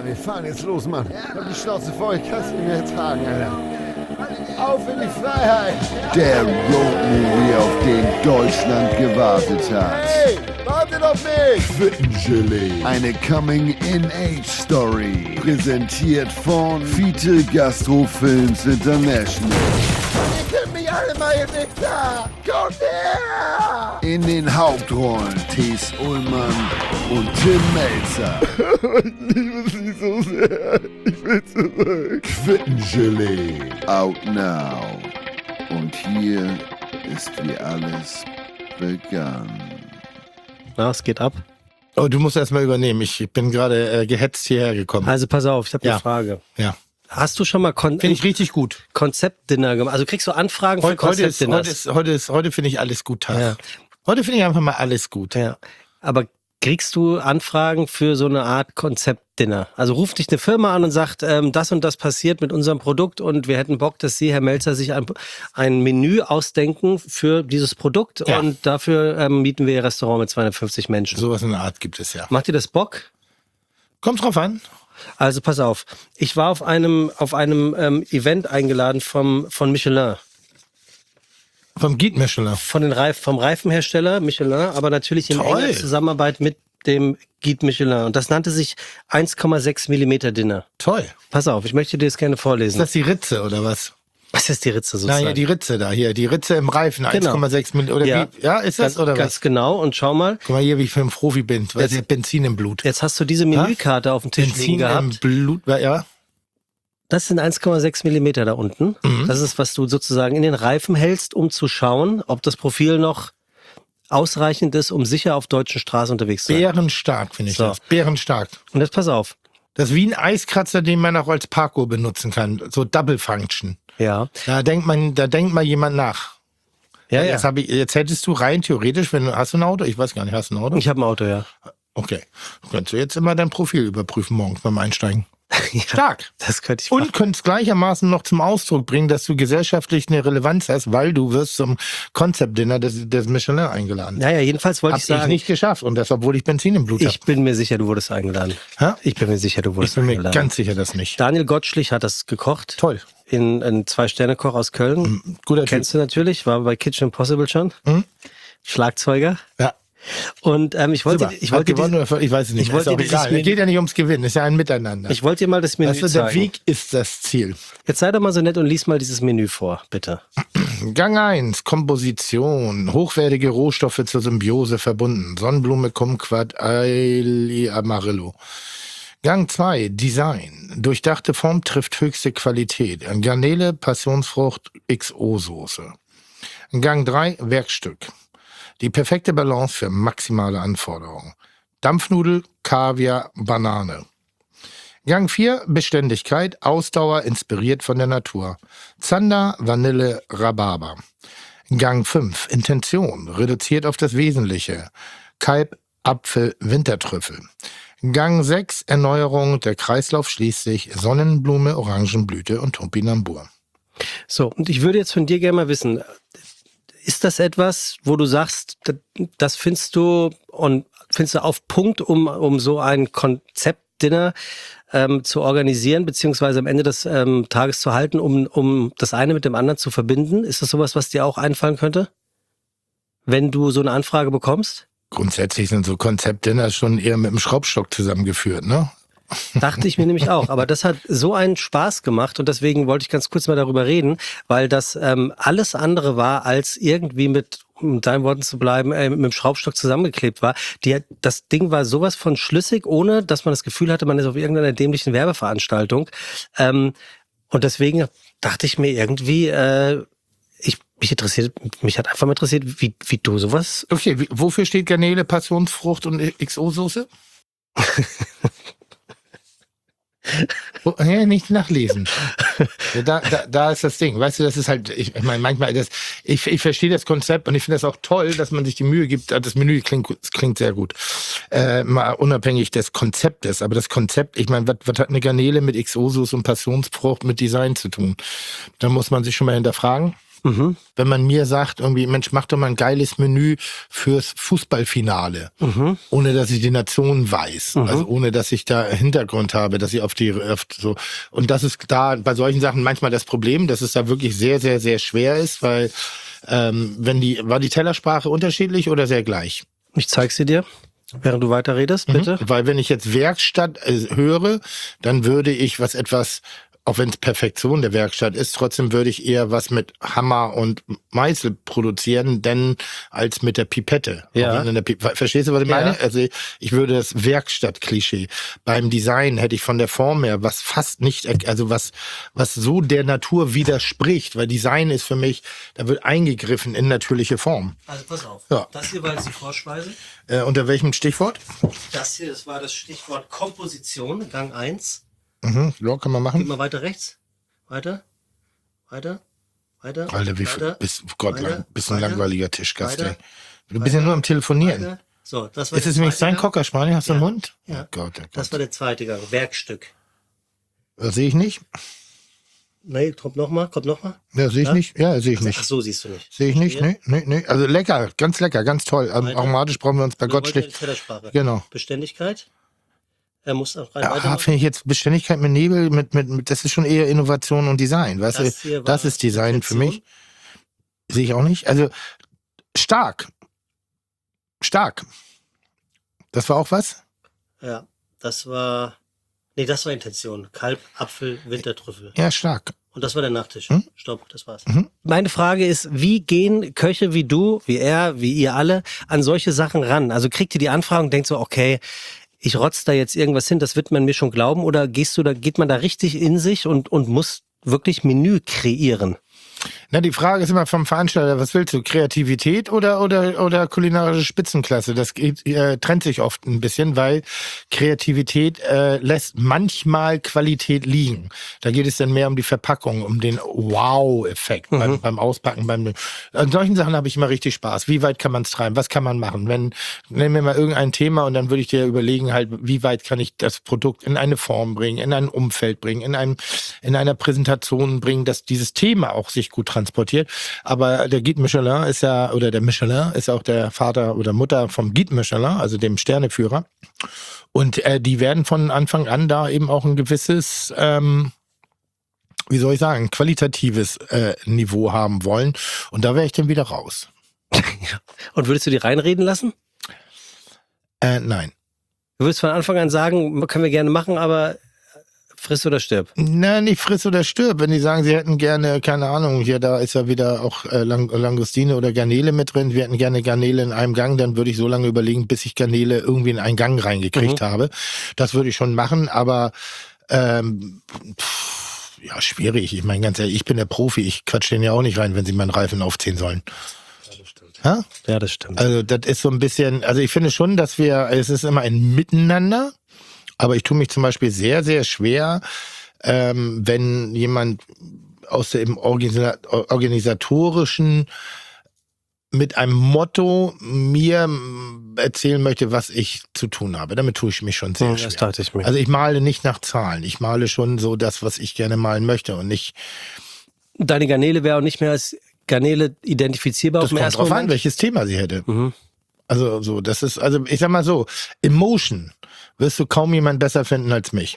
Wir fahren jetzt los, Mann. Ich hab die Schnauze voll, ich kann's nicht mehr ertragen, Alter. Auf in die Freiheit! Der Roadmovie, auf den Deutschland gewartet hat. Hey, wartet auf mich! Quittengelee. Eine Coming-in-Age-Story. Präsentiert von Fiete Gastro Films International. Ihr könnt mich alle mal, ihr Wichser! Kommt her! In den Hauptrollen Thies Ullmann und Tim Melzer. Ich liebe sie so sehr. Ich will zurück. Quittengelee. Out now. Und hier ist wie alles begann. Na, es geht ab. Oh, du musst erst mal übernehmen. Ich bin gerade gehetzt hierher gekommen. Also pass auf, ich habe Ja. eine Frage. Ja. Hast du schon mal Finde ich richtig gut. Konzeptdinner gemacht? Also kriegst du Anfragen für Heute Konzeptdinners? finde ich alles gut Tag. Ja. Heute finde ich einfach mal alles gut. Ja. Aber kriegst du Anfragen für so eine Art Konzeptdinner? Also ruft dich eine Firma an und sagt, das und das passiert mit unserem Produkt und wir hätten Bock, dass Sie, Herr Melzer, sich ein Menü ausdenken für dieses Produkt Ja. und dafür mieten wir Ihr Restaurant mit 250 Menschen. Sowas in der Art gibt es ja. Macht dir das Bock? Kommt drauf an. Also pass auf, ich war auf einem Event eingeladen von Michelin. Vom Guide Michelin. Vom Reifenhersteller Michelin, aber natürlich in Toll. enger Zusammenarbeit mit dem Guide Michelin. Und das nannte sich 1,6 Millimeter Dinner. Toll. Pass auf, ich möchte dir das gerne Ist vorlesen. das die Ritze oder was? Was ist die Ritze Na sozusagen? ja, die Ritze da hier. Die Ritze im Reifen. Genau. 1,6 Millionen. Oder Ja. wie? Ja, ist das oder Ganz was? genau. Und schau mal, Guck mal hier, wie ich für ein Profi bin. Weil Jetzt- ich hab Benzin im Blut. jetzt hast du diese Menükarte auf dem Tisch liegen Benzin im gehabt. Blut. Ja. Das sind 1,6 Millimeter da unten. Mhm. Das ist, was du sozusagen in den Reifen hältst, um zu schauen, ob das Profil noch ausreichend ist, um sicher auf deutschen Straßen unterwegs zu sein. Bärenstark finde ich So. das. Bärenstark. Und jetzt pass auf. Das ist wie ein Eiskratzer, den man auch als Parkour benutzen kann. So Double Function. Ja. Da denkt mal jemand nach. Ja, ja. Jetzt hättest du rein theoretisch, hast du ein Auto? Ich weiß gar nicht, hast du ein Auto? Ich habe ein Auto, ja. Okay. Könntest du jetzt immer dein Profil überprüfen morgens beim Einsteigen. Stark. Das könnte ich machen. Und könntest gleichermaßen noch zum Ausdruck bringen, dass du gesellschaftlich eine Relevanz hast, weil du wirst zum Concept-Dinner des Michelin eingeladen. Naja, jedenfalls wollte Hab ich sagen, nicht geschafft und das, obwohl ich Benzin im Blut ich bin mir sicher, du wurdest eingeladen. habe. Ich bin mir sicher, du Ich wurdest bin mir eingeladen. ganz sicher, das nicht. Daniel Gottschlich hat das gekocht. Toll. In 2-Sterne-Koch aus Köln. Guter Typ. Kennst du natürlich, war bei Kitchen Impossible schon. Schlagzeuger. Ja. Und ich wollte, Super. ich Hat wollte, gewonnen oder ich weiß es nicht. ich wollte ist auch dieses egal. Es Menü- geht ja nicht ums Gewinnen, es ist ja ein Miteinander. ich wollte dir mal das Menü Also der zeigen. Weg ist das Ziel. Jetzt sei doch mal so nett und lies mal dieses Menü vor, bitte. Gang 1, Komposition, hochwertige Rohstoffe zur Symbiose verbunden. Sonnenblume, Kumquat, Aili, Amarillo. Gang 2, Design. Durchdachte Form trifft höchste Qualität. Garnele, Passionsfrucht, XO-Soße. Gang 3, Werkstück. Die perfekte Balance für maximale Anforderungen. Dampfnudel, Kaviar, Banane. Gang 4, Beständigkeit, Ausdauer, inspiriert von der Natur. Zander, Vanille, Rhabarber. Gang 5, Intention, reduziert auf das Wesentliche. Kalb, Apfel, Wintertrüffel. Gang 6, Erneuerung, der Kreislauf schließt sich, Sonnenblume, Orangenblüte und Topinambur. So, und ich würde jetzt von dir gerne mal wissen, ist das etwas, wo du sagst, das findest du auf Punkt, um so ein Konzeptdinner zu organisieren, beziehungsweise am Ende des Tages zu halten, um das eine mit dem anderen zu verbinden? Ist das sowas, was dir auch einfallen könnte, wenn du so eine Anfrage bekommst? Grundsätzlich sind so Konzeptdinner schon eher mit dem Schraubstock zusammengeführt, ne? Dachte ich mir nämlich auch. Aber das hat so einen Spaß gemacht und deswegen wollte ich ganz kurz mal darüber reden, weil das alles andere war, als irgendwie um deinen Worten zu bleiben, mit dem Schraubstock zusammengeklebt war. Das Ding war sowas von schlüssig, ohne dass man das Gefühl hatte, man ist auf irgendeiner dämlichen Werbeveranstaltung. Und deswegen dachte ich mir irgendwie, mich hat einfach mal interessiert, wie du sowas. Okay, wofür steht Garnele, Passionsfrucht und XO-Soße? Ja, nicht nachlesen. Ja, da ist das Ding. Weißt du, das ist halt, ich meine, manchmal, ich verstehe das Konzept und ich finde das auch toll, dass man sich die Mühe gibt. Das Menü klingt sehr gut. Mal unabhängig des Konzeptes. Aber das Konzept, ich meine, was hat eine Garnele mit XO-Soße und Passionsfrucht mit Design zu tun? Da muss man sich schon mal hinterfragen. Wenn man mir sagt, irgendwie, Mensch, mach doch mal ein geiles Menü fürs Fußballfinale, ohne dass ich die Nationen weiß, also ohne dass ich da Hintergrund habe, dass ich so, und das ist da bei solchen Sachen manchmal das Problem, dass es da wirklich sehr, sehr, sehr schwer ist, weil war die Tellersprache unterschiedlich oder sehr gleich? Ich zeig sie dir, während du weiterredest, bitte. Weil wenn ich jetzt Werkstatt höre, dann würde ich auch wenn es Perfektion der Werkstatt ist, trotzdem würde ich eher was mit Hammer und Meißel produzieren, denn als mit der Pipette. Ja. Verstehst du, was ich Ja. meine? Also ich würde das Werkstattklischee. Beim Design hätte ich von der Form her was fast nicht, also was so der Natur widerspricht, weil Design ist für mich, da wird eingegriffen in natürliche Form. Also pass auf, Ja. das hier war jetzt die Vorspeise. Unter welchem Stichwort? Das hier, das war das Stichwort Komposition, Gang 1. Ja, kann man Geh machen. mal weiter rechts. Weiter. Alter, Wie weiter, bist weiter, ein weiter, langweiliger Tischgast, weiter, ey. Du bist ja nur am Telefonieren. weiter. So, das war Ist der es nämlich zweite sein Gang. Cocker Spaniel? Hast du einen Ja. Hund? Ja. Oh Gott, oh Das Gott. war der zweite Gang, Werkstück. Das sehe ich nicht. Nee, kommt nochmal. Ja, sehe ich Ja? nicht. Ja, sehe ich Ach nicht. so, siehst du nicht. Sehe ich nicht. Verstehe. Nee. Also lecker, ganz toll. Weiter. Aromatisch brauchen wir uns bei Wir Gott wollten ja schlecht. die Tellersprache. Genau. Beständigkeit. Er muss auch rein Ja, weitermachen. finde ich jetzt Beständigkeit mit Nebel, das ist schon eher Innovation und Design. Weißt Das du, hier war das ist Design für mich. Intention. Sehe ich auch nicht. Also stark. Das war auch was? Ja, das war Intention. Kalb, Apfel, Wintertrüffel. Ja, stark. Und das war der Nachtisch. Stopp, das war's. Meine Frage ist, wie gehen Köche wie du, wie er, wie ihr alle an solche Sachen ran? Also kriegt ihr die Anfrage und denkt so, okay, ich rotz da jetzt irgendwas hin, das wird man mir schon glauben, oder geht man da richtig in sich und muss wirklich Menü kreieren? Na, die Frage ist immer vom Veranstalter, was willst du? Kreativität oder kulinarische Spitzenklasse? Das trennt sich oft ein bisschen, weil Kreativität lässt manchmal Qualität liegen. Da geht es dann mehr um die Verpackung, um den Wow-Effekt beim Auspacken. An solchen Sachen habe ich immer richtig Spaß. Wie weit kann man es treiben? Was kann man machen? Nennen wir mal irgendein Thema und dann würde ich dir überlegen, halt, wie weit kann ich das Produkt in eine Form bringen, in ein Umfeld bringen, in einer Präsentation bringen, dass dieses Thema auch sich gut transportiert. Aber der Guide Michelin ist ja, oder der Michelin ist auch der Vater oder Mutter vom Guide Michelin, also dem Sterneführer. Und die werden von Anfang an da eben auch ein gewisses, wie soll ich sagen, qualitatives Niveau haben wollen. Und da wäre ich dann wieder raus. Und würdest du die reinreden lassen? Nein. Du würdest von Anfang an sagen, können wir gerne machen, aber friss oder stirb. Na, nicht friss oder stirb. Wenn die sagen, sie hätten gerne, keine Ahnung, hier, da ist ja wieder auch Langostine oder Garnele mit drin. Wir hätten gerne Garnele in einem Gang, dann würde ich so lange überlegen, bis ich Garnele irgendwie in einen Gang reingekriegt habe. Das würde ich schon machen, aber ja, schwierig. Ich meine, ganz ehrlich, ich bin der Profi. Ich quatsch den ja auch nicht rein, wenn sie meinen Reifen aufziehen sollen. Ha? Ja, das stimmt. Also das ist so ein bisschen, also ich finde schon, dass es ist immer ein Miteinander, aber ich tue mich zum Beispiel sehr, sehr schwer, wenn jemand aus dem Organisatorischen mit einem Motto mir erzählen möchte, was ich zu tun habe. Damit tue ich mich schon sehr schwer. Das dachte ich mir. Also ich male nicht nach Zahlen. Ich male schon so das, was ich gerne malen möchte und nicht. Deine Garnele wäre auch nicht mehr als Garnele identifizierbar. Das kommt drauf an, welches Thema sie hätte. Also so, das ist, also ich sag mal so, Emotion wirst du kaum jemand besser finden als mich.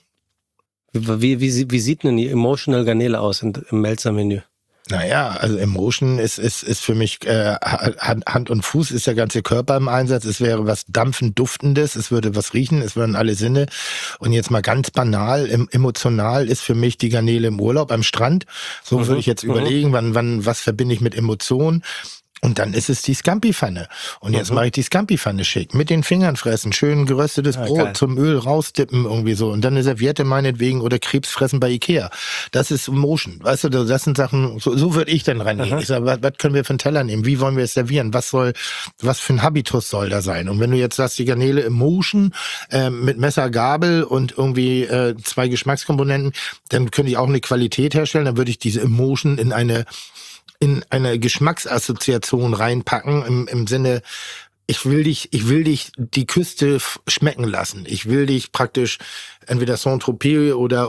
Wie sieht denn die Emotional Garnele aus im Melzer-Menü? Naja, also Emotion ist für mich Hand und Fuß, ist der ganze Körper im Einsatz. Es wäre was dampfend Duftendes, es würde was riechen, es würden alle Sinne. Und jetzt mal ganz banal, emotional ist für mich die Garnele im Urlaub am Strand. So würde ich jetzt überlegen, was verbinde ich mit Emotion. Und dann ist es die Scampi-Pfanne. Und jetzt mache ich die Scampi-Pfanne schick. Mit den Fingern fressen, schön geröstetes Brot geil. zum Öl rausdippen irgendwie so. Und dann eine Serviette meinetwegen oder Krebs fressen bei Ikea. Das ist Emotion. Weißt du, das sind Sachen, so würde ich dann rangehen. Ich sage, was können wir für einen Teller nehmen? Wie wollen wir es servieren? Was für ein Habitus soll da sein? Und wenn du jetzt sagst, die Garnele Emotion mit Messer, Gabel und irgendwie 2 Geschmackskomponenten, dann könnte ich auch eine Qualität herstellen. Dann würde ich diese Emotion in eine Geschmacksassoziation reinpacken, im Sinne, ich will dich die Küste schmecken lassen. Ich will dich praktisch entweder Saint-Tropez oder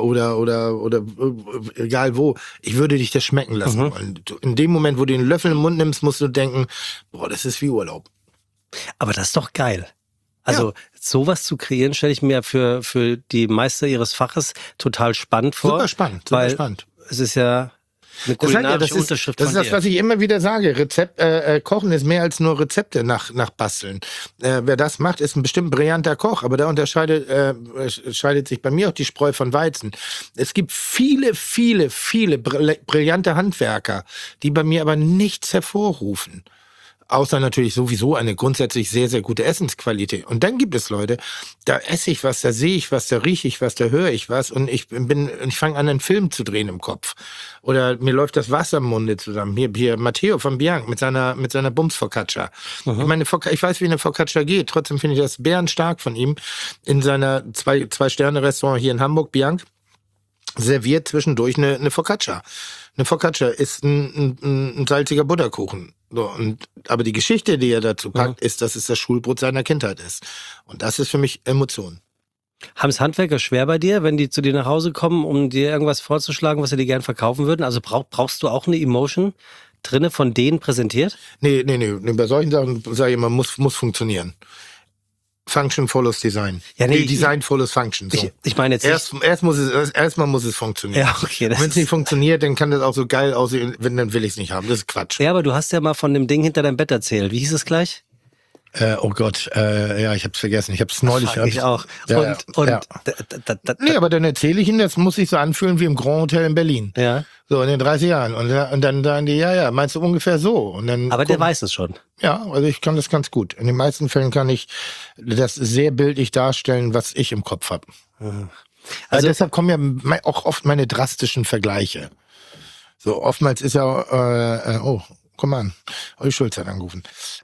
egal wo. Ich würde dich das schmecken lassen wollen. In dem Moment, wo du den Löffel im Mund nimmst, musst du denken, boah, das ist wie Urlaub. Aber das ist doch geil. Also sowas zu kreieren, stelle ich mir für die Meister ihres Faches total spannend vor. Super spannend. Es ist ja eine kulinarische Unterschrift das ist das, was ich immer wieder sage. Kochen ist mehr als nur Rezepte nach Basteln. Wer das macht, ist ein bestimmt brillanter Koch, aber da unterscheidet sich bei mir auch die Spreu von Weizen. Es gibt viele brillante Handwerker, die bei mir aber nichts hervorrufen. Außer natürlich sowieso eine grundsätzlich sehr, sehr gute Essensqualität. Und dann gibt es Leute, da esse ich was, da sehe ich was, da rieche ich was, da höre ich was und ich fange an, einen Film zu drehen im Kopf. Oder mir läuft das Wasser im Munde zusammen. Hier Matteo von Bianc mit seiner Bums-Focaccia. Ich meine, ich weiß, wie eine Focaccia geht. Trotzdem finde ich das bärenstark von ihm. In seiner Zwei-Sterne-Restaurant hier in Hamburg, Bianc, serviert zwischendurch eine Focaccia. Eine Focaccia ist ein salziger Butterkuchen. So, aber die Geschichte, die er dazu packt, ist, dass es das Schulbrot seiner Kindheit ist. Und das ist für mich Emotion. Haben es Handwerker schwer bei dir, wenn die zu dir nach Hause kommen, um dir irgendwas vorzuschlagen, was sie dir gern verkaufen würden? Also brauchst du auch eine Emotion drinne von denen präsentiert? Nee. Bei solchen Sachen sage ich immer, muss funktionieren. Function follows Design. Ja, nee, Design follows Function. So. Ich meine jetzt Erstmal muss es funktionieren. Ja, okay. Wenn es nicht funktioniert, dann kann das auch so geil aussehen, dann will ich es nicht haben. Das ist Quatsch. Ja, aber du hast ja mal von dem Ding hinter deinem Bett erzählt. Wie hieß es gleich? Oh Gott, ich hab's vergessen. Ich hab's neulich. Ich auch. Nee, aber dann erzähle ich Ihnen, das muss sich so anfühlen wie im Grand Hotel in Berlin. Ja. So, in den 30 Jahren. Und dann sagen die, ja, meinst du ungefähr so? Und dann aber der weiß es schon. Ja, also ich kann das ganz gut. In den meisten Fällen kann ich das sehr bildlich darstellen, was ich im Kopf habe. Also deshalb kommen ja auch oft meine drastischen Vergleiche. So, oftmals ist ja, komm mal an, Olli Schulz hat angerufen.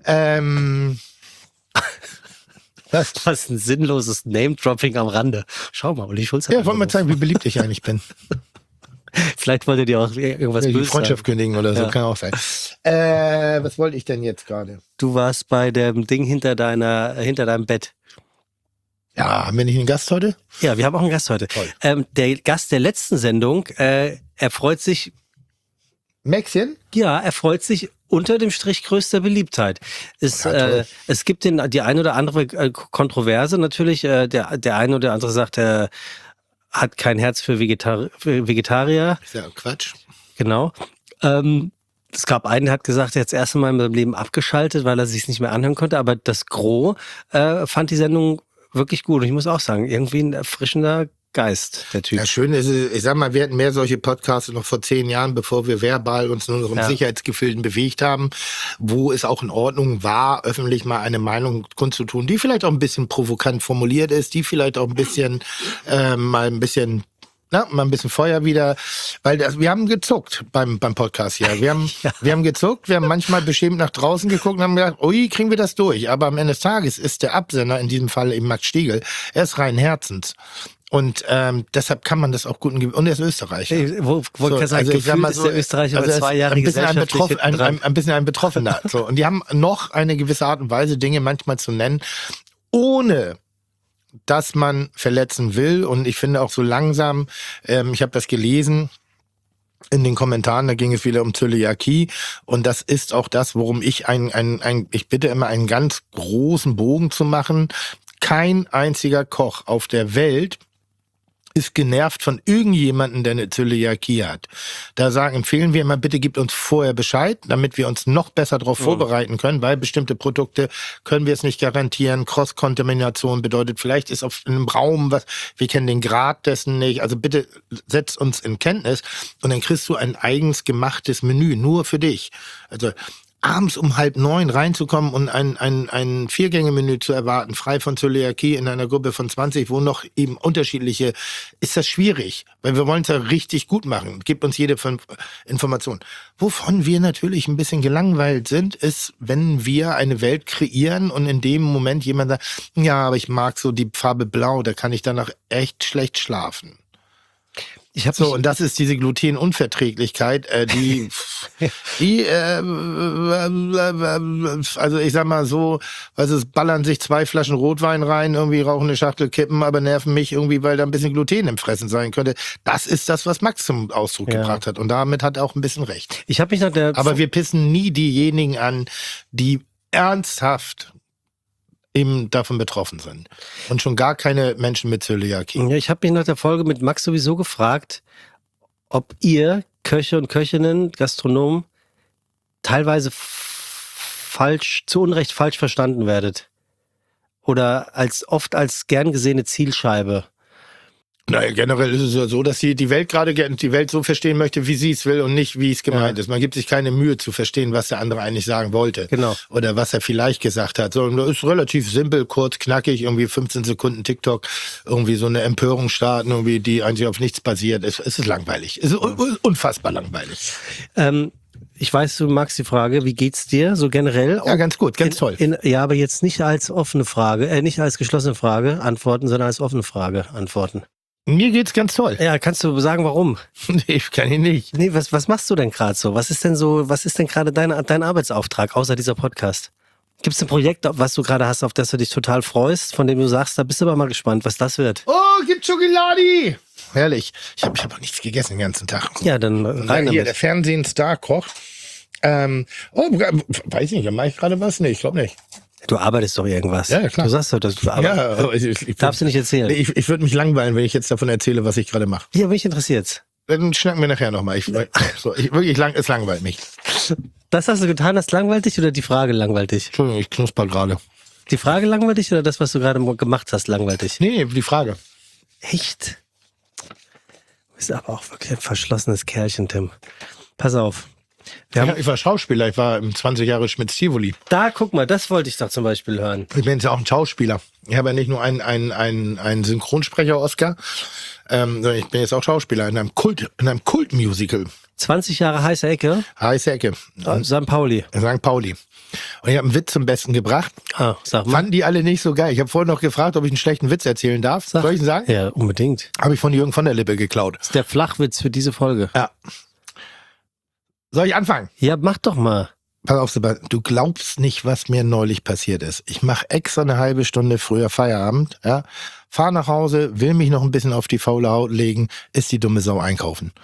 Was ein sinnloses Name-Dropping am Rande. Schau mal, Olli Schulz hat Ja, wollen wir zeigen, wie beliebt ich eigentlich bin. Vielleicht wollt ihr auch irgendwas die Böses Freundschaft sagen. kündigen oder so, kann auch sein. Was wollte ich denn jetzt gerade? Du warst bei dem Ding hinter deinem Bett. Ja, haben wir nicht einen Gast heute? Ja, wir haben auch einen Gast heute. Der Gast der letzten Sendung, er freut sich unter dem Strich größter Beliebtheit. Es gibt die eine oder andere Kontroverse natürlich. Der eine oder andere sagt, er hat kein Herz für Vegetarier. Ist ja Quatsch. Genau. Es gab einen, der hat gesagt, er hat das erste Mal in seinem Leben abgeschaltet, weil er sich nicht mehr anhören konnte. Aber das Gros fand die Sendung wirklich gut. Und ich muss auch sagen, irgendwie ein erfrischender Geist, der Typ. Ja, schön ist es, ich sag mal, wir hatten mehr solche Podcasts noch vor 10 Jahren, bevor wir verbal uns in unseren Sicherheitsgefilden bewegt haben, wo es auch in Ordnung war, öffentlich mal eine Meinung kundzutun, die vielleicht auch ein bisschen provokant formuliert ist, die vielleicht auch ein bisschen, mal ein bisschen Feuer wieder, weil wir haben gezuckt beim Podcast hier. Wir haben gezuckt, wir haben manchmal beschämt nach draußen geguckt und haben gedacht, ui, kriegen wir das durch. Aber am Ende des Tages ist der Absender, in diesem Fall eben Max Stiegel, er ist rein Herzens. Und deshalb kann man das auch gut und er ist Österreicher. Ich sag mal so, ist der Österreicher über 2 Jahre ein bisschen ein Betroffener. So. Und die haben noch eine gewisse Art und Weise, Dinge manchmal zu nennen, ohne dass man verletzen will. Und ich finde auch so langsam, ich habe das gelesen in den Kommentaren, da ging es wieder um Zöliakie. Und das ist auch das, worum ich ich bitte immer einen ganz großen Bogen zu machen. Kein einziger Koch auf der Welt ist genervt von irgendjemandem, der eine Zöliakie hat. Da empfehlen wir immer, bitte gebt uns vorher Bescheid, damit wir uns noch besser darauf vorbereiten können, weil bestimmte Produkte können wir es nicht garantieren. Cross-Kontamination bedeutet, vielleicht ist auf einem Raum was, wir kennen den Grad dessen nicht. Also bitte setzt uns in Kenntnis und dann kriegst du ein eigens gemachtes Menü, nur für dich. Also abends um 8:30 reinzukommen und ein 4-Gänge-Menü zu erwarten, frei von Zöliakie in einer Gruppe von 20, wo noch eben unterschiedliche, ist das schwierig, weil wir wollen es ja richtig gut machen. Gib uns jede Information. Wovon wir natürlich ein bisschen gelangweilt sind, ist, wenn wir eine Welt kreieren und in dem Moment jemand sagt, ja, aber ich mag so die Farbe Blau, da kann ich danach echt schlecht schlafen. Ich habe So, und das ist diese Glutenunverträglichkeit, also ich sag mal so, also es ballern sich 2 Flaschen Rotwein rein, irgendwie rauchen eine Schachtel Kippen, aber nerven mich irgendwie, weil da ein bisschen Gluten im Fressen sein könnte. Das ist das, was Max zum Ausdruck gebracht hat. Und damit hat er auch ein bisschen recht. Ich habe mich nach der Aber wir pissen nie diejenigen an, die ernsthaft eben davon betroffen sind. Und schon gar keine Menschen mit Zöliakie. Ja, ich habe mich nach der Folge mit Max sowieso gefragt, ob ihr Köche und Köchinnen, Gastronomen, teilweise zu Unrecht falsch verstanden werdet. Oder oft als gern gesehene Zielscheibe. Naja, generell ist es ja so, dass die Welt so verstehen möchte, wie sie es will und nicht, wie es gemeint ist. Man gibt sich keine Mühe zu verstehen, was der andere eigentlich sagen wollte. Genau. Oder was er vielleicht gesagt hat. So, das ist relativ simpel, kurz, knackig, irgendwie 15 Sekunden TikTok, irgendwie so eine Empörung starten, irgendwie, die eigentlich auf nichts basiert. Es ist langweilig. Es ist unfassbar langweilig. Ich weiß, du magst die Frage, wie geht's dir so generell? Ja, ganz gut, ganz toll. Ja, aber jetzt nicht als offene Frage, nicht als geschlossene Frage antworten, sondern als offene Frage antworten. Mir geht's ganz toll. Ja, kannst du sagen, warum? Nee, kann ich nicht. Nee, was machst du denn gerade so? Was ist denn gerade dein Arbeitsauftrag, außer dieser Podcast? Gibt es ein Projekt, was du gerade hast, auf das du dich total freust, von dem du sagst, da bist du aber mal gespannt, was das wird? Oh, gibt Schokolade! Herrlich. Ich hab auch nichts gegessen den ganzen Tag. Ja, dann rein Hier, damit. der Fernsehen-Star-Koch. Weiß nicht, mache ich gerade was? Nee, ich glaube nicht. Du arbeitest doch irgendwas. Ja, klar. Du sagst doch, dass du arbeitest. Ja, aber ich Darfst du nicht erzählen? Nee, ich würde mich langweilen, wenn ich jetzt davon erzähle, was ich gerade mache. Ja, mich interessiert's. Dann schnacken wir nachher nochmal. Es langweilt mich. Das hast du getan, das langweilt dich oder die Frage langweilt dich? Entschuldigung, ich knusper gerade. Die Frage langweilt dich oder das, was du gerade gemacht hast, langweilt dich? Nee, die Frage. Echt? Du bist aber auch wirklich ein verschlossenes Kerlchen, Tim. Pass auf. Ich war Schauspieler, ich war 20 Jahre Schmitz-Tivoli. Da, guck mal, das wollte ich doch zum Beispiel hören. Ich bin jetzt ja auch ein Schauspieler. Ich habe ja nicht nur einen Synchronsprecher-Oscar, sondern ich bin jetzt auch Schauspieler in einem Kultmusical. 20 Jahre heiße Ecke, Heiße Ecke. St. Pauli. In St. Pauli. Und ich habe einen Witz zum Besten gebracht. Ah, sag mal. Fanden die alle nicht so geil. Ich habe vorhin noch gefragt, ob ich einen schlechten Witz erzählen darf. Soll ich ihn sagen? Ja, unbedingt. Habe ich von Jürgen von der Lippe geklaut. Das ist der Flachwitz für diese Folge. Ja. Soll ich anfangen? Ja, mach doch mal. Pass auf, Sebastian, du glaubst nicht, was mir neulich passiert ist. Ich mache extra eine halbe Stunde früher Feierabend, ja, fahr nach Hause, will mich noch ein bisschen auf die faule Haut legen, ist die dumme Sau einkaufen.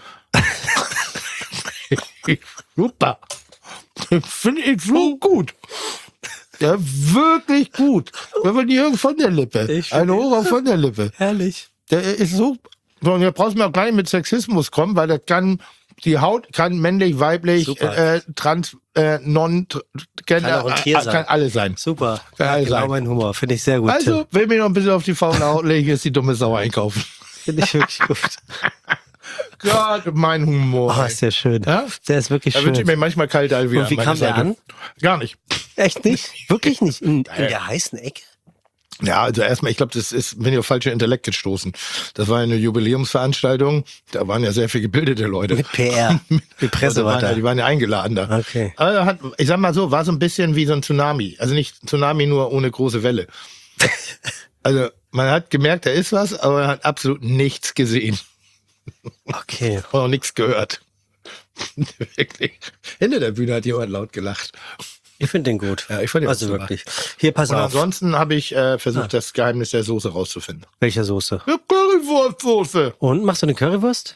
Super. Finde ich so gut. Ja, wirklich gut. Wenn man Jürgen von der Lippe. Ein Hoch von der Lippe. Herrlich. Der ist so. So, und da brauchst du mir auch gar nicht mit Sexismus kommen, weil das kann. Die Haut kann männlich, weiblich, trans, non, Kann auch ein Tier sein. kann alles sein. Super. Kann Ja, alles genau sein. mein Humor. Finde ich sehr gut. Also, will mir noch ein bisschen auf die faule Haut legen, ist die dumme Sau einkaufen. Finde ich wirklich gut. Gott, mein Humor. Oh, ist der schön. Ja? Der ist wirklich Da schön. wünsche ich mir manchmal kalt wieder. Und wie an meine kam der Seite. an? Gar nicht. Echt nicht? Wirklich nicht? In der heißen Ecke? Ja, also erstmal, ich glaube, bin ich auf falsche Intellekt gestoßen. Das war eine Jubiläumsveranstaltung, da waren ja sehr viel gebildete Leute. Mit PR. Die Presse war da. Die waren ja eingeladen da. Okay. Aber ich sag mal so, war so ein bisschen wie so ein Tsunami. Also nicht Tsunami, nur ohne große Welle. Also man hat gemerkt, da ist was, aber man hat absolut nichts gesehen. Okay. Und auch nichts gehört. Wirklich. Hinter der Bühne hat jemand laut gelacht. Ich finde den gut. Ja, ich fand den Also auch super. wirklich. Hier, pass Und auf. ansonsten habe ich versucht, das Geheimnis der Soße rauszufinden. Welcher Soße? Ja, Currywurstsoße. Und, machst du eine Currywurst?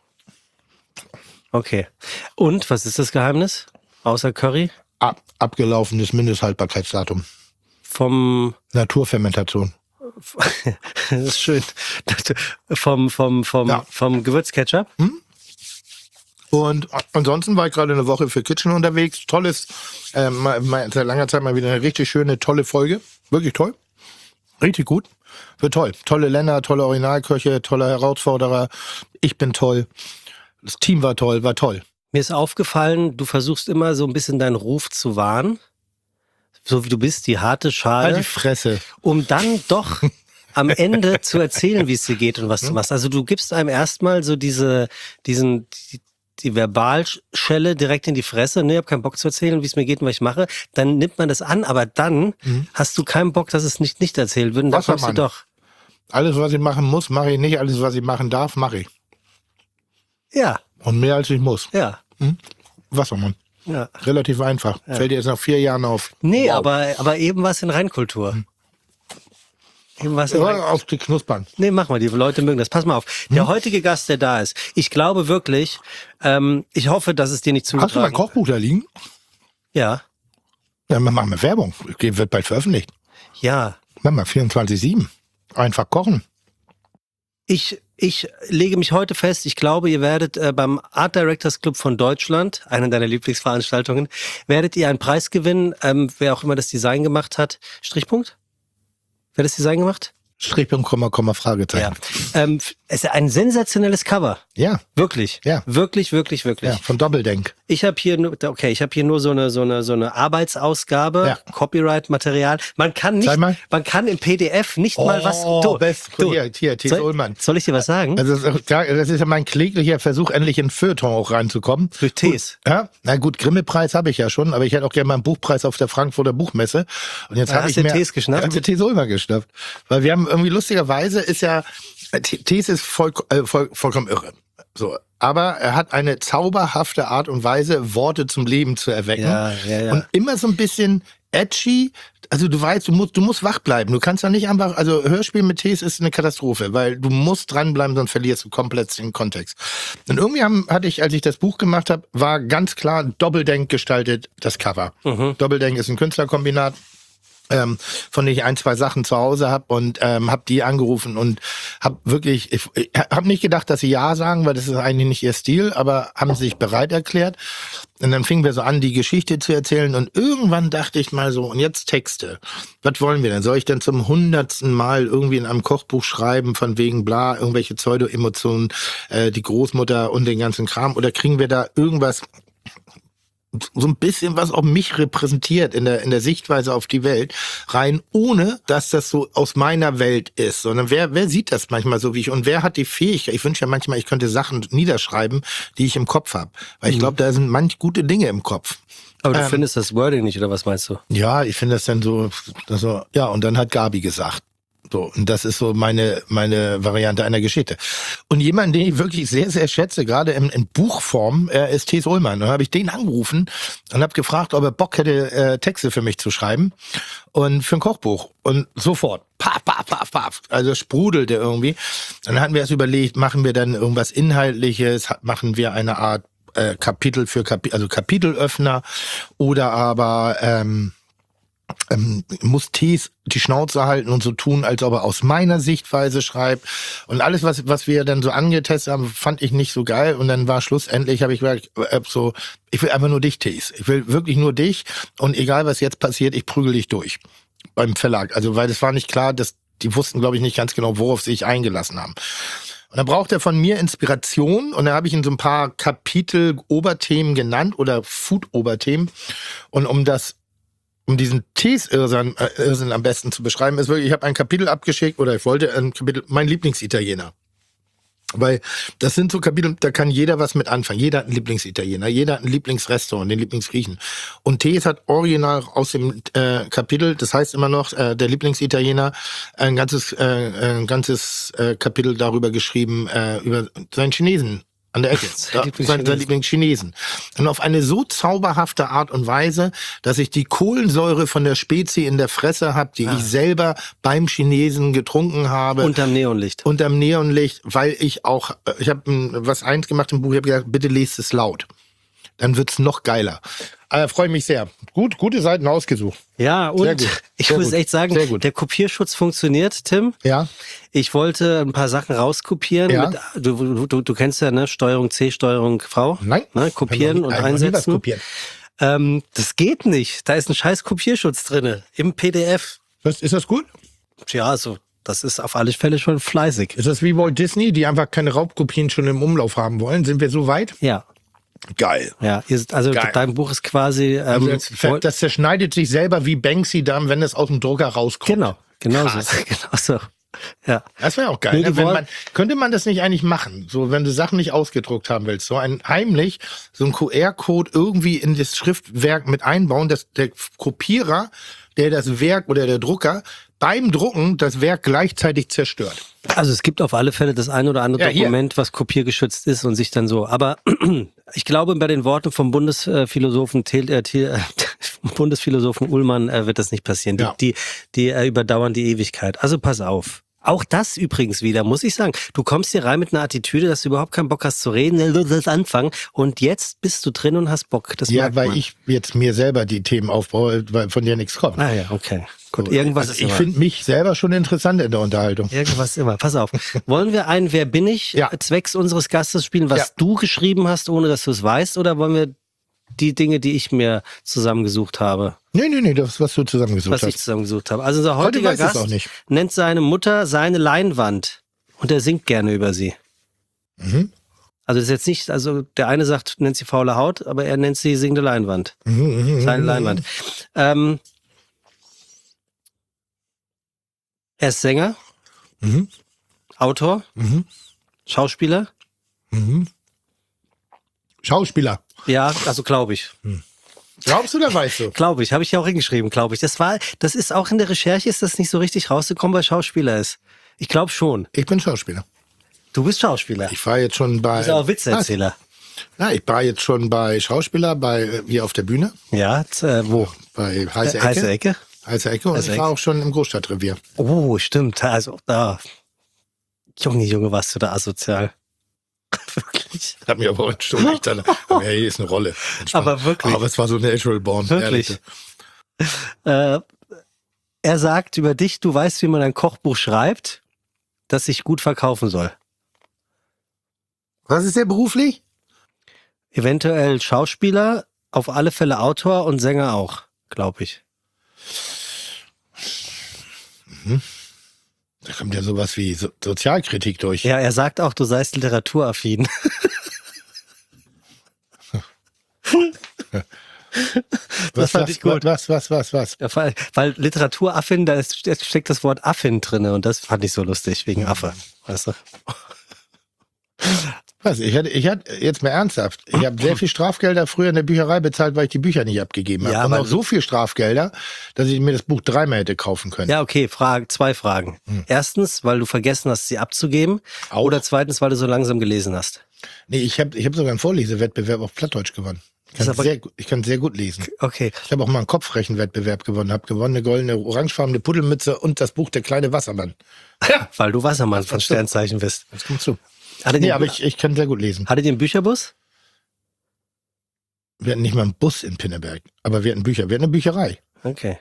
Okay. Und, was ist das Geheimnis? Außer Curry? Abgelaufenes Mindesthaltbarkeitsdatum. Vom, Naturfermentation. das ist schön. Vom Gewürzketchup? Und ansonsten war ich gerade eine Woche für Kitchen unterwegs. Tolles, seit langer Zeit mal wieder eine richtig schöne, tolle Folge. Wirklich toll. Richtig gut. Wird toll. Tolle Länder, tolle Originalköche, tolle Herausforderer. Ich bin toll. Das Team war toll, war toll. Mir ist aufgefallen, du versuchst immer so ein bisschen deinen Ruf zu wahren. So wie du bist, die harte Halt Schale. die Fresse. Um dann doch am Ende zu erzählen, wie es dir geht und was du machst. Also du gibst einem erstmal so die Verbalschelle direkt in die Fresse. Ne, ich habe keinen Bock zu erzählen, wie es mir geht und was ich mache. Dann nimmt man das an, aber dann hast du keinen Bock, dass es nicht erzählt wird. Und dann kommst du Wassermann. doch. Alles, was ich machen muss, mache ich nicht. Alles, was ich machen darf, mache ich. Ja, Und mehr als ich muss. ja, Wassermann. ja. Relativ einfach. Fällt dir jetzt nach 4 Jahren auf. Nee, Wow. aber eben was in Reinkultur. Eben was in Ja, auf die Knuspern. Nee, mach mal, die Leute mögen das. Pass mal auf. Der heutige Gast, der da ist, ich glaube wirklich, ich hoffe, dass es dir nicht Hast du mein zugetragen Kochbuch da liegen? Ja, Ja, machen wir Werbung. Wird bald veröffentlicht. ja. Machen wir 24/7. Einfach kochen. Ich lege mich heute fest, ich glaube, ihr werdet beim Art Directors Club von Deutschland, einer deiner Lieblingsveranstaltungen, werdet ihr einen Preis gewinnen, wer auch immer das Design gemacht hat. Strichpunkt? Wer hat das Design gemacht? Strichpunkt, Komma, Fragezeichen. Es ist ein sensationelles Cover. Ja. Wirklich. Ja. Wirklich. Ja, von Doppeldenk. Ich habe hier nur so eine Arbeitsausgabe, Ja. Copyright-Material. Man kann Zeig mal. man kann im PDF nicht mal was. Hier, Thies Ullmann. Soll ich dir was sagen? Also das ist ja mein kläglicher Versuch, endlich in Feuilleton auch reinzukommen. Durch Tees. Ja, na gut, Grimme-Preis habe ich ja schon, aber ich hätte auch gerne mal einen Buchpreis auf der Frankfurter Buchmesse. Und jetzt Da habe hast ich du mir Tees geschnappt? Ja, Tees Ullmann geschnappt. Weil wir haben irgendwie lustigerweise ist ja, Tees ist vollkommen irre. So. Aber er hat eine zauberhafte Art und Weise, Worte zum Leben zu erwecken. Ja. Und immer so ein bisschen edgy. Also du weißt, du musst wach bleiben. Du kannst da nicht einfach, also Hörspiel mit Tees ist eine Katastrophe, weil du musst dranbleiben, sonst verlierst du komplett den Kontext. Und irgendwie hatte ich, als ich das Buch gemacht habe, war ganz klar Doppeldenk gestaltet das Cover. Doppeldenk ist ein Künstlerkombinat, von dem ich 1, 2 Sachen zu Hause habe und habe die angerufen und habe wirklich, ich habe nicht gedacht, dass sie ja sagen, weil das ist eigentlich nicht ihr Stil, aber haben sich bereit erklärt. Und dann fingen wir so an, die Geschichte zu erzählen und irgendwann dachte ich mal so, und jetzt Texte. Was wollen wir denn? Soll ich denn zum 100. Mal irgendwie in einem Kochbuch schreiben, von wegen bla, irgendwelche Pseudo-Emotionen, die Großmutter und den ganzen Kram? Oder kriegen wir da irgendwas, so ein bisschen, was auch mich repräsentiert in der Sichtweise auf die Welt rein, ohne dass das so aus meiner Welt ist, sondern wer sieht das manchmal so wie ich und wer hat die Fähigkeit, ich wünsche ja manchmal, ich könnte Sachen niederschreiben, die ich im Kopf habe, weil ich glaube, da sind manch gute Dinge im Kopf. Aber du findest das Wording nicht, oder was meinst du? Ja, ich finde das dann so, ja, und dann hat Gabi gesagt. So, und das ist so meine Variante einer Geschichte. Und jemand, den ich wirklich sehr, sehr schätze, gerade in Buchform, ist Thies Ullmann. Und dann habe ich den angerufen und habe gefragt, ob er Bock hätte, Texte für mich zu schreiben und für ein Kochbuch. Und sofort, paf. Also sprudelte irgendwie. Dann hatten wir erst überlegt, machen wir dann irgendwas Inhaltliches, machen wir eine Art Kapitel für also Kapitelöffner oder aber muss Thies die Schnauze halten und so tun, als ob er aus meiner Sichtweise schreibt. Und alles, was wir dann so angetestet haben, fand ich nicht so geil. Und dann war schlussendlich, habe ich gesagt, ich will einfach nur dich, Thies. Ich will wirklich nur dich. Und egal, was jetzt passiert, ich prügel dich durch. Beim Verlag. Also, weil es war nicht klar, die wussten, glaube ich, nicht ganz genau, worauf sie sich eingelassen haben. Und dann braucht er von mir Inspiration. Und dann habe ich ihn so ein paar Kapitel-Oberthemen genannt oder Food-Oberthemen. Und um diesen Tees-Irrsinn am besten zu beschreiben, ist wirklich, ich habe ein Kapitel abgeschickt oder ich wollte ein Kapitel, mein Lieblingsitaliener. Weil das sind so Kapitel, da kann jeder was mit anfangen. Jeder hat einen Lieblingsitaliener, jeder hat ein Lieblingsrestaurant, den Lieblingsgriechen. Und Tees hat original aus dem Kapitel, das heißt immer noch, der Lieblingsitaliener, ein ganzes Kapitel darüber geschrieben, über seinen Chinesen. An der Ecke. Sein Lieblingschinesen. Und auf eine so zauberhafte Art und Weise, dass ich die Kohlensäure von der Spezie in der Fresse habe, die ich selber beim Chinesen getrunken habe. Unterm Neonlicht. Unterm Neonlicht, weil ich habe was eins gemacht im Buch, ich habe gesagt, bitte lest es laut. Dann wird's noch geiler. Freue mich sehr. Gute Seiten ausgesucht. Ja, und ich muss echt sagen, der Kopierschutz funktioniert, Tim. Ja. Ich wollte ein paar Sachen rauskopieren. Ja. Du kennst ja, ne? Steuerung C, Steuerung V. Nein. Ne? Kopieren und einsetzen. Das geht nicht. Da ist ein scheiß Kopierschutz drinne im PDF. Ist das gut? Ja, also das ist auf alle Fälle schon fleißig. Ist das wie Walt Disney, die einfach keine Raubkopien schon im Umlauf haben wollen? Sind wir so weit? Ja. Geil. Ja, geil. Dein Buch ist quasi... das zerschneidet sich selber wie Banksy dann, wenn es aus dem Drucker rauskommt. Genau so. Ja. Das wäre auch geil. Nee, Könnte man das nicht eigentlich machen? So, wenn du Sachen nicht ausgedruckt haben willst, so ein QR-Code irgendwie in das Schriftwerk mit einbauen, dass der Kopierer, der das Werk oder der Drucker beim Drucken das Werk gleichzeitig zerstört. Also es gibt auf alle Fälle das ein oder andere Ja, hier. Dokument, was kopiergeschützt ist und sich dann so. Aber ich glaube, bei den Worten vom Bundesphilosophen Bundesphilosophen Ullmann wird das nicht passieren. Ja. Die überdauern die Ewigkeit. Also pass auf. Auch das übrigens wieder, muss ich sagen. Du kommst hier rein mit einer Attitüde, dass du überhaupt keinen Bock hast zu reden, du willst anfangen und jetzt bist du drin und hast Bock. Das Ja, merkt weil man. ich jetzt mir selber die Themen aufbaue, weil von dir nichts kommt. Ah ja, okay. Gut, irgendwas Also ist ich immer. finde mich selber schon interessant in der Unterhaltung. Irgendwas immer. Pass auf. Wollen wir ein Wer bin ich Ja. zwecks unseres Gastes spielen, was Ja. du geschrieben hast, ohne dass du es weißt? Oder wollen wir die Dinge, die ich mir zusammengesucht habe, Nee, das, was du zusammengesucht was ich hast. zusammengesucht habe? Also unser Heute heutiger weiß ich es Gast auch nicht. nennt seine Mutter seine Leinwand und er singt gerne über sie. Mhm. Also das ist jetzt nicht, also der eine sagt, nennt sie faule Haut, aber er nennt sie singende Leinwand. Seine Leinwand. Er ist Sänger, Mhm. Autor, Mhm. Schauspieler. Mhm. Schauspieler. Ja, also glaube ich. Glaubst du oder weißt du? Glaube ich, habe ich ja auch hingeschrieben, glaube ich. Das ist auch in der Recherche, ist das nicht so richtig rausgekommen, weil Schauspieler ist. Ich glaube schon. Ich bin Schauspieler. Du bist Schauspieler. Ich war jetzt schon bei. Du bist auch Witzeerzähler. Na, ich war jetzt schon bei Schauspieler, bei hier auf der Bühne, Ja, wo? bei Heiße Ecke. Heiße Ecke. Heiße Ecke und Heiße ich war Ecke. auch schon im Großstadtrevier. Oh, stimmt. Also da. Junge, warst du da asozial. Wirklich. Hat mir aber schon echt dann. Ja, hier ist eine Rolle. Entspannt. Aber wirklich. Aber es war so natural born. Wirklich. Ehrlich. Er sagt über dich, du weißt, wie man ein Kochbuch schreibt, das sich gut verkaufen soll. Was ist der beruflich? Eventuell Schauspieler, auf alle Fälle Autor und Sänger auch, glaube ich. Da kommt ja sowas wie Sozialkritik durch. Ja, er sagt auch, du seist literaturaffin. Das fand ich gut. Was? Ja, weil Literaturaffin, da steckt das Wort Affin drinne und das fand ich so lustig, wegen Affe. Weißt du? Was? Ich hatte jetzt mal ernsthaft. Ich habe sehr viel Strafgelder früher in der Bücherei bezahlt, weil ich die Bücher nicht abgegeben habe. Ja, und aber- auch so viel Strafgelder, dass ich mir das Buch dreimal hätte kaufen können. Ja, okay, zwei Fragen. Erstens, weil du vergessen hast, sie abzugeben. Auch. Oder zweitens, weil du so langsam gelesen hast. Nee, ich hab sogar einen Vorlesewettbewerb auf Plattdeutsch gewonnen. Das ist aber- Ich kann sehr gut lesen. Okay. Ich habe auch mal einen Kopfrechenwettbewerb gewonnen, habe gewonnen eine goldene, orangefarbene Puddelmütze und das Buch Der kleine Wassermann. Weil du Wassermann von Sternzeichen bist. Das kommt zu. Hattet Nee, ihr, aber ich kann sehr gut lesen. hattet ihr einen Bücherbus? Wir hatten nicht mal einen Bus in Pinneberg, aber wir hatten Bücher. Wir hatten eine Bücherei. Okay.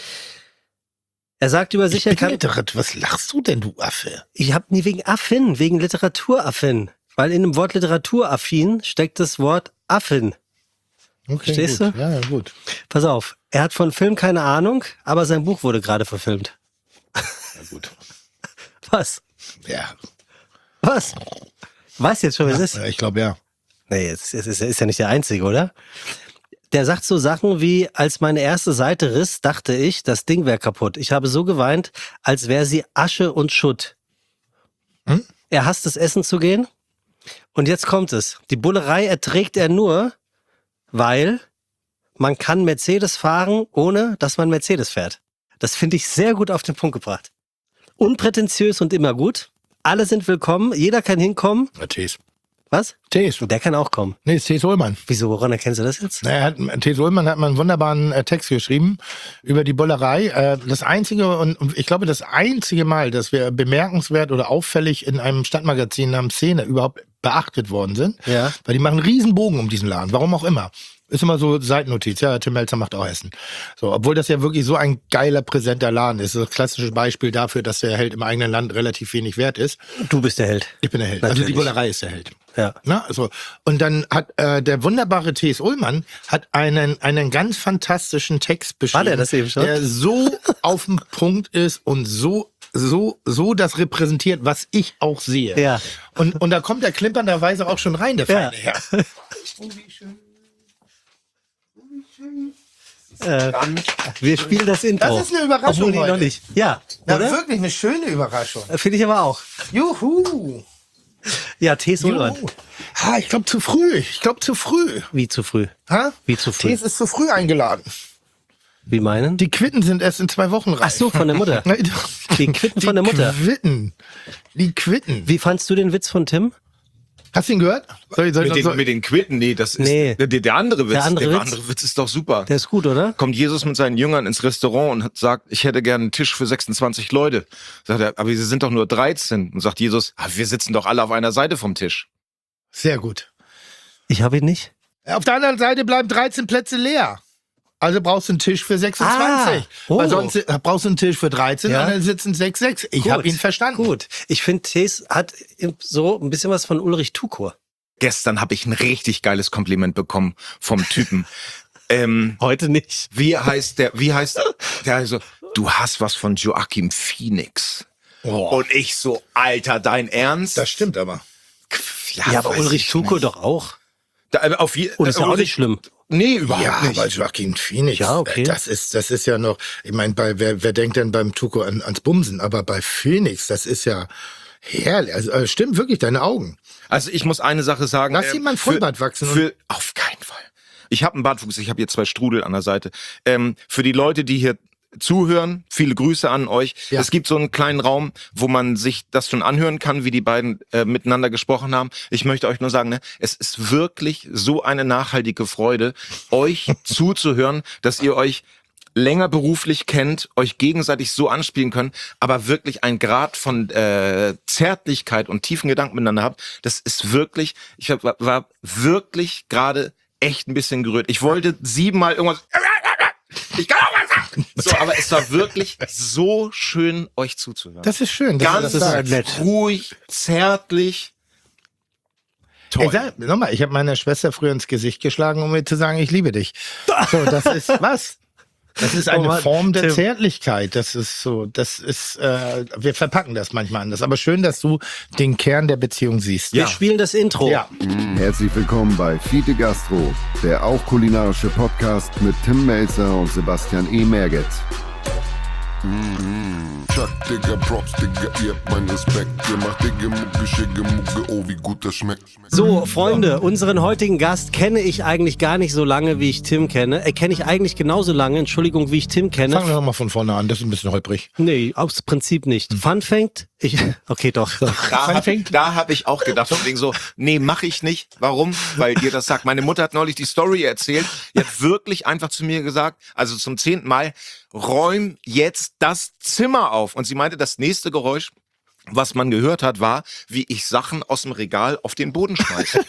Er sagt über sich, er kann. Was lachst du denn, du Affe? Ich habe nie wegen Affin, wegen Literaturaffin. Weil in dem Wort Literaturaffin steckt das Wort Affin. Okay, Verstehst gut. du? Ja, gut. Pass auf, er hat von Film keine Ahnung, aber sein Buch wurde gerade verfilmt. Ja, gut. Was? Ja, Was? Weißt jetzt schon, wer es ist? ich glaube ja. Nee, es ist ja nicht der Einzige, oder? Der sagt so Sachen wie, als meine erste Seite riss, dachte ich, das Ding wäre kaputt. Ich habe so geweint, als wäre sie Asche und Schutt. Hm? Er hasst es, essen zu gehen. Und jetzt kommt es. Die Bullerei erträgt er nur, weil man kann Mercedes fahren, ohne dass man Mercedes fährt. Das finde ich sehr gut auf den Punkt gebracht. Unprätentiös und immer gut. Alle sind willkommen, jeder kann hinkommen. Ja, Tees. Was? Tees. Der kann auch kommen. Nee, ist Tees Ullmann. Wieso, woran erkennst du das jetzt? Naja, Tees Ullmann hat mal einen wunderbaren Text geschrieben über die Bullerei. Das einzige, und ich glaube, das einzige Mal, dass wir bemerkenswert oder auffällig in einem Stadtmagazin namens Szene überhaupt beachtet worden sind. Ja. Weil die machen einen riesen Bogen um diesen Laden. Warum auch immer. Ist immer so Seitennotiz. Ja, Tim Melzer macht auch Essen. So, obwohl das ja wirklich so ein geiler, präsenter Laden ist. Das ist das klassische Beispiel dafür, dass der Held im eigenen Land relativ wenig wert ist. Du bist der Held. Ich bin der Held. Natürlich. Also die Bullerei ist der Held. Ja. Na, so. Und dann hat der wunderbare T.S. Ullmann hat einen ganz fantastischen Text beschrieben. War der das eben schon? Der so auf dem Punkt ist und so das repräsentiert, was ich auch sehe. Ja. Und da kommt er klimpernderweise auch schon rein, der Ja. feine Herr. Wir spielen das Intro. Das ist eine Überraschung Obwohl die heute. noch nicht. Ja, Ja, oder? wirklich eine schöne Überraschung. Finde ich aber auch. Juhu. Ja, T.S. Ullmann. Juhu. Ha, ich glaube zu früh. Wie zu früh? Ha? Wie zu früh? Tees ist zu früh eingeladen. Wie meinen? Die Quitten sind erst in 2 Wochen reif. Ach so, von der Mutter. Die Quitten von der Mutter. Die Quitten. Wie fandst du den Witz von Tim? Hast du ihn gehört? Mit den Quitten, nee, das ist der andere Witz. Der andere Witz ist doch super. Der ist gut, oder? Kommt Jesus mit seinen Jüngern ins Restaurant und sagt, ich hätte gerne einen Tisch für 26 Leute. Sagt er, aber sie sind doch nur 13. Und sagt Jesus, wir sitzen doch alle auf einer Seite vom Tisch. Sehr gut. Ich habe ihn nicht. Auf der anderen Seite bleiben 13 Plätze leer. Also brauchst du einen Tisch für 26. Weil sonst brauchst du einen Tisch für 13 und dann sitzen 6. Ich habe ihn verstanden. Gut. Ich finde, Tees hat so ein bisschen was von Ulrich Tukur. Gestern habe ich ein richtig geiles Kompliment bekommen vom Typen. Heute nicht. Wie heißt der? Also, du hast was von Joaquin Phoenix. Oh. Und ich so, Alter, dein Ernst? Das stimmt aber. Ja, aber weiß Ulrich ich Tukur nicht. doch auch. Und ist ja auch nicht schlimm. Nee, überhaupt nicht. Aber Joaquin Phoenix, Ja, okay. das ist ja noch, ich meine, wer denkt denn beim Tuko ans Bumsen, aber bei Phoenix, das ist ja herrlich. Also stimmt wirklich, deine Augen. Also ich muss eine Sache sagen. Lass ihm mal ein Vollbart wachsen. Auf keinen Fall. Ich habe einen Bartwuchs, ich habe hier 2 Strudel an der Seite. Für die Leute, die hier zuhören, viele Grüße an euch. Ja. Es gibt so einen kleinen Raum, wo man sich das schon anhören kann, wie die beiden miteinander gesprochen haben. Ich möchte euch nur sagen, ne, es ist wirklich so eine nachhaltige Freude, euch zuzuhören, dass ihr euch länger beruflich kennt, euch gegenseitig so anspielen könnt, aber wirklich ein Grad von Zärtlichkeit und tiefen Gedanken miteinander habt. Das ist wirklich, war wirklich gerade echt ein bisschen gerührt. Ich wollte 7-mal irgendwas... Ich kann auch was sagen. So, aber es war wirklich so schön, euch zuzuhören. Das ist schön. Ganz nett. ruhig, zärtlich. Toll. Nochmal, ich habe meiner Schwester früher ins Gesicht geschlagen, um mir zu sagen, ich liebe dich. So, das ist was? Das ist eine Form der Zärtlichkeit. Das ist so, wir verpacken das manchmal anders. Aber schön, dass du den Kern der Beziehung siehst. Wir spielen das Intro. Ja. Herzlich willkommen bei Fiete Gastro, der auch kulinarische Podcast mit Tim Melzer und Sebastian E. Merget. Chuck, Digga, Props, Digga, ihr habt meinen Respekt. Ihr macht Digga, Mucke, Schicke, Mucke, oh, wie gut das schmeckt. So, Freunde, unseren heutigen Gast kenne ich eigentlich gar nicht so lange, wie ich Tim kenne. Kenne ich eigentlich genauso lange, Entschuldigung, wie ich Tim kenne. Fangen wir doch mal von vorne an, das ist ein bisschen holprig. Nee, aus Prinzip nicht. Fun Fact, okay, doch. Da hab ich auch gedacht, von wegen so, nee, mach ich nicht. Warum? Weil dir das sagt. Meine Mutter hat neulich die Story erzählt. Die hat wirklich einfach zu mir gesagt, also zum 10. Mal, räum jetzt das Zimmer auf. Und sie meinte, das nächste Geräusch, was man gehört hat, war, wie ich Sachen aus dem Regal auf den Boden schmeiße.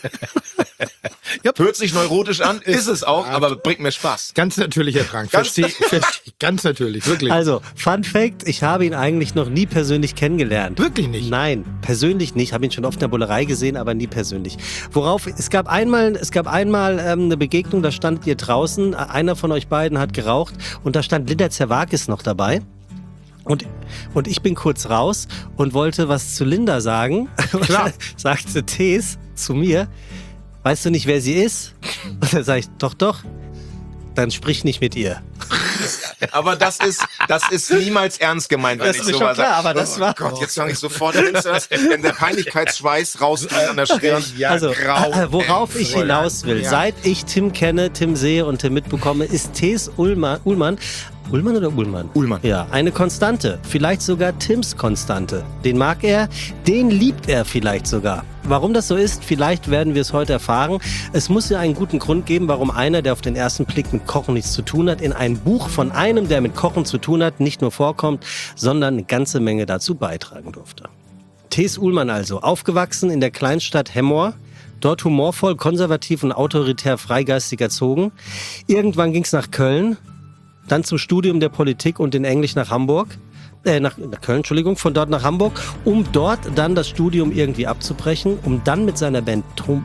Hört sich neurotisch an, ist es auch, aber bringt mir Spaß. Ganz natürlicher Drang. Verstehe, ganz natürlich, wirklich. Also, Fun Fact, ich habe ihn eigentlich noch nie persönlich kennengelernt. Wirklich nicht? Nein, persönlich nicht. Habe ihn schon oft in der Bullerei gesehen, aber nie persönlich. Es gab einmal eine Begegnung, da standet ihr draußen, einer von euch beiden hat geraucht und da stand Linda Zerwakis noch dabei. Und ich bin kurz raus und wollte was zu Linda sagen. Klar. Und sagte Tees zu mir, weißt du nicht, wer sie ist? Und dann sage ich, doch, dann sprich nicht mit ihr. Aber das ist niemals ernst gemeint, wenn Das ich ist mir sowas schon klar, sage. aber das war- Gott, jetzt fange ich sofort an, wenn der Peinlichkeitsschweiß rausdrückt an der Stirn. Also, grau. worauf ich hinaus will, Ja. seit ich Tim kenne, Tim sehe und Tim mitbekomme, ist Tees Ullmann oder Ullmann? Ullmann. Ja, eine Konstante. Vielleicht sogar Tims Konstante. Den mag er, den liebt er vielleicht sogar. Warum das so ist, vielleicht werden wir es heute erfahren. Es muss ja einen guten Grund geben, warum einer, der auf den ersten Blick mit Kochen nichts zu tun hat, in ein Buch von einem, der mit Kochen zu tun hat, nicht nur vorkommt, sondern eine ganze Menge dazu beitragen durfte. Tees Ullmann also, aufgewachsen in der Kleinstadt Hemmoor, dort humorvoll, konservativ und autoritär freigeistig erzogen. Irgendwann ging es nach Köln, dann zum Studium der Politik und in Englisch nach Hamburg. Nach Köln, Entschuldigung, von dort nach Hamburg, um dort dann das Studium irgendwie abzubrechen, um dann mit seiner Band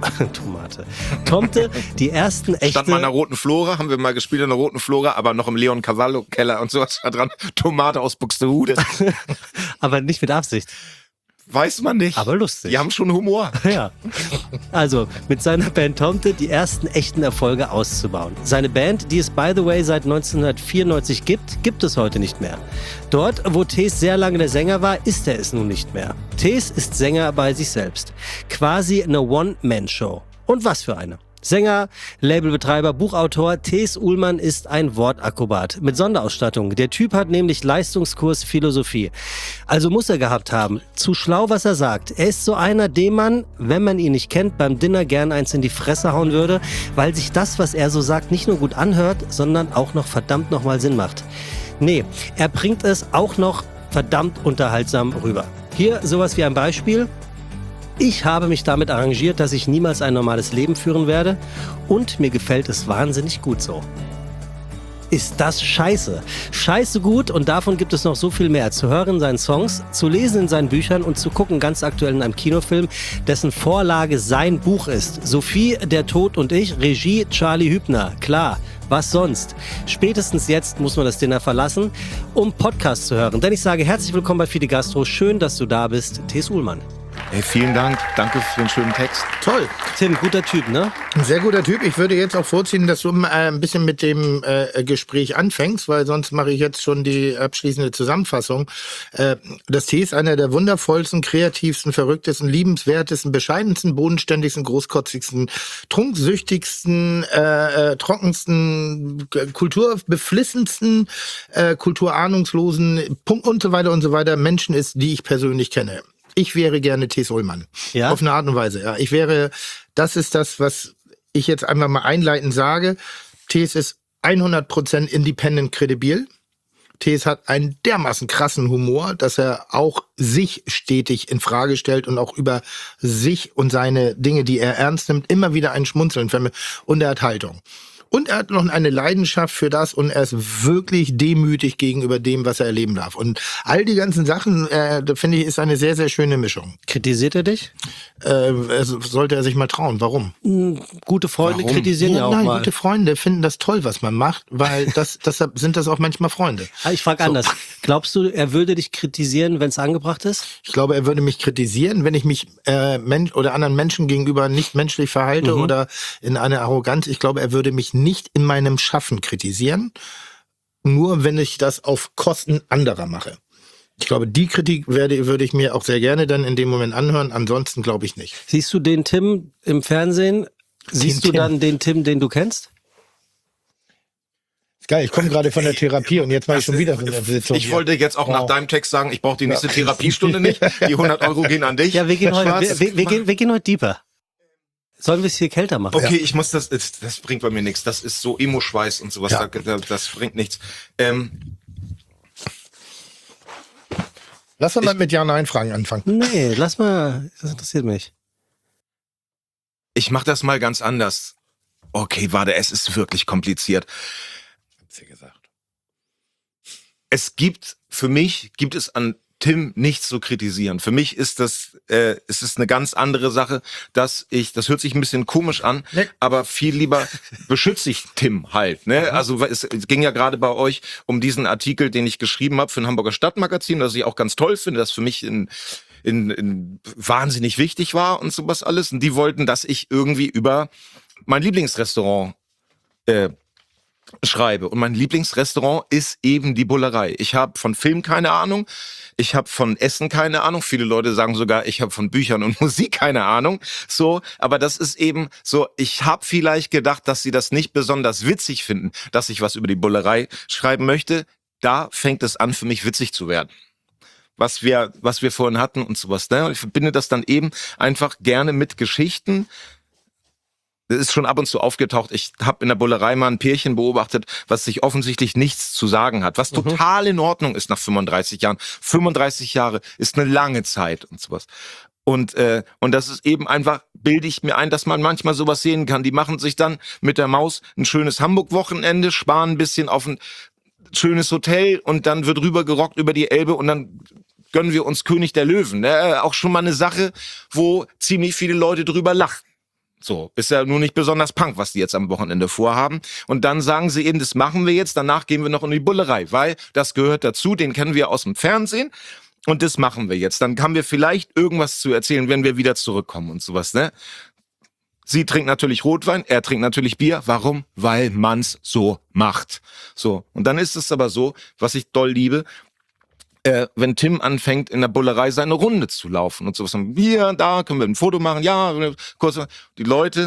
Tomte die ersten echte... Stand mal in der Roten Flora, haben wir mal gespielt in der Roten Flora, aber noch im Leon Cavallo Keller und sowas da dran. Tomate aus Buxtehude. aber nicht mit Absicht, Weiß man nicht. aber lustig. Die haben schon Humor. Ja. Also, mit seiner Band Tomte die ersten echten Erfolge auszubauen. Seine Band, die es by the way seit 1994 gibt es heute nicht mehr. Dort, wo Tees sehr lange der Sänger war, ist er es nun nicht mehr. Tees ist Sänger bei sich selbst. Quasi eine One-Man-Show. Und was für eine. Sänger, Labelbetreiber, Buchautor, T.S. Uhlmann ist ein Wortakrobat mit Sonderausstattung. Der Typ hat nämlich Leistungskurs Philosophie. Also muss er gehabt haben. Zu schlau, was er sagt. Er ist so einer, dem man, wenn man ihn nicht kennt, beim Dinner gern eins in die Fresse hauen würde, weil sich das, was er so sagt, nicht nur gut anhört, sondern auch noch verdammt nochmal Sinn macht. Nee, er bringt es auch noch verdammt unterhaltsam rüber. Hier sowas wie ein Beispiel. Ich habe mich damit arrangiert, dass ich niemals ein normales Leben führen werde und mir gefällt es wahnsinnig gut so. Ist das scheiße? Scheiße gut und davon gibt es noch so viel mehr. Zu hören in seinen Songs, zu lesen in seinen Büchern und zu gucken ganz aktuell in einem Kinofilm, dessen Vorlage sein Buch ist. Sophie, der Tod und ich, Regie Charlie Hübner. Klar, was sonst? Spätestens jetzt muss man das Dinner verlassen, um Podcast zu hören. Denn ich sage herzlich willkommen bei Fide Gastro. Schön, dass du da bist, T.S. Uhlmann. Hey, vielen Dank. Danke für den schönen Text. Toll. Tim, guter Typ, ne? Ein sehr guter Typ. Ich würde jetzt auch vorziehen, dass du ein bisschen mit dem Gespräch anfängst, weil sonst mache ich jetzt schon die abschließende Zusammenfassung. Das T ist einer der wundervollsten, kreativsten, verrücktesten, liebenswertesten, bescheidensten, bodenständigsten, großkotzigsten, trunksüchtigsten, trockensten, kulturbeflissensten, kulturahnungslosen und so weiter Menschen ist, die ich persönlich kenne. Ich wäre gerne T.S. Uhlmann. Ja? Auf eine Art und Weise, ja. Das ist das, was ich jetzt einfach mal einleitend sage. T.S. ist 100% independent kredibil. T.S. hat einen dermaßen krassen Humor, dass er auch sich stetig in Frage stellt und auch über sich und seine Dinge, die er ernst nimmt, immer wieder ein Schmunzeln vermittelt. Und er hat Haltung. Und er hat noch eine Leidenschaft für das und er ist wirklich demütig gegenüber dem, was er erleben darf. Und all die ganzen Sachen, da finde ich, ist eine sehr, sehr schöne Mischung. Kritisiert er dich? Sollte er sich mal trauen. Warum? Gute Freunde Warum? kritisieren ja auch Nein, mal. gute Freunde finden das toll, was man macht, weil deshalb sind das auch manchmal Freunde. Ich frage anders. Glaubst du, er würde dich kritisieren, wenn es angebracht ist? Ich glaube, er würde mich kritisieren, wenn ich mich oder anderen Menschen gegenüber nicht menschlich verhalte oder in einer Arroganz. Ich glaube, er würde mich nicht in meinem Schaffen kritisieren, nur wenn ich das auf Kosten anderer mache. Ich glaube, die Kritik würde ich mir auch sehr gerne dann in dem Moment anhören, ansonsten glaube ich nicht. Siehst du den Tim im Fernsehen? Siehst du dann den Tim, den du kennst? Geil, ich komme gerade von der Therapie und jetzt mache ich schon wieder so eine Sitzung. Ich wollte jetzt auch nach deinem Text sagen, ich brauche die nächste Therapiestunde nicht. Die 100 € gehen an dich. Ja, wir gehen heute, Schwarz. wir gehen heute deeper. Sollen wir es hier kälter machen? Okay, ich muss das bringt bei mir nichts. Das ist so Emo-Schweiß und sowas, Ja. das bringt nichts. Lass uns mal mit Ja-Nein-Fragen anfangen. Nee, lass mal, das interessiert mich. Ich mache das mal ganz anders. Okay, warte, es ist wirklich kompliziert. Hab's ja gesagt. Für mich gibt es an Tim nichts zu kritisieren. Für mich ist es ist eine ganz andere Sache, das hört sich ein bisschen komisch an, Nee. aber viel lieber beschütze ich Tim halt, ne? Also es ging ja gerade bei euch um diesen Artikel, den ich geschrieben habe für ein Hamburger Stadtmagazin, das ich auch ganz toll finde, das für mich in wahnsinnig wichtig war und sowas alles. Und die wollten, dass ich irgendwie über mein Lieblingsrestaurant schreibe. Und mein Lieblingsrestaurant ist eben die Bullerei. Ich habe von Film keine Ahnung. Ich habe von Essen keine Ahnung. Viele Leute sagen sogar, ich habe von Büchern und Musik keine Ahnung. So, aber das ist eben so, ich habe vielleicht gedacht, dass sie das nicht besonders witzig finden, dass ich was über die Bullerei schreiben möchte. Da fängt es an, für mich witzig zu werden. Was wir vorhin hatten und sowas. Ne? Und ich verbinde das dann eben einfach gerne mit Geschichten. Das ist schon ab und zu aufgetaucht. Ich habe in der Bullerei mal ein Pärchen beobachtet, was sich offensichtlich nichts zu sagen hat, was total in Ordnung ist nach 35 Jahren. 35 Jahre ist eine lange Zeit und sowas. Und das ist eben einfach, bilde ich mir ein, dass man manchmal sowas sehen kann. Die machen sich dann mit der Maus ein schönes Hamburg-Wochenende, sparen ein bisschen auf ein schönes Hotel und dann wird rüber gerockt über die Elbe und dann gönnen wir uns König der Löwen. Ne? Auch schon mal eine Sache, wo ziemlich viele Leute drüber lachen. So, ist ja nur nicht besonders Punk, was die jetzt am Wochenende vorhaben. Und dann sagen sie eben, das machen wir jetzt, danach gehen wir noch in die Bullerei, weil das gehört dazu, den kennen wir aus dem Fernsehen und das machen wir jetzt. Dann haben wir vielleicht irgendwas zu erzählen, wenn wir wieder zurückkommen und sowas, ne? Sie trinkt natürlich Rotwein, er trinkt natürlich Bier. Warum? Weil man's so macht. So, und dann ist es aber so, was ich doll liebe, wenn Tim anfängt, in der Bullerei seine Runde zu laufen und sowas. Hier, da können wir ein Foto machen, ja, kurz. Die Leute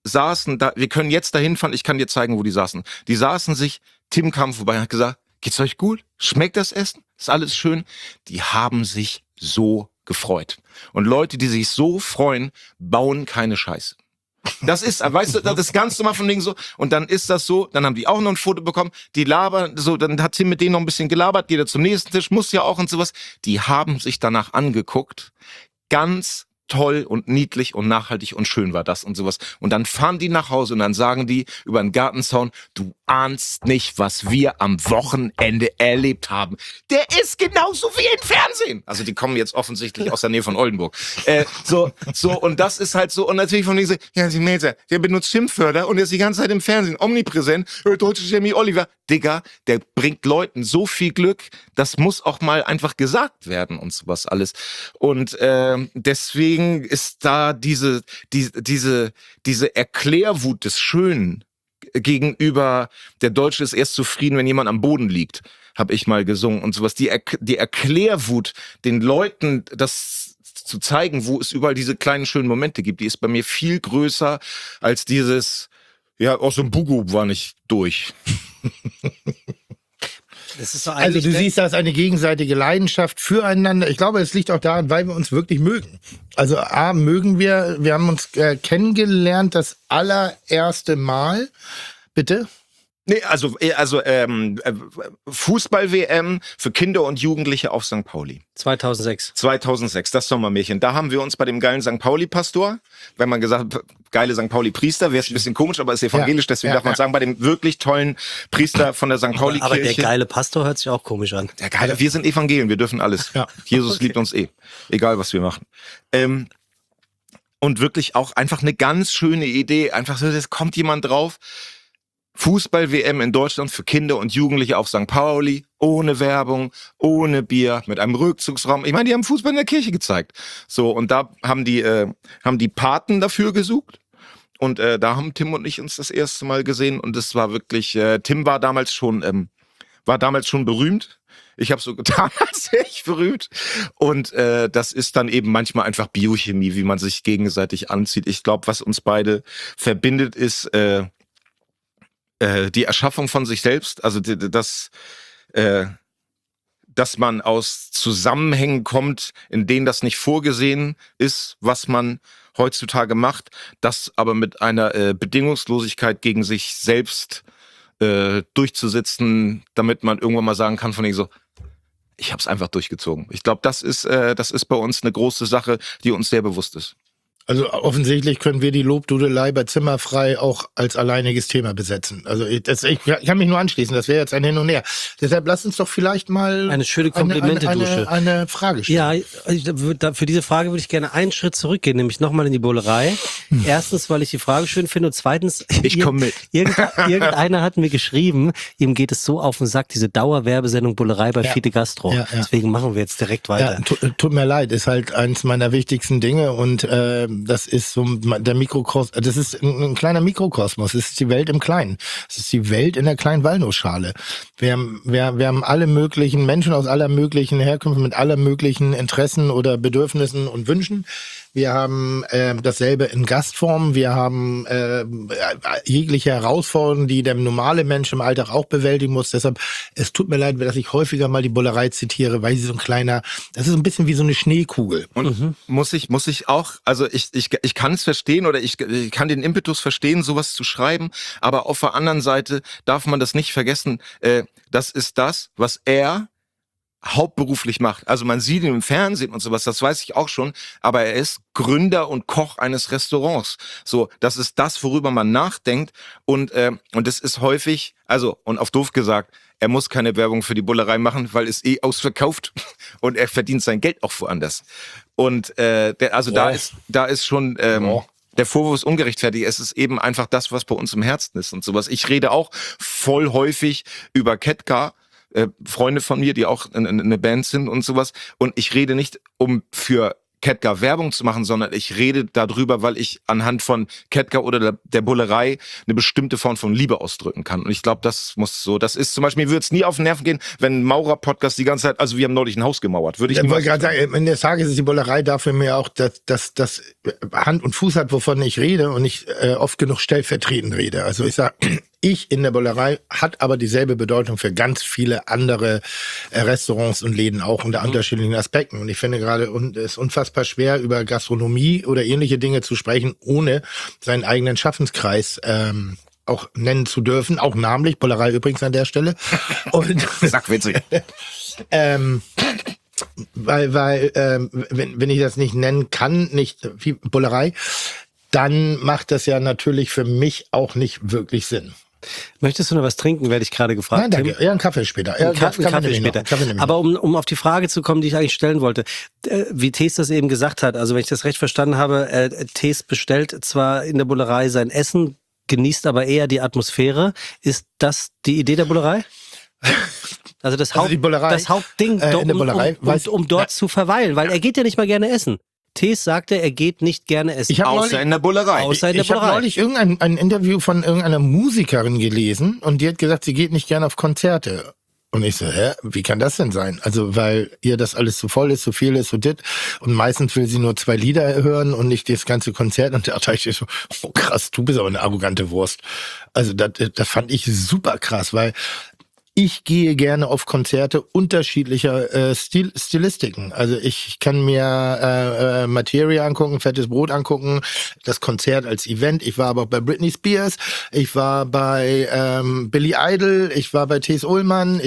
saßen da, wir können jetzt dahin fahren, ich kann dir zeigen, wo die saßen. Die saßen sich, Tim kam vorbei und hat gesagt, geht's euch gut? Schmeckt das Essen? Ist alles schön? Die haben sich so gefreut. Und Leute, die sich so freuen, bauen keine Scheiße. Das ist, weißt du, das ist ganz normal von Dingen so. Und dann ist das so, dann haben die auch noch ein Foto bekommen, die labern, so, dann hat Tim mit denen noch ein bisschen gelabert, geht er zum nächsten Tisch, muss ja auch und sowas. Die haben sich danach angeguckt. Ganz toll und niedlich und nachhaltig und schön war das und sowas. Und dann fahren die nach Hause und dann sagen die über den Gartenzaun, du ahnst nicht, was wir am Wochenende erlebt haben. Der ist genauso wie im Fernsehen. Also die kommen jetzt offensichtlich aus der Nähe von Oldenburg. So, und das ist halt so, und natürlich von denen so, ja, die Mädchen, der benutzt Schimpfwörter und der ist die ganze Zeit im Fernsehen, omnipräsent, deutsche Jamie Oliver. Digga, der bringt Leuten so viel Glück, das muss auch mal einfach gesagt werden und sowas alles. Und deswegen ist da diese Erklärwut des Schönen gegenüber, der Deutsche ist erst zufrieden, wenn jemand am Boden liegt, habe ich mal gesungen und sowas. Die Erklärwut, den Leuten das zu zeigen, wo es überall diese kleinen schönen Momente gibt, die ist bei mir viel größer als dieses, ja, aus dem Bugo war nicht durch. Das ist so Also du siehst, da ist eine gegenseitige Leidenschaft füreinander. Ich glaube, es liegt auch daran, weil wir uns wirklich mögen. Also A, mögen wir haben uns kennengelernt das allererste Mal. Bitte? Nee, also Fußball-WM für Kinder und Jugendliche auf St. Pauli. 2006, das Sommermärchen. Da haben wir uns bei dem geilen St. Pauli-Pastor, wenn man gesagt hat, geile St. Pauli-Priester, wäre es ein bisschen komisch, aber ist evangelisch, deswegen darf man sagen, bei dem wirklich tollen Priester von der St. Pauli-Kirche. Aber der geile Pastor hört sich auch komisch an. Der geile, wir sind Evangelien, wir dürfen alles. Ja. Jesus liebt uns egal was wir machen. Und wirklich auch einfach eine ganz schöne Idee, einfach so, es kommt jemand drauf, Fußball-WM in Deutschland für Kinder und Jugendliche auf St. Pauli, ohne Werbung, ohne Bier, mit einem Rückzugsraum. Ich meine, die haben Fußball in der Kirche gezeigt. So, und da haben die Paten dafür gesucht. Und da haben Tim und ich uns das erste Mal gesehen. Und es war wirklich, Tim war damals schon berühmt. Ich habe so getan, als wäre ich berühmt. Und das ist dann eben manchmal einfach Biochemie, wie man sich gegenseitig anzieht. Ich glaube, was uns beide verbindet, ist die Erschaffung von sich selbst, also dass man aus Zusammenhängen kommt, in denen das nicht vorgesehen ist, was man heutzutage macht, das aber mit einer Bedingungslosigkeit gegen sich selbst durchzusitzen, damit man irgendwann mal sagen kann von denen so, ich habe es einfach durchgezogen. Ich glaube, das ist bei uns eine große Sache, die uns sehr bewusst ist. Also offensichtlich können wir die Lobdudelei bei Zimmerfrei auch als alleiniges Thema besetzen. Also ich kann mich nur anschließen, das wäre jetzt ein Hin und Her. Deshalb lass uns doch vielleicht mal eine schöne Komplimente-Dusche. Eine Frage stellen. Ja, für diese Frage würde ich gerne einen Schritt zurückgehen, nämlich nochmal in die Bullerei. Erstens, weil ich die Frage schön finde und zweitens, ich komme mit. Irgendeiner hat mir geschrieben, ihm geht es so auf den Sack, diese Dauerwerbesendung Bullerei bei Fide Gastro. Ja. Deswegen machen wir jetzt direkt weiter. Ja, tut mir leid, ist halt eins meiner wichtigsten Dinge und das ist so der Mikrokosmos, das ist ein kleiner Mikrokosmos, das ist die Welt im Kleinen. Das ist die Welt in der kleinen Walnussschale. Wir haben alle möglichen Menschen aus aller möglichen Herkünften mit aller möglichen Interessen oder Bedürfnissen und Wünschen. Wir haben dasselbe in Gastform. Wir haben jegliche Herausforderungen, die der normale Mensch im Alltag auch bewältigen muss. Deshalb, es tut mir leid, dass ich häufiger mal die Bullerei zitiere, weil sie so ein kleiner, das ist ein bisschen wie so eine Schneekugel. Und muss ich auch, also ich kann es verstehen oder ich kann den Impetus verstehen, sowas zu schreiben, aber auf der anderen Seite darf man das nicht vergessen, das ist das, was er hauptberuflich macht. Also man sieht ihn im Fernsehen und sowas, das weiß ich auch schon, aber er ist Gründer und Koch eines Restaurants. So, das ist das, worüber man nachdenkt und es ist häufig, also und auf doof gesagt, er muss keine Werbung für die Bullerei machen, weil es ausverkauft und er verdient sein Geld auch woanders. Und da ist schon der Vorwurf ist ungerechtfertigt. Es ist eben einfach das, was bei uns im Herzen ist und sowas. Ich rede auch voll häufig über Ketka, Freunde von mir, die auch eine Band sind und sowas. Und ich rede nicht, um für Ketka Werbung zu machen, sondern ich rede darüber, weil ich anhand von Ketka oder der Bullerei eine bestimmte Form von Liebe ausdrücken kann. Und ich glaube, das ist zum Beispiel, mir würde es nie auf den Nerven gehen, wenn ein Maurer-Podcast die ganze Zeit, also wir haben neulich ein Haus gemauert, würde ich Ich nie wollte gerade sagen, am Ende des Tages ist die Bullerei dafür mir auch, dass das Hand und Fuß hat, wovon ich rede und ich oft genug stellvertretend rede. Also ich sage, ich in der Bullerei hat aber dieselbe Bedeutung für ganz viele andere Restaurants und Läden auch unter unterschiedlichen Aspekten. Und ich finde gerade, es ist unfassbar schwer, über Gastronomie oder ähnliche Dinge zu sprechen, ohne seinen eigenen Schaffenskreis auch nennen zu dürfen. Auch namentlich, Bullerei übrigens an der Stelle. Und Sackwitzig. Wenn ich das nicht nennen kann, nicht wie Bullerei, dann macht das ja natürlich für mich auch nicht wirklich Sinn. Möchtest du noch was trinken, werde ich gerade gefragt. Nein, danke. Tim? Ja, einen Kaffee später. Einen Kaffee später. Aber um auf die Frage zu kommen, die ich eigentlich stellen wollte, wie Tees das eben gesagt hat, also wenn ich das recht verstanden habe, Tees bestellt zwar in der Bullerei sein Essen, genießt aber eher die Atmosphäre. Ist das die Idee der Bullerei? Also das Hauptding, in der Bullerei, um dort zu verweilen, weil er geht ja nicht mal gerne essen. Tees sagte, er geht nicht gerne essen. Außer in der Bullerei. Außer in der Ich habe Bullerei. neulich ein Interview von irgendeiner Musikerin gelesen und die hat gesagt, sie geht nicht gerne auf Konzerte. Und ich so, wie kann das denn sein? Also, weil ihr das alles zu voll ist, zu viel ist, so dit. Und meistens will sie nur 2 Lieder hören und nicht das ganze Konzert. Und da dachte ich so, oh krass, du bist aber eine arrogante Wurst. Also, das fand ich super krass, weil ich gehe auf Konzerte unterschiedlicher Stilistiken. Also ich kann mir Materia angucken, Fettes Brot angucken, das Konzert als Event. Ich war aber auch bei Britney Spears, ich war bei Billy Idol, ich war bei T.S. Ullmann,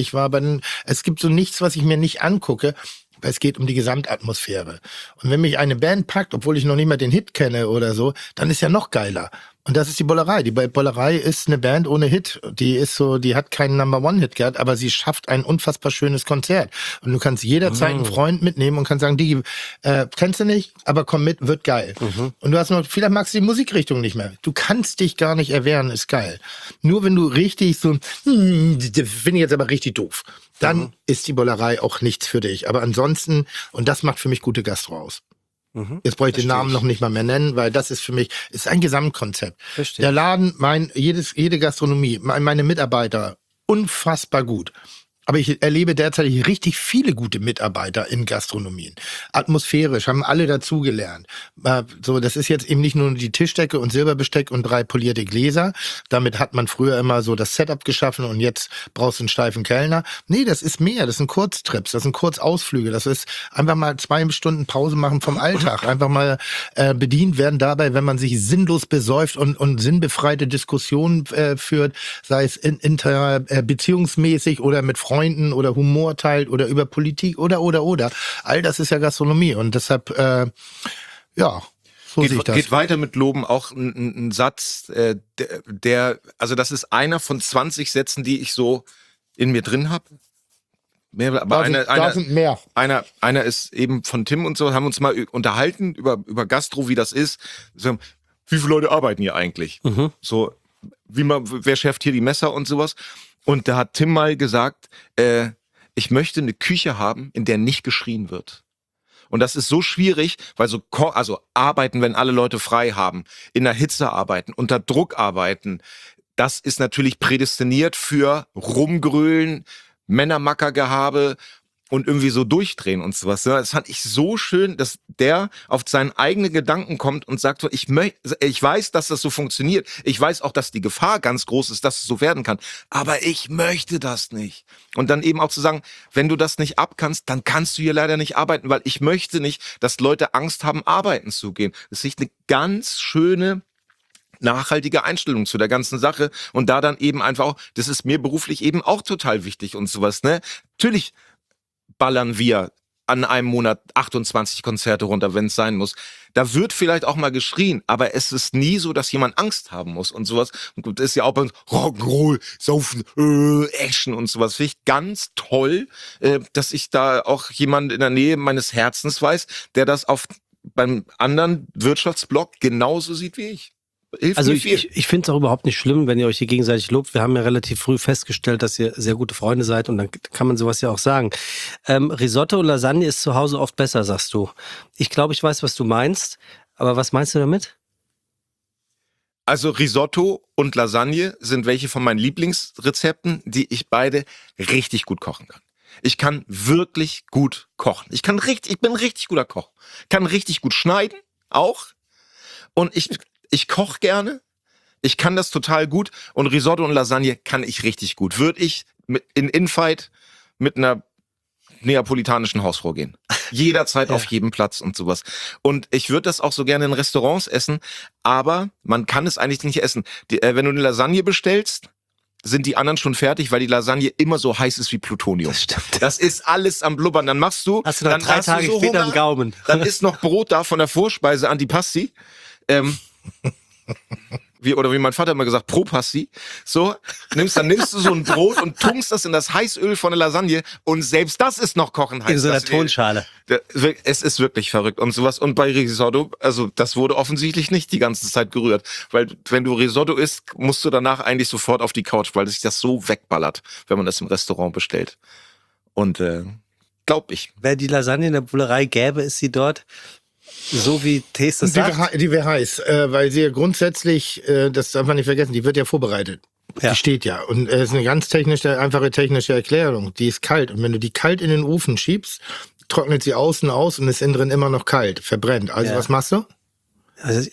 es gibt so nichts, was ich mir nicht angucke. Es geht um die Gesamtatmosphäre. Und wenn mich eine Band packt, obwohl ich noch nicht mal den Hit kenne oder so, dann ist ja noch geiler. Und das ist die Bullerei. Die Bullerei ist eine Band ohne Hit. Die hat keinen Number-One-Hit gehabt, aber sie schafft ein unfassbar schönes Konzert. Und du kannst jederzeit einen Freund mitnehmen und kannst sagen, Digi, kennst du nicht, aber komm mit, wird geil. Und du hast noch, vielleicht magst du die Musikrichtung nicht mehr. Du kannst dich gar nicht erwehren, ist geil. Nur wenn du richtig so, finde ich jetzt aber richtig doof, dann ist die Bullerei auch nichts für dich. Aber ansonsten, und das macht für mich gute Gastro aus. Jetzt brauche ich den Namen noch nicht mal mehr nennen, weil das ist für mich, ist ein Gesamtkonzept. Der Laden, jede Gastronomie, meine Mitarbeiter, unfassbar gut. Aber ich erlebe derzeit richtig viele gute Mitarbeiter in Gastronomien. Atmosphärisch, haben alle dazugelernt. So, das ist jetzt eben nicht nur die Tischdecke und Silberbesteck und 3 polierte Gläser. Damit hat man früher immer so das Setup geschaffen und jetzt brauchst du einen steifen Kellner. Nee, das ist mehr. Das sind Kurztrips, das sind Kurzausflüge. Das ist einfach mal 2 Stunden Pause machen vom Alltag. Einfach mal bedient werden dabei, wenn man sich sinnlos besäuft und sinnbefreite Diskussionen führt, sei es beziehungsmäßig oder mit Freunden oder Humor teilt oder über Politik oder. All das ist ja Gastronomie und deshalb, so sehe ich das. Geht weiter mit Loben, auch ein Satz, also das ist einer von 20 Sätzen, die ich so in mir drin habe. Aber Da sind mehr. Einer ist eben von Tim und so, haben uns mal unterhalten über Gastro, wie das ist. So, wie viele Leute arbeiten hier eigentlich? So, wer schärft hier die Messer und sowas? Und da hat Tim mal gesagt, ich möchte eine Küche haben, in der nicht geschrien wird. Und das ist so schwierig, weil also arbeiten, wenn alle Leute frei haben, in der Hitze arbeiten, unter Druck arbeiten, das ist natürlich prädestiniert für Rumgrölen, Männermackergehabe und irgendwie so durchdrehen und sowas. Das fand ich so schön, dass der auf seinen eigenen Gedanken kommt und sagt, ich weiß, dass das so funktioniert. Ich weiß auch, dass die Gefahr ganz groß ist, dass es so werden kann. Aber ich möchte das nicht. Und dann eben auch zu sagen, wenn du das nicht abkannst, dann kannst du hier leider nicht arbeiten, weil ich möchte nicht, dass Leute Angst haben, arbeiten zu gehen. Das ist eine ganz schöne, nachhaltige Einstellung zu der ganzen Sache. Und da dann eben einfach auch, das ist mir beruflich eben auch total wichtig und sowas, ne? Natürlich ballern wir an einem Monat 28 Konzerte runter, wenn es sein muss. Da wird vielleicht auch mal geschrien, aber es ist nie so, dass jemand Angst haben muss und sowas. Und das ist ja auch bei uns Rock'n'Roll, Saufen, Action und sowas. Finde ich ganz toll, dass ich da auch jemanden in der Nähe meines Herzens weiß, der das beim anderen Wirtschaftsblock genauso sieht wie ich. hilft Also mir viel. ich finde es auch überhaupt nicht schlimm, wenn ihr euch hier gegenseitig lobt. Wir haben ja relativ früh festgestellt, dass ihr sehr gute Freunde seid und dann kann man sowas ja auch sagen. Risotto und Lasagne ist zu Hause oft besser, sagst du. Ich glaube, ich weiß, was du meinst. Aber was meinst du damit? Also Risotto und Lasagne sind welche von meinen Lieblingsrezepten, die ich beide richtig gut kochen kann. Ich kann wirklich gut kochen. Ich bin ein richtig guter Koch. Kann richtig gut schneiden, auch. Und ich koche gerne. Ich kann das total gut. Und Risotto und Lasagne kann ich richtig gut. Würde ich in Infight mit einer neapolitanischen Hausfrau gehen. Jederzeit auf jedem Platz und sowas. Und ich würde das auch so gerne in Restaurants essen, aber man kann es eigentlich nicht essen. Wenn du eine Lasagne bestellst, sind die anderen schon fertig, weil die Lasagne immer so heiß ist wie Plutonium. Das stimmt. Das ist alles am Blubbern. Dann machst du, Hast du dann 3 Tage so später Hunger, im Gaumen. Dann ist noch Brot da von der Vorspeise Antipasti. Wie mein Vater immer gesagt, Propasti. So, dann nimmst du so ein Brot und tunkst das in das Heißöl von der Lasagne und selbst das ist noch kochen heiß. In so einer Das- Tonschale. Es ist wirklich verrückt und sowas. Und bei Risotto, also das wurde offensichtlich nicht die ganze Zeit gerührt. Weil wenn du Risotto isst, musst du danach eigentlich sofort auf die Couch, weil sich das so wegballert, wenn man das im Restaurant bestellt. Und glaub ich. Wenn die Lasagne in der Bullerei gäbe, ist sie dort so wie Tees das sagt. Die wäre heiß, weil sie ja grundsätzlich, das darf man nicht vergessen, die wird ja vorbereitet. Ja. Die steht ja. Und es ist eine ganz einfache technische Erklärung. Die ist kalt. Und wenn du die kalt in den Ofen schiebst, trocknet sie außen aus und ist innen drin immer noch kalt, verbrennt. Also Ja. was machst du? Also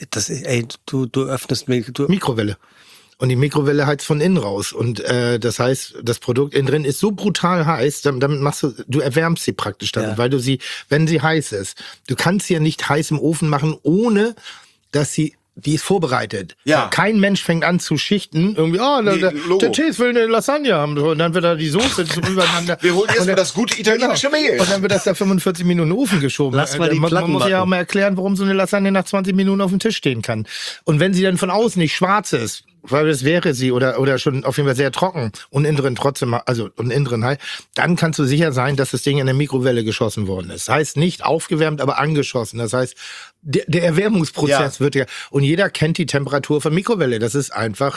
du öffnest mir... Mikrowelle. Und die Mikrowelle heizt von innen raus. Und das heißt, das Produkt innen drin ist so brutal heiß, damit du erwärmst sie praktisch damit, weil du sie, wenn sie heiß ist, du kannst sie ja nicht heiß im Ofen machen, ohne dass die ist vorbereitet. Ja. Kein Mensch fängt an zu schichten. Irgendwie, Logo. der Cheese will eine Lasagne haben. Und dann wird da die Soße übereinander. Wir holen Und erstmal dann- das gute italienische Mehl. Und dann wird das da 45 Minuten in den Ofen geschoben. Lass mal die man Platten muss ja backen. auch mal erklären, warum so eine Lasagne nach 20 Minuten auf dem Tisch stehen kann. Und wenn sie dann von außen nicht schwarz ist, weil das wäre sie, oder schon auf jeden Fall sehr trocken und innen drin trotzdem, und innen drin halt, dann kannst du sicher sein, dass das Ding in der Mikrowelle geschossen worden ist. Das heißt nicht aufgewärmt, aber angeschossen. Das heißt, der Erwärmungsprozess wird ja, und jeder kennt die Temperatur von Mikrowelle. Das ist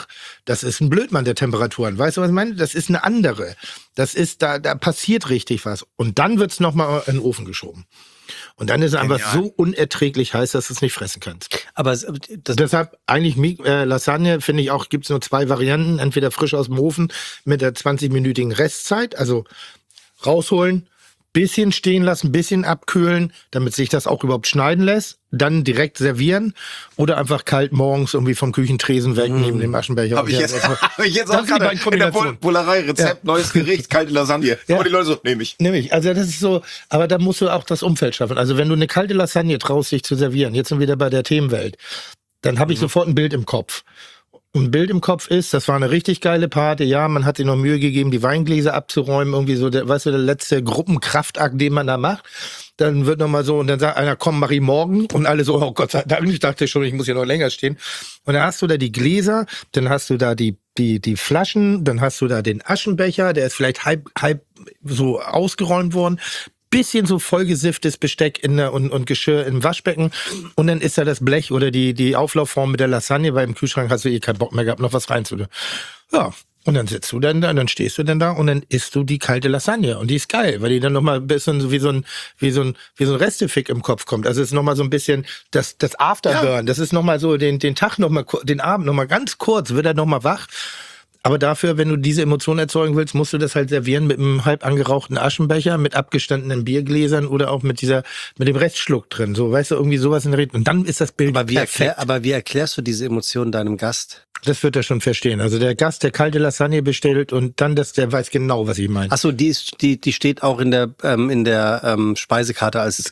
ein Blödmann der Temperaturen. Weißt du, was ich meine? Das ist eine andere. Das ist, da passiert richtig was. Und dann wird's nochmal in den Ofen geschoben. Und dann ist es einfach so unerträglich heiß, dass du es nicht fressen kannst. Aber Deshalb eigentlich Lasagne, finde ich auch, gibt's nur 2 Varianten. Entweder frisch aus dem Ofen mit der 20-minütigen Restzeit, also rausholen, bisschen stehen lassen, bisschen abkühlen, damit sich das auch überhaupt schneiden lässt, dann direkt servieren oder einfach kalt morgens irgendwie vom Küchentresen weg neben dem Aschenbecher. Habe ich jetzt Das auch sind die gerade beiden in der Kombinationen. Bullerei Rezept, neues Gericht, kalte Lasagne. Ja. Aber die Leute so, nehme ich. Nämlich, also das ist so, aber da musst du auch das Umfeld schaffen. Also wenn du eine kalte Lasagne traust, dich zu servieren, jetzt sind wir wieder bei der Themenwelt, dann habe ich sofort ein Bild im Kopf. Und ein Bild im Kopf ist, das war eine richtig geile Party, ja, man hat sich noch Mühe gegeben, die Weingläser abzuräumen, irgendwie so, der letzte Gruppenkraftakt, den man da macht. Dann wird nochmal so, und dann sagt einer, komm, mach ich morgen. Und alle so, oh Gott sei Dank, ich dachte schon, ich muss hier noch länger stehen. Und dann hast du da die Gläser, dann hast du da die Flaschen, dann hast du da den Aschenbecher, der ist vielleicht halb so ausgeräumt worden. Bisschen so vollgesifftes Besteck und Geschirr im Waschbecken. Und dann ist da das Blech oder die Auflaufform mit der Lasagne, weil im Kühlschrank hast du keinen Bock mehr gehabt, noch was reinzutun. Ja. Und dann sitzt du dann da, dann stehst du dann da und dann isst du die kalte Lasagne. Und die ist geil, weil die dann nochmal ein bisschen so wie so ein Restefick im Kopf kommt. Also es ist nochmal so ein bisschen das Afterburn. Ja. Das ist nochmal so den Tag nochmal, den Abend nochmal ganz kurz, wird er nochmal wach. Aber dafür, wenn du diese Emotion erzeugen willst, musst du das halt servieren mit einem halb angerauchten Aschenbecher, mit abgestandenen Biergläsern oder auch mit dem Restschluck drin. So, weißt du, irgendwie sowas in der Richtung. Und dann ist das Bild perfekt. Aber wie erklärst du diese Emotion deinem Gast? Das wird er schon verstehen. Also der Gast, der kalte Lasagne bestellt und dann der weiß genau, was ich meine. Ach so, die steht auch in der Speisekarte als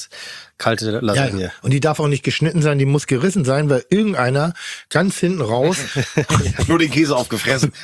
kalte Lasagne. Ja. Und die darf auch nicht geschnitten sein, die muss gerissen sein, weil irgendeiner ganz hinten raus nur den Käse aufgefressen.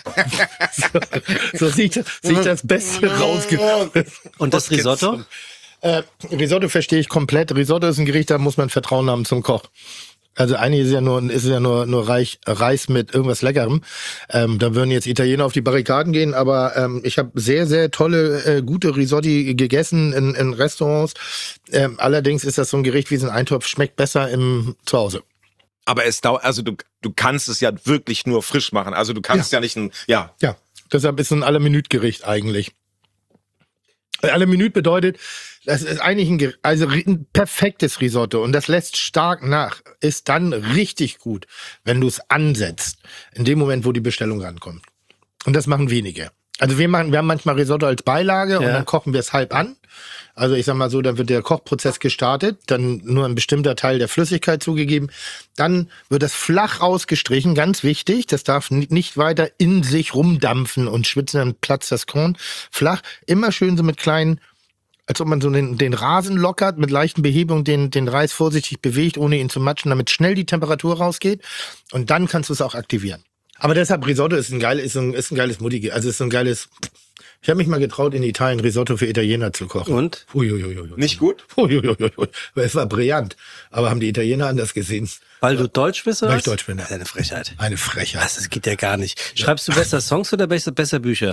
so sieht das Beste rausgerissen. Und das Risotto? Risotto verstehe ich komplett. Risotto ist ein Gericht, da muss man Vertrauen haben zum Koch. Also eigentlich ist ja nur Reis mit irgendwas Leckerem. Da würden jetzt Italiener auf die Barrikaden gehen, aber ich habe sehr, sehr tolle, gute Risotti gegessen in Restaurants. Allerdings ist das so ein Gericht wie so ein Eintopf, schmeckt besser zu Hause. Aber es dauert, also du kannst es ja wirklich nur frisch machen. Also du kannst ja nicht Ja, deshalb ist es ein Alle-Minute-Gericht eigentlich. Alle-Minute bedeutet, das ist eigentlich ein perfektes Risotto und das lässt stark nach. Ist dann richtig gut, wenn du es ansetzt, in dem Moment, wo die Bestellung rankommt. Und das machen wenige. Also wir haben manchmal Risotto als Beilage und dann kochen wir es halb an. Also ich sag mal so, dann wird der Kochprozess gestartet, dann nur ein bestimmter Teil der Flüssigkeit zugegeben. Dann wird das flach ausgestrichen, ganz wichtig. Das darf nicht weiter in sich rumdampfen und schwitzen, dann platzt das Korn. Flach, immer schön so mit kleinen, als ob man so den Rasen lockert, mit leichten Behebungen den Reis vorsichtig bewegt, ohne ihn zu matschen, damit schnell die Temperatur rausgeht. Und dann kannst du es auch aktivieren. Aber deshalb Risotto ist ein geiles Mutti, also ist so ein geiles. Ich habe mich mal getraut, in Italien Risotto für Italiener zu kochen. Und? Uiuiui. nicht gut. Uiuiui. Es war brillant. Aber haben die Italiener anders gesehen. Weil du Deutsch bist, oder Weil was? ich Deutsch bin, ja. Das ist eine Frechheit. Eine Frechheit. Das geht ja gar nicht. Schreibst du besser Songs oder besser Bücher?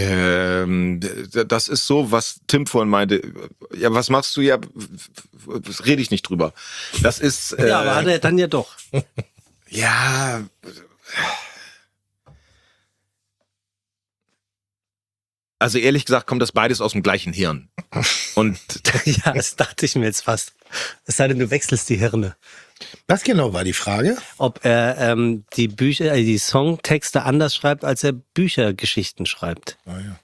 Das ist so, was Tim vorhin meinte. Ja, was machst du? Ja, rede ich nicht drüber. Das ist. Ja, aber hat er dann ja doch. Ja. Also ehrlich gesagt kommt das beides aus dem gleichen Hirn. Und Ja, das dachte ich mir jetzt fast. Es sei denn, du wechselst die Hirne. Was genau war die Frage? Ob er die Songtexte anders schreibt, als er Büchergeschichten schreibt. Oh, ja.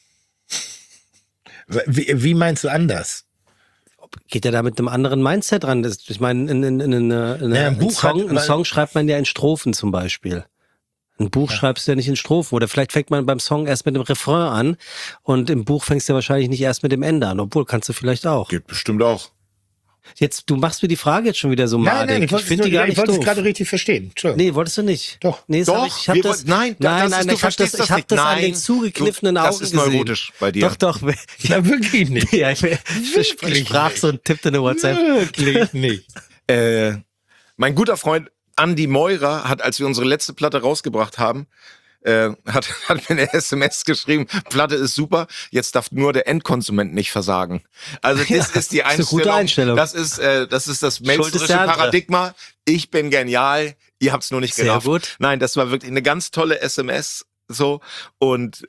Wie meinst du anders? Geht er da mit einem anderen Mindset ran? Ich meine, ein Song schreibt man ja in Strophen zum Beispiel. Ein Buch schreibst du ja nicht in Strophen. Oder vielleicht fängt man beim Song erst mit dem Refrain an und im Buch fängst du wahrscheinlich nicht erst mit dem Ende an. Obwohl, kannst du vielleicht auch. geht bestimmt auch. Jetzt, du machst mir die Frage jetzt schon wieder so madig. ich wollte es gerade richtig verstehen. Entschuldigung. Nee, wolltest du nicht? Doch. Nee, das Doch, hab ich hab das, nein, nein, das nein, ist, du ich hab verstehst das, das ich hab nicht. das an den Nein, zugekniffenen Augen das ist gesehen. neurotisch bei dir. Doch. Ja, wirklich nicht. Ja, ich sprach so und tippte eine WhatsApp. Wirklich nicht. Mein guter Freund Andi Meurer hat, als wir unsere letzte Platte rausgebracht haben, hat mir eine SMS geschrieben, Platte ist super, jetzt darf nur der Endkonsument nicht versagen. Also das ist die ist eine gute Einstellung. Das ist das Schuld ist melzerische der andere. Paradigma. Ich bin genial, ihr habt's nur nicht Sehr gerafft. gut. Nein, das war wirklich eine ganz tolle SMS so und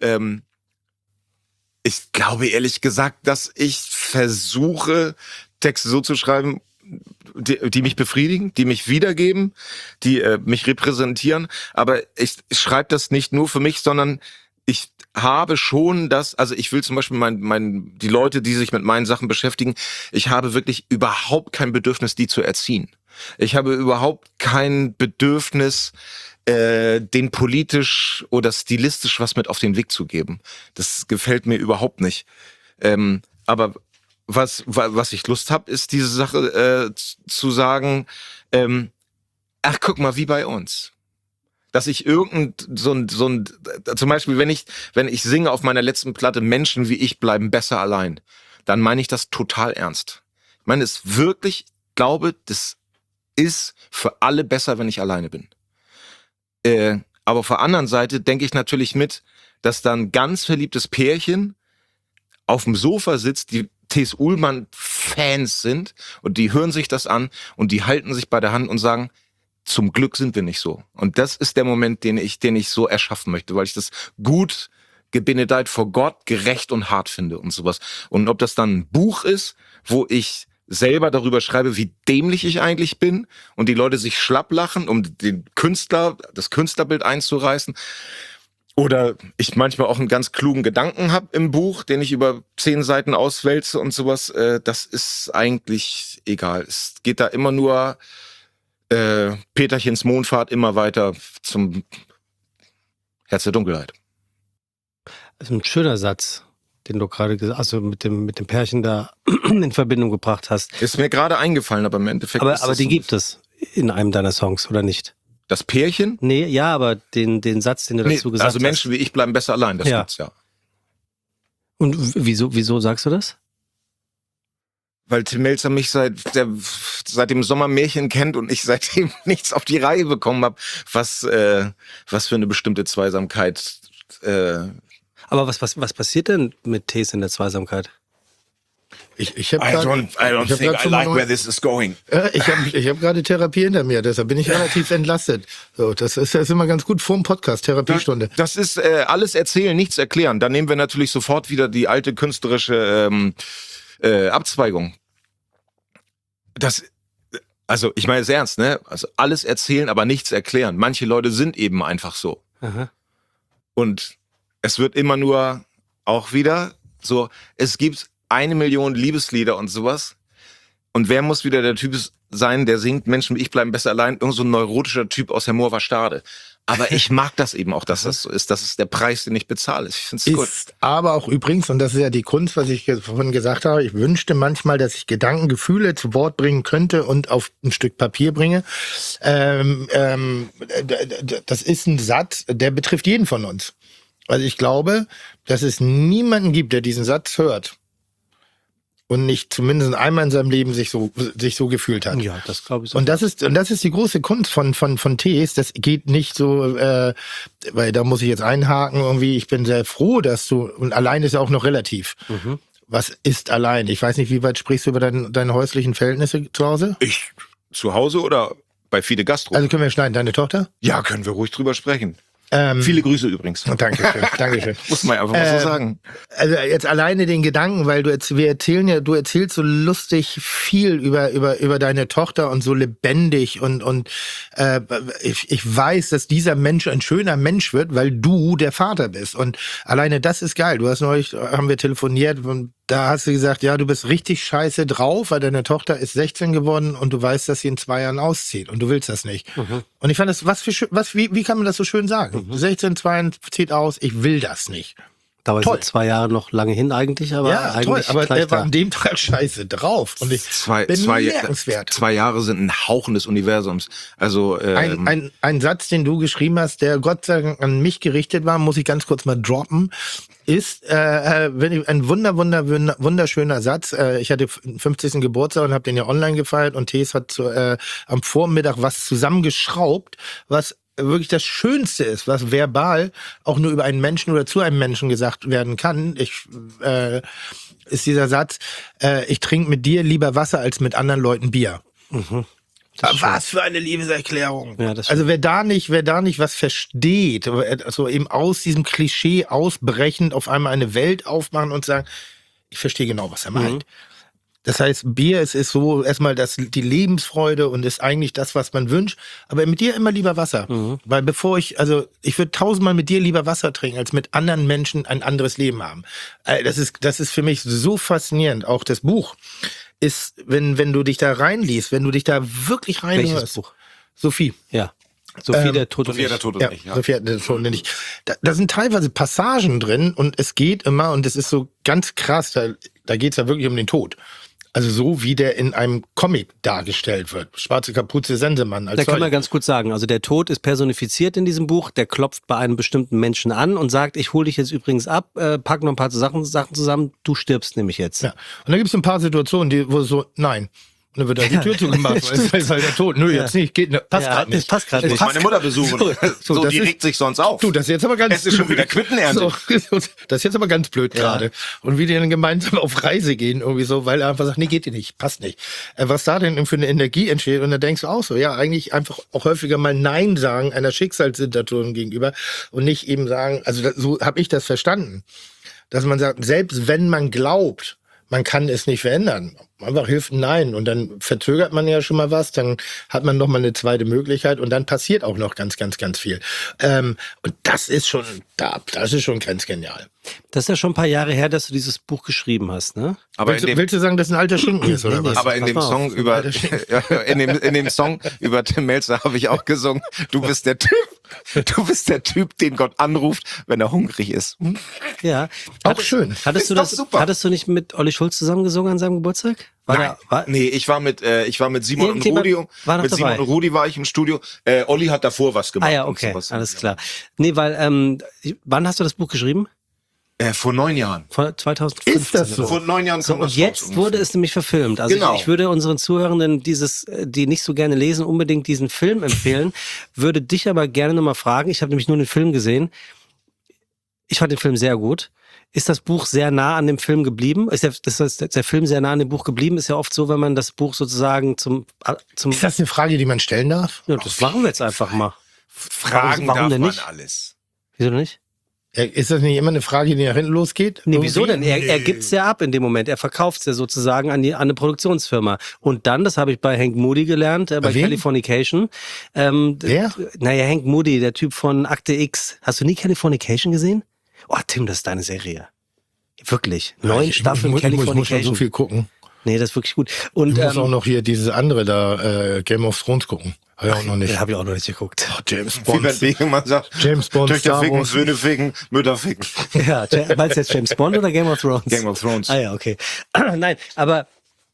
ich glaube ehrlich gesagt, dass ich versuche, Texte so zu schreiben, die mich befriedigen, die mich wiedergeben, die mich repräsentieren. Aber ich schreibe das nicht nur für mich, sondern ich habe schon also ich will zum Beispiel die Leute, die sich mit meinen Sachen beschäftigen, ich habe wirklich überhaupt kein Bedürfnis, die zu erziehen. Ich habe überhaupt kein Bedürfnis, den politisch oder stilistisch was mit auf den Weg zu geben. Das gefällt mir überhaupt nicht. Aber was ich Lust habe, ist diese Sache zu sagen, ach guck mal, wie bei uns. Dass ich zum Beispiel, wenn ich singe auf meiner letzten Platte, Menschen wie ich bleiben besser allein, dann meine ich das total ernst. Ich meine es wirklich, glaube, das ist für alle besser, wenn ich alleine bin. Aber auf der anderen Seite denke ich natürlich mit, dass da ein ganz verliebtes Pärchen auf dem Sofa sitzt, die T.S. Ullmann-Fans sind und die hören sich das an und die halten sich bei der Hand und sagen, zum Glück sind wir nicht so. Und das ist der Moment, den ich so erschaffen möchte, weil ich das gut gebenedeit vor Gott, gerecht und hart finde und sowas. Und ob das dann ein Buch ist, wo ich selber darüber schreibe, wie dämlich ich eigentlich bin und die Leute sich schlapp lachen, um das Künstlerbild einzureißen. Oder ich manchmal auch einen ganz klugen Gedanken habe im Buch, den ich über 10 Seiten auswälze und sowas. Das ist eigentlich egal. Es geht da immer nur Peterchens Mondfahrt immer weiter zum Herz der Dunkelheit. Das ist ein schöner Satz, den du gerade gesagt hast, also mit dem Pärchen da in Verbindung gebracht hast. Ist mir gerade eingefallen, aber im Endeffekt ist Aber das den so. gibt es in einem deiner Songs, oder nicht? Das Pärchen? Nee, ja, aber den Satz, den du dazu gesagt hast. Also Menschen wie ich bleiben besser allein, das Ja. gibt's ja. Und wieso sagst du das? Weil Tim Melzer mich seit dem Sommermärchen kennt und ich seitdem nichts auf die Reihe bekommen habe, was für eine bestimmte Zweisamkeit. Aber was passiert denn mit Tees in der Zweisamkeit? Ich habe I don't think I like where this is going. ich hab gerade Therapie hinter mir, deshalb bin ich relativ entlastet. So, das ist immer ganz gut vor dem Podcast, Therapiestunde. Das ist alles erzählen, nichts erklären. Da nehmen wir natürlich sofort wieder die alte künstlerische Abzweigung. Also ich meine es ernst, ne? Also alles erzählen, aber nichts erklären. Manche Leute sind eben einfach so. Aha. Und es wird immer nur auch wieder so, es gibt 1 Million Liebeslieder und sowas. Und wer muss wieder der Typ sein, der singt, Menschen wie ich bleiben besser allein, irgend so ein neurotischer Typ aus der Moorwer Stade. Aber ich mag das eben auch, dass das so ist. Das ist der Preis, den ich bezahle. Ich finde es gut. Ist aber auch übrigens, und das ist ja die Kunst, was ich vorhin gesagt habe, ich wünschte manchmal, dass ich Gedanken, Gefühle zu Wort bringen könnte und auf ein Stück Papier bringe. Das ist ein Satz, der betrifft jeden von uns. Also ich glaube, dass es niemanden gibt, der diesen Satz hört und nicht zumindest einmal in seinem Leben sich so gefühlt hat. Ja, das glaube ich so. Und das ist die große Kunst von Tees. Das geht nicht so, weil da muss ich jetzt einhaken irgendwie. Ich bin sehr froh, dass du, und allein ist ja auch noch relativ. Mhm. Was ist allein? Ich weiß nicht, wie weit sprichst du über deine häuslichen Verhältnisse zu Hause? Ich zu Hause oder bei Fide Gastro? Also können wir schneiden, deine Tochter? Ja, können wir ruhig drüber sprechen. Viele Grüße übrigens. Dankeschön. Muss man einfach mal so sagen. Also jetzt alleine den Gedanken, weil du erzählst so lustig viel über deine Tochter und so lebendig und ich weiß, dass dieser Mensch ein schöner Mensch wird, weil du der Vater bist und alleine das ist geil. Haben wir telefoniert und da hast du gesagt, ja, du bist richtig scheiße drauf, weil deine Tochter ist 16 geworden und du weißt, dass sie in 2 Jahren auszieht und du willst das nicht. Mhm. Und ich fand das, wie kann man das so schön sagen? 16, 22 zieht aus, ich will das nicht. Dabei sind 2 Jahre noch lange hin eigentlich, aber ja, eigentlich toll, aber gleich er war da. an dem Tag scheiße drauf. Und ich bemerkenswert. 2 Jahre sind ein Hauchen des Universums. Also ein Satz, den du geschrieben hast, der Gott sei Dank an mich gerichtet war, muss ich ganz kurz mal droppen, ist ein wunderschöner Satz. Ich hatte den 50. Geburtstag und habe den ja online gefeiert und Tees hat am Vormittag was zusammengeschraubt, was wirklich das Schönste ist, was verbal auch nur über einen Menschen oder zu einem Menschen gesagt werden kann, ist dieser Satz, ich trinke mit dir lieber Wasser als mit anderen Leuten Bier. Mhm. Was für eine Liebeserklärung. Ja, das also wer da nicht was versteht, also eben aus diesem Klischee ausbrechend auf einmal eine Welt aufmachen und sagen, ich verstehe genau, was er meint. Das heißt, Bier ist so erstmal die Lebensfreude und ist eigentlich das, was man wünscht. Aber mit dir immer lieber Wasser. Mhm. Weil ich würde 1000-mal mit dir lieber Wasser trinken, als mit anderen Menschen ein anderes Leben haben. Das ist für mich so faszinierend. Auch das Buch ist, wenn du dich da reinliest, wenn du dich da wirklich reinhörst. Welches Buch? Sophie. Ja. Sophie der Tod und Sophia der Tod und ich. Ja. Sophia der Tod und ich. Da sind teilweise Passagen drin und es geht immer, und es ist so ganz krass, da geht's ja wirklich um den Tod. Also so, wie der in einem Comic dargestellt wird. Schwarze Kapuze, Sensemann. Da kann man ganz kurz sagen, also der Tod ist personifiziert in diesem Buch, der klopft bei einem bestimmten Menschen an und sagt, ich hole dich jetzt übrigens ab, pack noch ein paar Sachen zusammen, du stirbst nämlich jetzt. Ja. Und da gibt es ein paar Situationen, wo so, nein. Und dann wird da die Tür zugemacht, weil der Tod, jetzt nicht, passt gerade nicht. Passt gerade Ich nicht. muss meine Mutter besuchen. So, die regt sich sonst auf. Du, das ist jetzt aber ganz Es ist schon wieder Quittenernte. Das ist jetzt aber ganz blöd gerade. Und wie die dann gemeinsam auf Reise gehen, irgendwie so, weil er einfach sagt, nee, geht dir nicht, passt nicht. Was da denn für eine Energie entsteht, und da denkst du auch so, ja, eigentlich einfach auch häufiger mal Nein sagen einer Schicksalssituation gegenüber und nicht eben sagen, also so habe ich das verstanden, dass man sagt, selbst wenn man glaubt, man kann es nicht verändern. Einfach hilft Nein. Und dann verzögert man ja schon mal was, dann hat man noch mal eine zweite Möglichkeit und dann passiert auch noch ganz, ganz, ganz viel. Und das ist schon ganz genial. Das ist ja schon ein paar Jahre her, dass du dieses Buch geschrieben hast, ne? Aber willst du sagen, dass ein alter Schinken ist, oder was? Aber in dem Song in dem Song über Tim Melzer habe ich auch gesungen, du bist der Typ, den Gott anruft, wenn er hungrig ist. Ja. Auch schön. Hattest du nicht mit Olli Schulz zusammen gesungen an seinem Geburtstag? Nee, ich war mit Simon und Rudi. Mit Simon und Rudi war ich im Studio. Olli hat davor was gemacht. Ah ja, okay, alles klar. Nee, weil, wann hast du das Buch geschrieben? Vor 9 Jahren. Vor 2015. Ist das so? Vor 9 Jahren So, und jetzt wurde es nämlich verfilmt. Also Genau. ich würde unseren Zuhörenden die nicht so gerne lesen, unbedingt diesen Film empfehlen. Würde dich aber gerne nochmal fragen, ich habe nämlich nur den Film gesehen. Ich fand den Film sehr gut. Ist das Buch sehr nah an dem Film geblieben? Ist der Film sehr nah an dem Buch geblieben? Ist ja oft so, wenn man das Buch sozusagen zum Ist das eine Frage, die man stellen darf? ja, das machen wir jetzt einfach mal. Fragen Warum darf denn man nicht? alles. Wieso nicht? Ist das nicht immer eine Frage, die nach hinten losgeht? Nee, wieso denn? Irgendwie? Er gibt's ja ab in dem Moment. Er verkauft's ja sozusagen an eine Produktionsfirma. Und dann, das habe ich bei Hank Moody gelernt, bei wem? Californication. Wer? Naja, Hank Moody, der Typ von Akte X. Hast du nie Californication gesehen? Oh, Tim, das ist deine Serie. Wirklich. 9 Staffeln Ich muss schon Californication. so viel gucken. Nee, das ist wirklich gut. Und Ich muss auch noch hier diese andere da, Game of Thrones gucken. Habe ich auch noch nicht. habe ich auch noch nicht geguckt. Oh, James Wie Bond. wenn Wegemann sagt, James Bond, Töchter Star ficken, Wars. Söhne ficken, Mütter ficken. Ja, meinst du jetzt James Bond oder Game of Thrones? Game of Thrones. Ah ja, okay. Nein, aber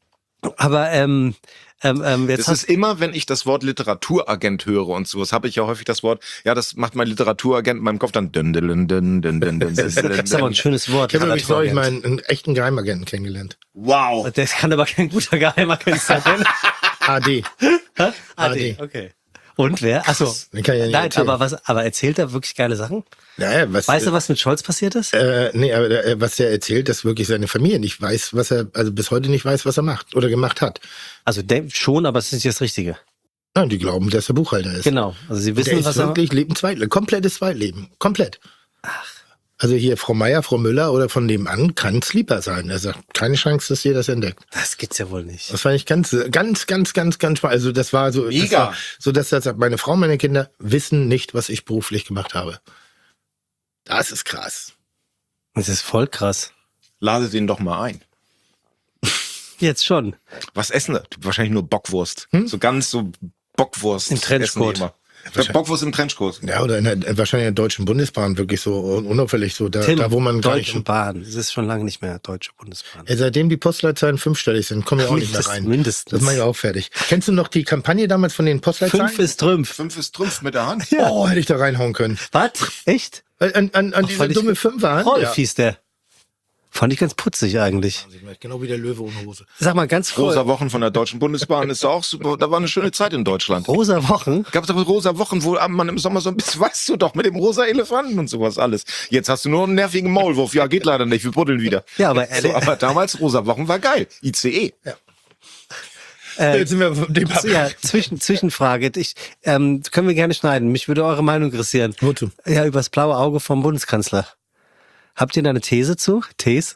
jetzt Es ist immer, wenn ich das Wort Literaturagent höre und sowas, habe ich ja häufig das Wort, ja, das macht mein Literaturagent in meinem Kopf dann. das ist aber ein schönes Wort. Ich habe übrigens neulich mal Literaturagent. einen echten Geheimagenten kennengelernt. Wow. Das kann aber kein guter Geheimagent sein. AD. AD, okay. Und wer? Achso. Den kann ich ja nicht Nein, erzählen. aber erzählt er wirklich geile Sachen? Naja, Weißt du, was mit Scholz passiert ist? Nee, aber was der erzählt, dass wirklich seine Familie nicht weiß, also bis heute nicht weiß, was er macht oder gemacht hat. Also schon, aber es ist nicht das Richtige. Ja, die glauben, dass er Buchhalter ist. Genau. Also sie Der wissen, ist was er wirklich, lebt ein Zweitleben, komplettes Zweitleben, komplett. Also hier Frau Meier, Frau Müller oder von nebenan kann Sleeper sein. Er sagt, keine Chance, dass ihr das entdeckt. Das gibt's ja wohl nicht. Das fand ich ganz spannend. Also das war so, Mega. das war so, dass er sagt, meine Frau, meine Kinder wissen nicht, was ich beruflich gemacht habe. Das ist krass. Das ist voll krass. Ladet ihn doch mal ein. Jetzt schon. Was essen da? Wahrscheinlich nur Bockwurst. So ganz so Bockwurst. Im Trenchcoat. essen die immer. Bockwurst im Trenchcoat. Ja, oder wahrscheinlich in der Deutschen Bundesbahn wirklich so unauffällig so, da wo man gar Deutsche nicht... Bahn. Es ist schon lange nicht mehr Deutsche Bundesbahn. Seitdem die Postleitzahlen 5-stellig sind, kommen wir auch nicht mehr rein. Mindestens. Das mache ich auch fertig. Kennst du noch die Kampagne damals von den Postleitzahlen? 5 ist Trümpf. 5 ist Trümpf mit der Hand. Oh, hätte ich da reinhauen können. Was? Echt? An diese fand ich- dumme Fünferhand. Rolf hieß der. Fand ich ganz putzig eigentlich. Genau wie der Löwe ohne Hose. Sag mal ganz kurz. Rosa Wochen von der Deutschen Bundesbahn ist auch super. Da war eine schöne Zeit in Deutschland. Rosa Wochen? Gab es doch rosa Wochen, wo man im Sommer so ein bisschen, weißt du doch, mit dem rosa Elefanten und sowas alles. Jetzt hast du nur einen nervigen Maulwurf. Ja, geht leider nicht, wir buddeln wieder. Ja, aber So, aber damals rosa Wochen war geil. ICE. Jetzt sind wir von dem ja, Zwischenfrage. Können wir gerne schneiden. Mich würde eure Meinung interessieren. Wozu? Ja, übers blaue Auge vom Bundeskanzler. Habt ihr da eine These zu? These?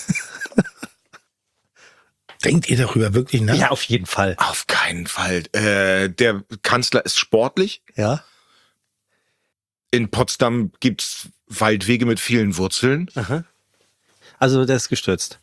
Denkt ihr darüber wirklich nach? Ja, auf jeden Fall. Auf keinen Fall. Der Kanzler ist sportlich. Ja. In Potsdam gibt's Waldwege mit vielen Wurzeln. Aha. Also der ist gestürzt.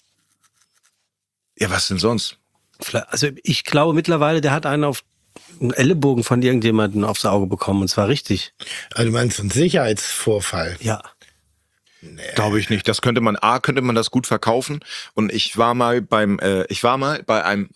Ja, was denn sonst? Also ich glaube mittlerweile, der hat einen Ellenbogen von irgendjemandem aufs Auge bekommen und zwar richtig. Also du meinst einen Sicherheitsvorfall? Ja. Glaube ich nicht. Das könnte man das gut verkaufen. Und ich war mal bei einem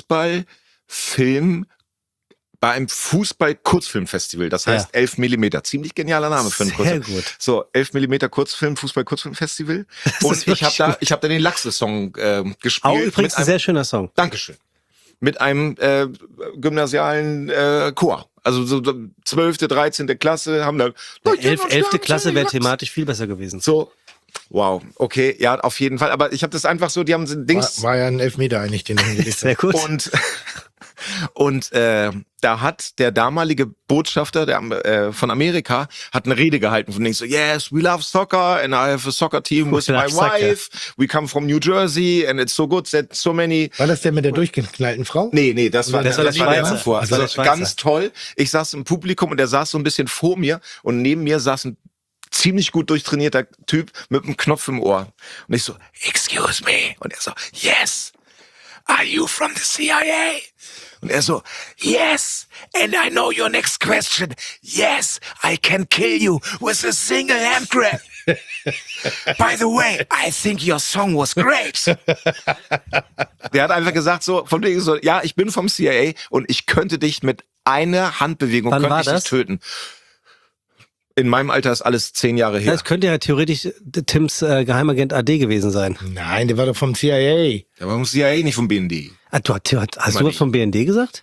Fußball-Kurzfilmfestival. Das heißt 11 Millimeter. Ziemlich genialer Name für einen Sehr Kurzfilm. gut. So, 11 Millimeter Kurzfilm, Fußball-Kurzfilmfestival. ist Und ich wirklich habe da den Lachse-Song gespielt. Auch übrigens ein sehr schöner Song. Dankeschön. Mit einem gymnasialen Chor. Also so 12., 13. Klasse haben da... 11. Klasse wäre thematisch viel besser gewesen. So, wow, okay, ja, auf jeden Fall. Aber ich habe das einfach so, die haben so ein Dings... War ja ein Elfmeter eigentlich, den er hingelegt hat. Sehr gut. Und da hat der damalige Botschafter von Amerika hat eine Rede gehalten von denen so, yes, we love soccer and I have a soccer team with We my love soccer. wife. We come from New Jersey and it's so good that so many... War das der mit der durchgeknallten Frau? Nee, das war Das war der Schweizer. zuvor. Das war der Also Schweizer. ganz toll. Ich saß im Publikum und der saß so ein bisschen vor mir und neben mir saß ein ziemlich gut durchtrainierter Typ mit einem Knopf im Ohr. Und ich so, excuse me. Und er so, yes. Are you from the CIA? Und er so, yes, and I know your next question. Yes, I can kill you with a single hand grab. By the way, I think your song was great. Der hat einfach gesagt so, von wegen so, ja, ich bin vom CIA und ich könnte dich mit einer Handbewegung Wann könnte war ich dich das? töten. In meinem Alter ist alles 10 Jahre her. Das könnte ja theoretisch Tims Geheimagent AD gewesen sein. Nein, der war doch vom CIA. Der war vom CIA, nicht vom BND. Ah, hast du was vom BND gesagt?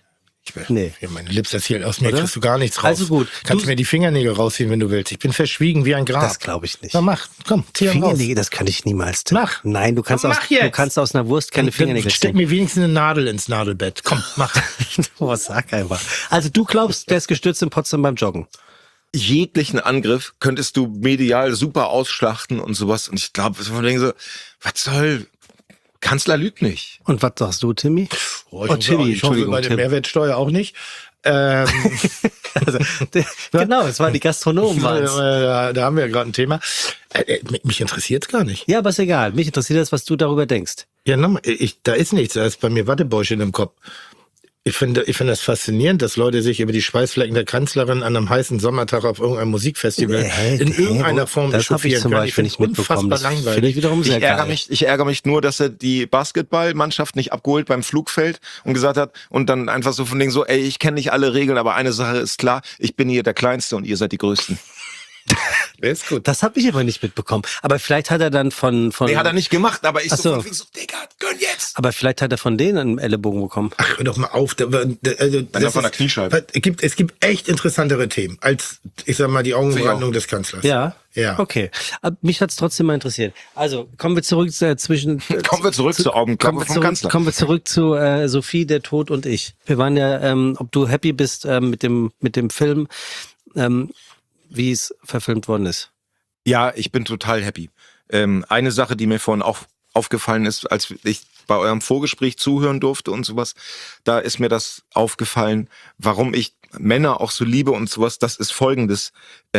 Nee. Ja, meine Lips erzählt aus mir, Oder? kriegst du gar nichts raus. Also gut. Kannst Du- mir die Fingernägel rausziehen, wenn du willst. Ich bin verschwiegen wie ein Grab. Das glaube ich nicht. Na mach, komm, zieh ihn raus. Fingernägel, das kann ich niemals. Tim. Mach. Nein, du kannst, Mach aus, du jetzt. kannst aus einer Wurst keine Fingernägel Steck ziehen. mir wenigstens eine Nadel ins Nadelbett. Komm, mach. Boah, sag einfach. Also du glaubst, der ist gestürzt in Potsdam beim Joggen. Jeglichen Angriff könntest du medial super ausschlachten und sowas. Und ich glaube, von wegen so, was soll, Kanzler lügt nicht. Und was sagst du, Timmy? Timmy, ich hoffe bei der Tim. Mehrwertsteuer auch nicht. Also, genau, es waren die Gastronomen. waren's. Da haben wir gerade ein Thema. Mich interessiert's gar nicht. Ja, aber ist egal. Mich interessiert das, was du darüber denkst. Ja, nochmal, da ist nichts. Da ist bei mir Wattebäuschen im Kopf. Ich finde das faszinierend, dass Leute sich über die Schweißflecken der Kanzlerin an einem heißen Sommertag auf irgendeinem Musikfestival in irgendeiner Form das habe ich echauffieren zum können. Beispiel nicht find's mitbekommen. Das unfassbar finde langweilig. ich wiederum sehr geil. Ich ärgere mich nur, dass er die Basketballmannschaft nicht abgeholt beim Flugfeld und gesagt hat und dann einfach so von denen so, ey, ich kenne nicht alle Regeln, aber eine Sache ist klar, ich bin hier der Kleinste und ihr seid die Größten. Der ist gut. Das habe ich aber nicht mitbekommen. Aber vielleicht hat er dann von Nee, hat er nicht gemacht, aber ich Ach so so. von wegen so, Digga, gönn jetzt! aber vielleicht hat er von denen einen Ellenbogen bekommen. Ach, hör doch mal auf. Das von der Kniescheibe. Es gibt echt interessantere Themen als, ich sag mal, die Augenbrandung des Kanzlers. Ja. Ja. Okay. Aber mich hat's trotzdem mal interessiert. Also kommen wir zurück Kommen wir zurück zur Augenklappe vom Kanzler. Kommen wir zurück zu Sophie, der Tod und ich. Wir waren ja, ob du happy bist mit dem Film, wie es verfilmt worden ist. Ja, ich bin total happy. Eine Sache, die mir vorhin auch aufgefallen ist, als ich bei eurem Vorgespräch zuhören durfte und sowas, da ist mir das aufgefallen, warum ich Männer auch so liebe und sowas, das ist Folgendes.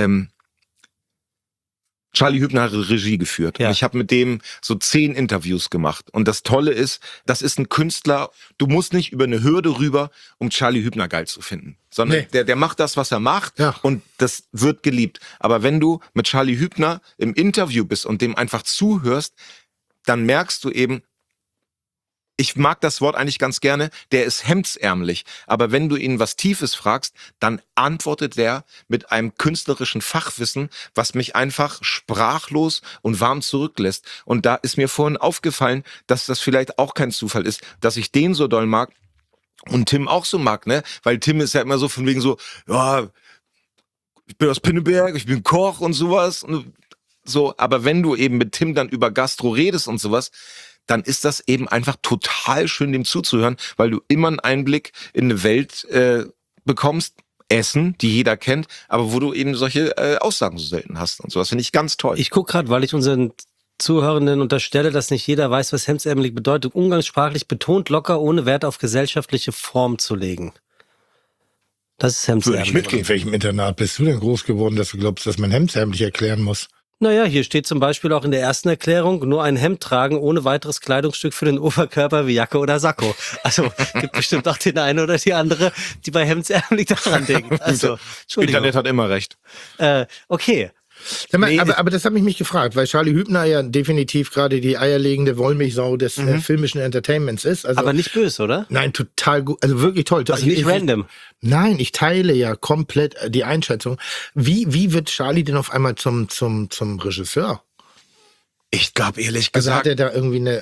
Charlie Hübner hat Regie geführt. Ja. Und ich habe mit dem so 10 Interviews gemacht. Und das Tolle ist, das ist ein Künstler, du musst nicht über eine Hürde rüber, um Charlie Hübner geil zu finden. Sondern Nee. der macht das, was er macht Ja. und das wird geliebt. Aber wenn du mit Charlie Hübner im Interview bist und dem einfach zuhörst, dann merkst du eben, ich mag das Wort eigentlich ganz gerne, der ist hemdsärmlich. Aber wenn du ihn was Tiefes fragst, dann antwortet der mit einem künstlerischen Fachwissen, was mich einfach sprachlos und warm zurücklässt. Und da ist mir vorhin aufgefallen, dass das vielleicht auch kein Zufall ist, dass ich den so doll mag und Tim auch so mag, ne? Weil Tim ist ja immer so von wegen so, ja, ich bin aus Pinneberg, ich bin Koch und sowas. Und so, aber wenn du eben mit Tim dann über Gastro redest und sowas, dann ist das eben einfach total schön, dem zuzuhören, weil du immer einen Einblick in eine Welt bekommst, Essen, die jeder kennt, aber wo du eben solche Aussagen so selten hast und sowas finde ich ganz toll. Ich gucke gerade, weil ich unseren Zuhörenden unterstelle, dass nicht jeder weiß, was hemdsärmelig bedeutet. Umgangssprachlich betont locker, ohne Wert auf gesellschaftliche Form zu legen. Das ist hemdsärmelig. In welchem Internat bist du denn groß geworden, dass du glaubst, dass man hemdsärmlich erklären muss? Naja, hier steht zum Beispiel auch in der ersten Erklärung, nur ein Hemd tragen ohne weiteres Kleidungsstück für den Oberkörper wie Jacke oder Sakko. Also gibt bestimmt auch den einen oder die andere, die bei hemdsärmelig daran denken. Also, Entschuldigung. Internet hat immer recht. Okay. Sag mal, Nee, aber das habe ich mich gefragt, weil Charlie Hübner ja definitiv gerade die eierlegende Wollmilchsau des filmischen Entertainments ist. Also, Aber nicht böse, oder? nein, total gut, also wirklich toll. Also nicht random. Nein, ich teile ja komplett die Einschätzung. Wie wird Charlie denn auf einmal zum Regisseur? Ich glaube ehrlich Also gesagt, hat er da irgendwie eine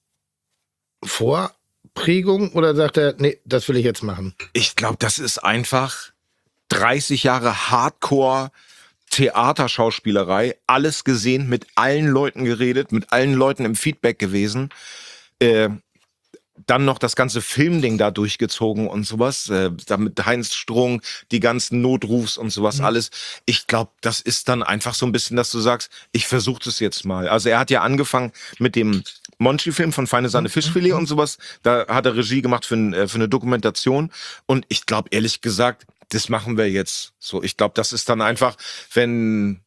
Vorprägung oder sagt er, nee, das will ich jetzt machen? ich glaube, das ist einfach 30 Jahre Hardcore Theaterschauspielerei, alles gesehen, mit allen Leuten geredet, mit allen Leuten im Feedback gewesen. Dann noch das ganze Filmding da durchgezogen und sowas, da mit Heinz Strunk, die ganzen Notrufs und sowas alles. Ich glaube, das ist dann einfach so ein bisschen, dass du sagst, ich versuche das jetzt mal. Also er hat ja angefangen mit dem Monchi-Film von Feine Sahne Fischfilet und sowas. Da hat er Regie gemacht für eine Dokumentation. Und ich glaube, ehrlich gesagt, das machen wir jetzt so. Ich glaube, das ist dann einfach, wenn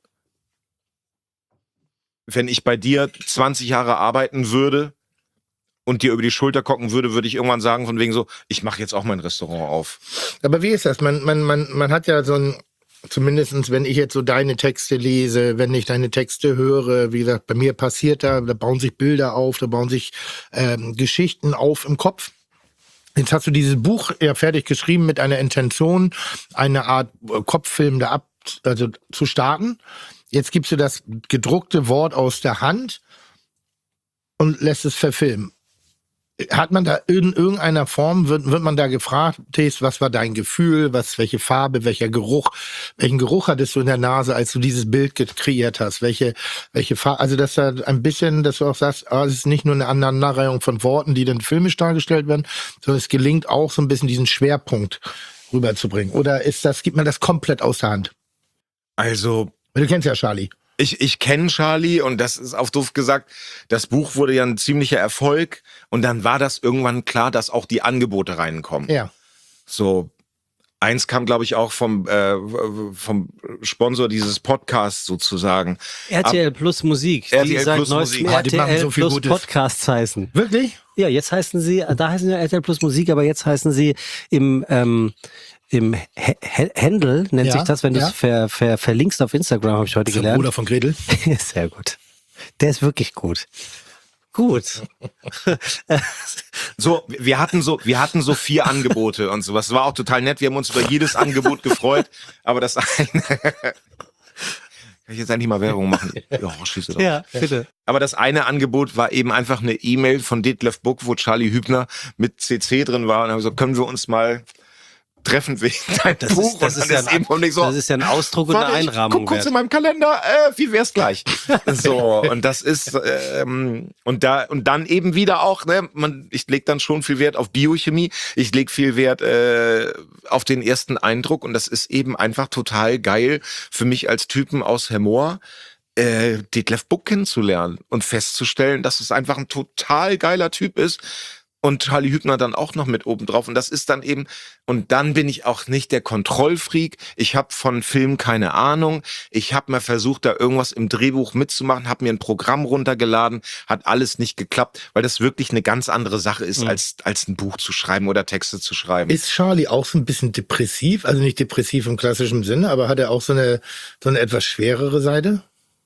ich bei dir 20 Jahre arbeiten würde und dir über die Schulter gucken würde, würde ich irgendwann sagen von wegen so, ich mache jetzt auch mein Restaurant auf. Aber wie ist das? Man hat ja so ein, zumindestens wenn ich jetzt so deine Texte lese, wenn ich deine Texte höre, wie gesagt, bei mir passiert da bauen sich Bilder auf, da bauen sich Geschichten auf im Kopf. Jetzt hast du dieses Buch ja fertig geschrieben mit einer Intention, eine Art Kopffilm zu starten. Jetzt gibst du das gedruckte Wort aus der Hand und lässt es verfilmen. Hat man da in irgendeiner Form, wird man da gefragt, Thies, was war dein Gefühl, welche Farbe, welchen Geruch hattest du in der Nase, als du dieses Bild kreiert hast? Welche Farbe, also dass da ein bisschen, dass du auch sagst, es ist nicht nur eine Aneinanderreihung von Worten, die dann filmisch dargestellt werden, sondern es gelingt auch so ein bisschen diesen Schwerpunkt rüberzubringen. Oder gibt man das komplett aus der Hand? Also, Du kennst ja Charlie. Ich kenne Charlie und das ist auf doof gesagt, das Buch wurde ja ein ziemlicher Erfolg und dann war das irgendwann klar, dass auch die Angebote reinkommen. Ja. So, eins kam, glaube ich, auch vom Sponsor dieses Podcasts sozusagen. RTL Plus Musik. RTL die seit Plus neuestem Musik. Die machen RTL so viel Plus Gutes. Podcasts heißen. Wirklich? Ja, jetzt heißen sie, da heißen sie RTL Plus Musik, aber jetzt heißen sie im Handle, nennt Ja, sich das, wenn du ja. es verlinkst auf Instagram, habe ich heute Der gelernt. Bruder von Gretel. Sehr gut. Der ist wirklich gut. Gut. So, wir hatten so 4 Angebote und sowas. Das war auch total nett. Wir haben uns über jedes Angebot gefreut, aber das eine kann ich jetzt eigentlich mal Werbung machen? Ja, schließe doch. Ja, bitte. Aber das eine Angebot war eben einfach eine E-Mail von Detlef Buck, wo Charlie Hübner mit CC drin war. Und dann haben wir so, können wir uns mal treffen wegen deinem Buch? Das ist ja ein Ausdruck und eine Einrahmung. Guck kurz in meinem Kalender, wie wär's gleich? So, und das ist, und dann eben wieder auch, ne, ich leg dann schon viel Wert auf Biochemie, ich leg viel Wert auf den ersten Eindruck und das ist eben einfach total geil für mich als Typen aus Hemmoor, Detlef Buck kennenzulernen und festzustellen, dass es einfach ein total geiler Typ ist. Und Charlie Hübner dann auch noch mit oben drauf. Und das ist dann eben, und dann bin ich auch nicht der Kontrollfreak. Ich habe von Film keine Ahnung. Ich habe mal versucht, da irgendwas im Drehbuch mitzumachen, habe mir ein Programm runtergeladen, hat alles nicht geklappt, weil das wirklich eine ganz andere Sache ist, als ein Buch zu schreiben oder Texte zu schreiben. Ist Charlie auch so ein bisschen depressiv? Also nicht depressiv im klassischen Sinne, aber hat er auch so eine etwas schwerere Seite?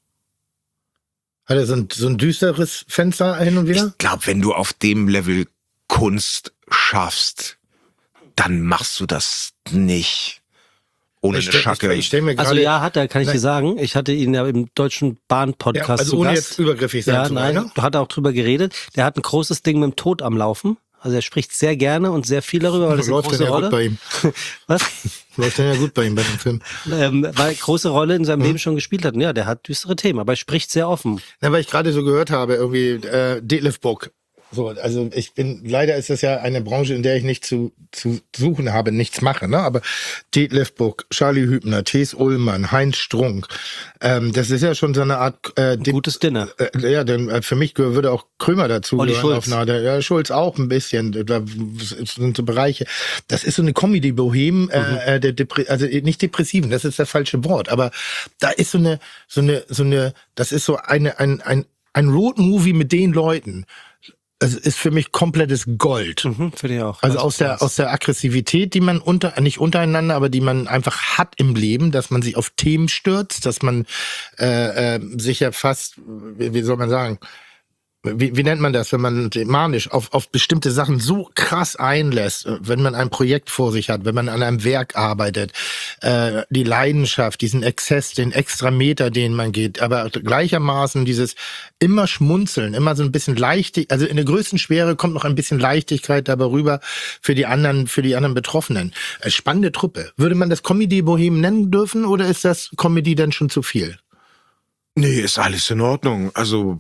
Hat er so ein düsteres Fenster hin und wieder? Ich glaube, wenn du auf dem Level Kunst schaffst, dann machst du das nicht ohne eine Schacke. Ich stell mir gerade, Also ja, hat er, kann ich dir sagen. Ich hatte ihn ja im Deutschen Bahn-Podcast ja, also zu ohne Gast. jetzt übergriffig sein Ja, zu wollen, nein, ne? du hat auch drüber geredet. Der hat ein großes Ding mit dem Tod am Laufen. Also er spricht sehr gerne und sehr viel darüber, weil das eine Läuft große dann ja Rolle. gut bei ihm. Was? Läuft dann ja gut bei ihm bei dem Film. Weil große Rolle in seinem Leben schon gespielt hat. Und ja, der hat düstere Themen, aber er spricht sehr offen. Na, weil ich gerade so gehört habe, irgendwie Detlef Buck. So, also leider ist das ja eine Branche, in der ich nicht zu suchen habe, nichts mache, ne? Aber Detlef Buck, Charlie Hübner, Thies Ullmann, Heinz Strunk, das ist ja schon so eine Art Gutes Dinner. ja, denn für mich würde auch Krömer dazu Olli gehören. Schulz. Ja, Schulz auch ein bisschen. Da sind so Bereiche. Das ist so eine Comedy-Bohem, also nicht depressiven, das ist das falsche Wort, aber da ist so eine, das ist so ein Road-Movie mit den Leuten. Es ist für mich komplettes Gold. Finde ich auch. Also aus der Aggressivität, die man nicht untereinander, aber die man einfach hat im Leben, dass man sich auf Themen stürzt, dass man sich ja fast, wie soll man sagen, wie nennt man das, wenn man manisch auf bestimmte Sachen so krass einlässt, wenn man ein Projekt vor sich hat, wenn man an einem Werk arbeitet, die Leidenschaft, diesen Exzess, den Extrameter, den man geht, aber gleichermaßen dieses immer Schmunzeln, immer so ein bisschen Leichtigkeit, also in der größten Schwere kommt noch ein bisschen Leichtigkeit dabei rüber für die anderen Betroffenen. Spannende Truppe. Würde man das Comedy-Bohem nennen dürfen oder ist das Comedy dann schon zu viel? Nee, ist alles in Ordnung. Also,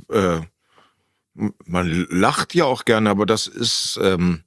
man lacht ja auch gerne, aber das ist,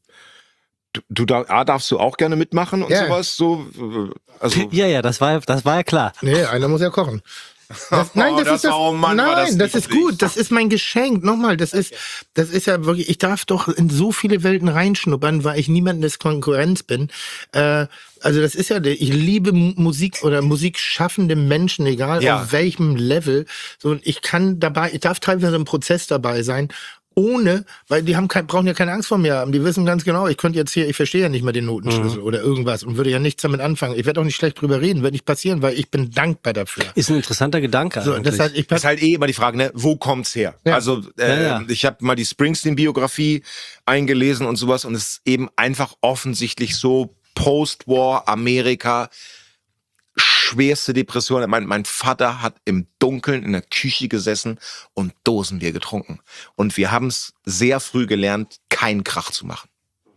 darfst du auch gerne mitmachen und Ja. sowas, so, also. Ja, das war ja klar. Nee, einer muss ja kochen. Das ist gut. Das ist mein Geschenk. Nochmal, das ist ja wirklich, ich darf doch in so viele Welten reinschnuppern, weil ich niemandes Konkurrenz bin. Also das ist ja, ich liebe Musik oder musikschaffende Menschen, egal auf welchem Level. So, und ich darf teilweise im Prozess dabei sein, weil die brauchen ja keine Angst vor mir haben. Die wissen ganz genau, ich verstehe ja nicht mehr den Notenschlüssel oder irgendwas und würde ja nichts damit anfangen. Ich werde auch nicht schlecht drüber reden, wird nicht passieren, weil ich bin dankbar dafür. Ist ein interessanter Gedanke So, eigentlich. das heißt, ist halt immer die Frage, ne, wo kommt's her? Ja. Also Ja. ich habe mal die Springsteen-Biografie eingelesen und sowas und es ist eben einfach offensichtlich so Post-War Amerika schwerste Depression. Mein Vater hat im Dunkeln in der Küche gesessen und Dosenbier getrunken. Und wir haben es sehr früh gelernt, keinen Krach zu machen.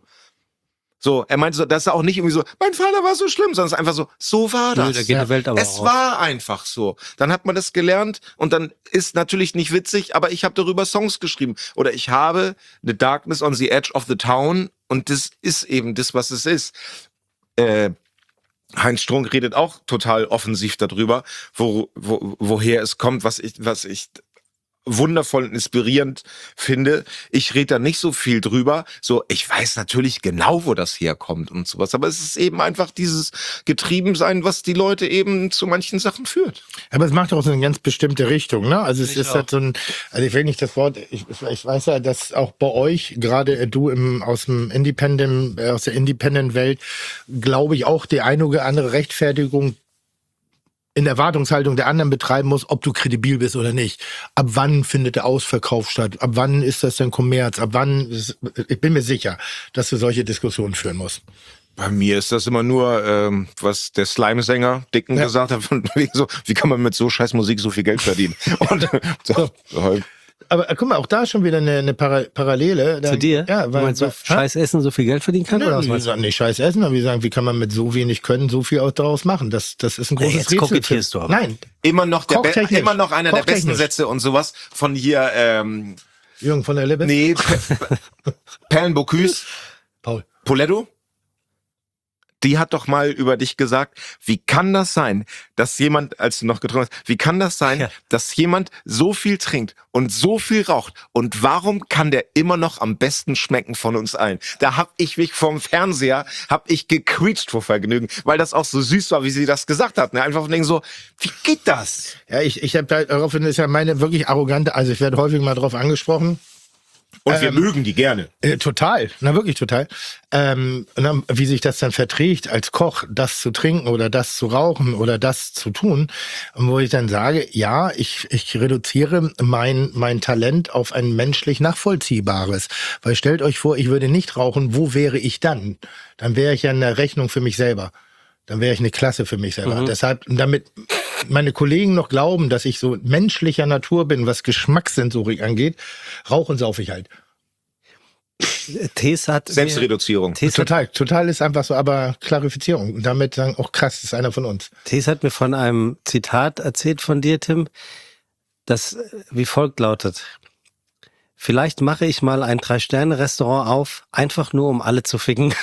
So, er meinte so, das ist auch nicht irgendwie so, mein Vater war so schlimm, sondern es ist einfach so war das. Nö, da geht die Welt aber Es auf. war einfach so. Dann hat man das gelernt und dann ist natürlich nicht witzig, aber ich habe darüber Songs geschrieben. Oder ich habe The Darkness on the Edge of the Town und das ist eben das, was es ist. Heinz Strunk redet auch total offensiv darüber, woher es kommt, was ich wundervoll und inspirierend finde. Ich rede da nicht so viel drüber. So, ich weiß natürlich genau, wo das herkommt und sowas. Aber es ist eben einfach dieses Getriebensein, was die Leute eben zu manchen Sachen führt. Aber es macht auch so eine ganz bestimmte Richtung, ne? Also es ist halt so ein, also ich will nicht das Wort, ich weiß ja, dass auch bei euch, gerade du aus der Independent-Welt, glaube ich, auch die eine oder andere Rechtfertigung in Erwartungshaltung der anderen betreiben muss, ob du kredibil bist oder nicht. Ab wann findet der Ausverkauf statt? Ab wann ist das denn Kommerz? Ich bin mir sicher, dass du solche Diskussionen führen musst. Bei mir ist das immer nur, was der Slime-Sänger Dicken gesagt hat, von wegen so, wie kann man mit so scheiß Musik so viel Geld verdienen? Und so. Aber guck mal, auch da schon wieder eine Parallele. Zu dir? Ja, du meinst, so scheiß Essen so viel Geld verdienen kann? Oder was wir meinst du? sagen nicht scheiß Essen, aber wir sagen, wie kann man mit so wenig Können so viel daraus machen? Das ist ein großes Jetzt Rätsel. kokettierst du aber. Nein, Immer noch Kochtechnisch. immer noch einer der besten Kochtechnisch. Sätze und sowas von hier, Jürgen von der Lippe. nee, Perlen Bocuse, Paul. Poletto. Die hat doch mal über dich gesagt, wie kann das sein, dass jemand, als du noch getrunken hast, wie kann das sein, dass jemand so viel trinkt und so viel raucht und warum kann der immer noch am besten schmecken von uns allen? Da hab ich mich vom Fernseher, gequietscht vor Vergnügen, weil das auch so süß war, wie sie das gesagt hat. Ne? Einfach von denken so, wie geht das? Ja, ich habe daraufhin ist ja meine wirklich arrogante, also ich werde häufig mal drauf angesprochen. Und wir mögen die gerne. Total, na wirklich total. Und dann, wie sich das dann verträgt als Koch, das zu trinken oder das zu rauchen oder das zu tun, und wo ich dann sage, ja, ich reduziere mein Talent auf ein menschlich nachvollziehbares. Weil stellt euch vor, ich würde nicht rauchen, wo wäre ich dann? Dann wäre ich ja eine Rechnung für mich selber. Dann wäre ich eine Klasse für mich selber. Deshalb, damit meine Kollegen noch glauben, dass ich so menschlicher Natur bin, was Geschmackssensorik angeht, rauchen sauf ich halt. Tees hat Selbstreduzierung. Total ist einfach so, aber Klarifizierung. Und damit sagen, auch krass, das ist einer von uns. Tees hat mir von einem Zitat erzählt von dir, Tim, das wie folgt lautet. Vielleicht mache ich mal ein 3-Sterne-Restaurant auf, einfach nur um alle zu ficken.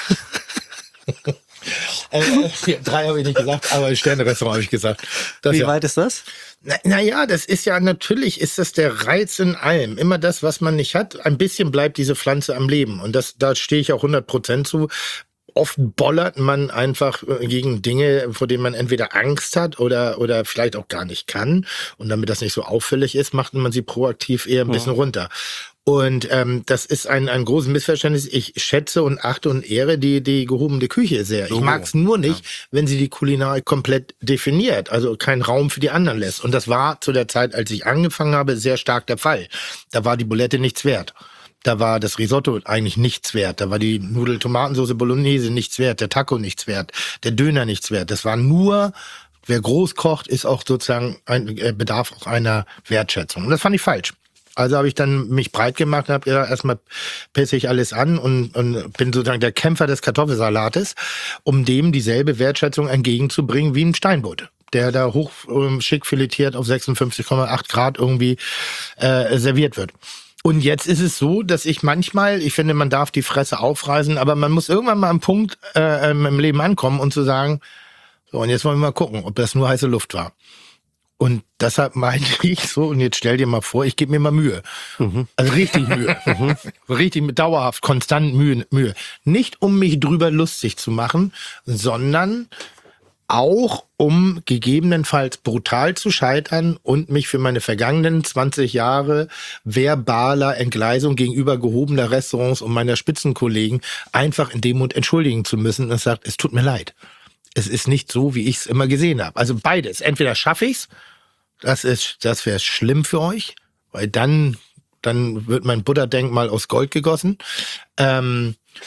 3 habe ich nicht gesagt, aber Sterne-Restaurant habe ich gesagt. Wie weit ist das? Naja, das ist ja, natürlich ist das der Reiz in allem. Immer das, was man nicht hat, ein bisschen bleibt diese Pflanze am Leben. Und da stehe ich auch 100% zu. Oft bollert man einfach gegen Dinge, vor denen man entweder Angst hat oder vielleicht auch gar nicht kann. Und damit das nicht so auffällig ist, macht man sie proaktiv eher ein bisschen runter. Und das ist ein großes Missverständnis. Ich schätze und achte und ehre die gehobene Küche sehr. Ich mag es nur nicht, wenn sie die Kulinarik komplett definiert, also keinen Raum für die anderen lässt. Und das war zu der Zeit, als ich angefangen habe, sehr stark der Fall. Da war die Bulette nichts wert. Da war das Risotto eigentlich nichts wert. Da war die Nudel-Tomatensauce Bolognese nichts wert. Der Taco nichts wert. Der Döner nichts wert. Das war nur, wer groß kocht, ist auch sozusagen bedarf auch einer Wertschätzung. Und das fand ich falsch. Also habe ich dann mich breit gemacht und habe gesagt, erstmal pisse ich alles an und bin sozusagen der Kämpfer des Kartoffelsalates, um dem dieselbe Wertschätzung entgegenzubringen wie ein Steinbutt, der da hoch schick filetiert auf 56,8 Grad irgendwie serviert wird. Und jetzt ist es so, dass ich finde, man darf die Fresse aufreißen, aber man muss irgendwann mal am Punkt im Leben ankommen und zu sagen, so, und jetzt wollen wir mal gucken, ob das nur heiße Luft war. Und deshalb meine ich so, und jetzt stell dir mal vor, ich gebe mir mal Mühe. Also richtig Mühe. Richtig dauerhaft, konstant Mühe. Nicht, um mich drüber lustig zu machen, sondern auch, um gegebenenfalls brutal zu scheitern und mich für meine vergangenen 20 Jahre verbaler Entgleisung gegenüber gehobener Restaurants und meiner Spitzenkollegen einfach in dem Mund entschuldigen zu müssen und sagt, es tut mir leid. Es ist nicht so, wie ich es immer gesehen habe. Also beides. Entweder schaffe ich's, das wäre schlimm für euch, weil dann wird mein Buddha-Denkmal aus Gold gegossen.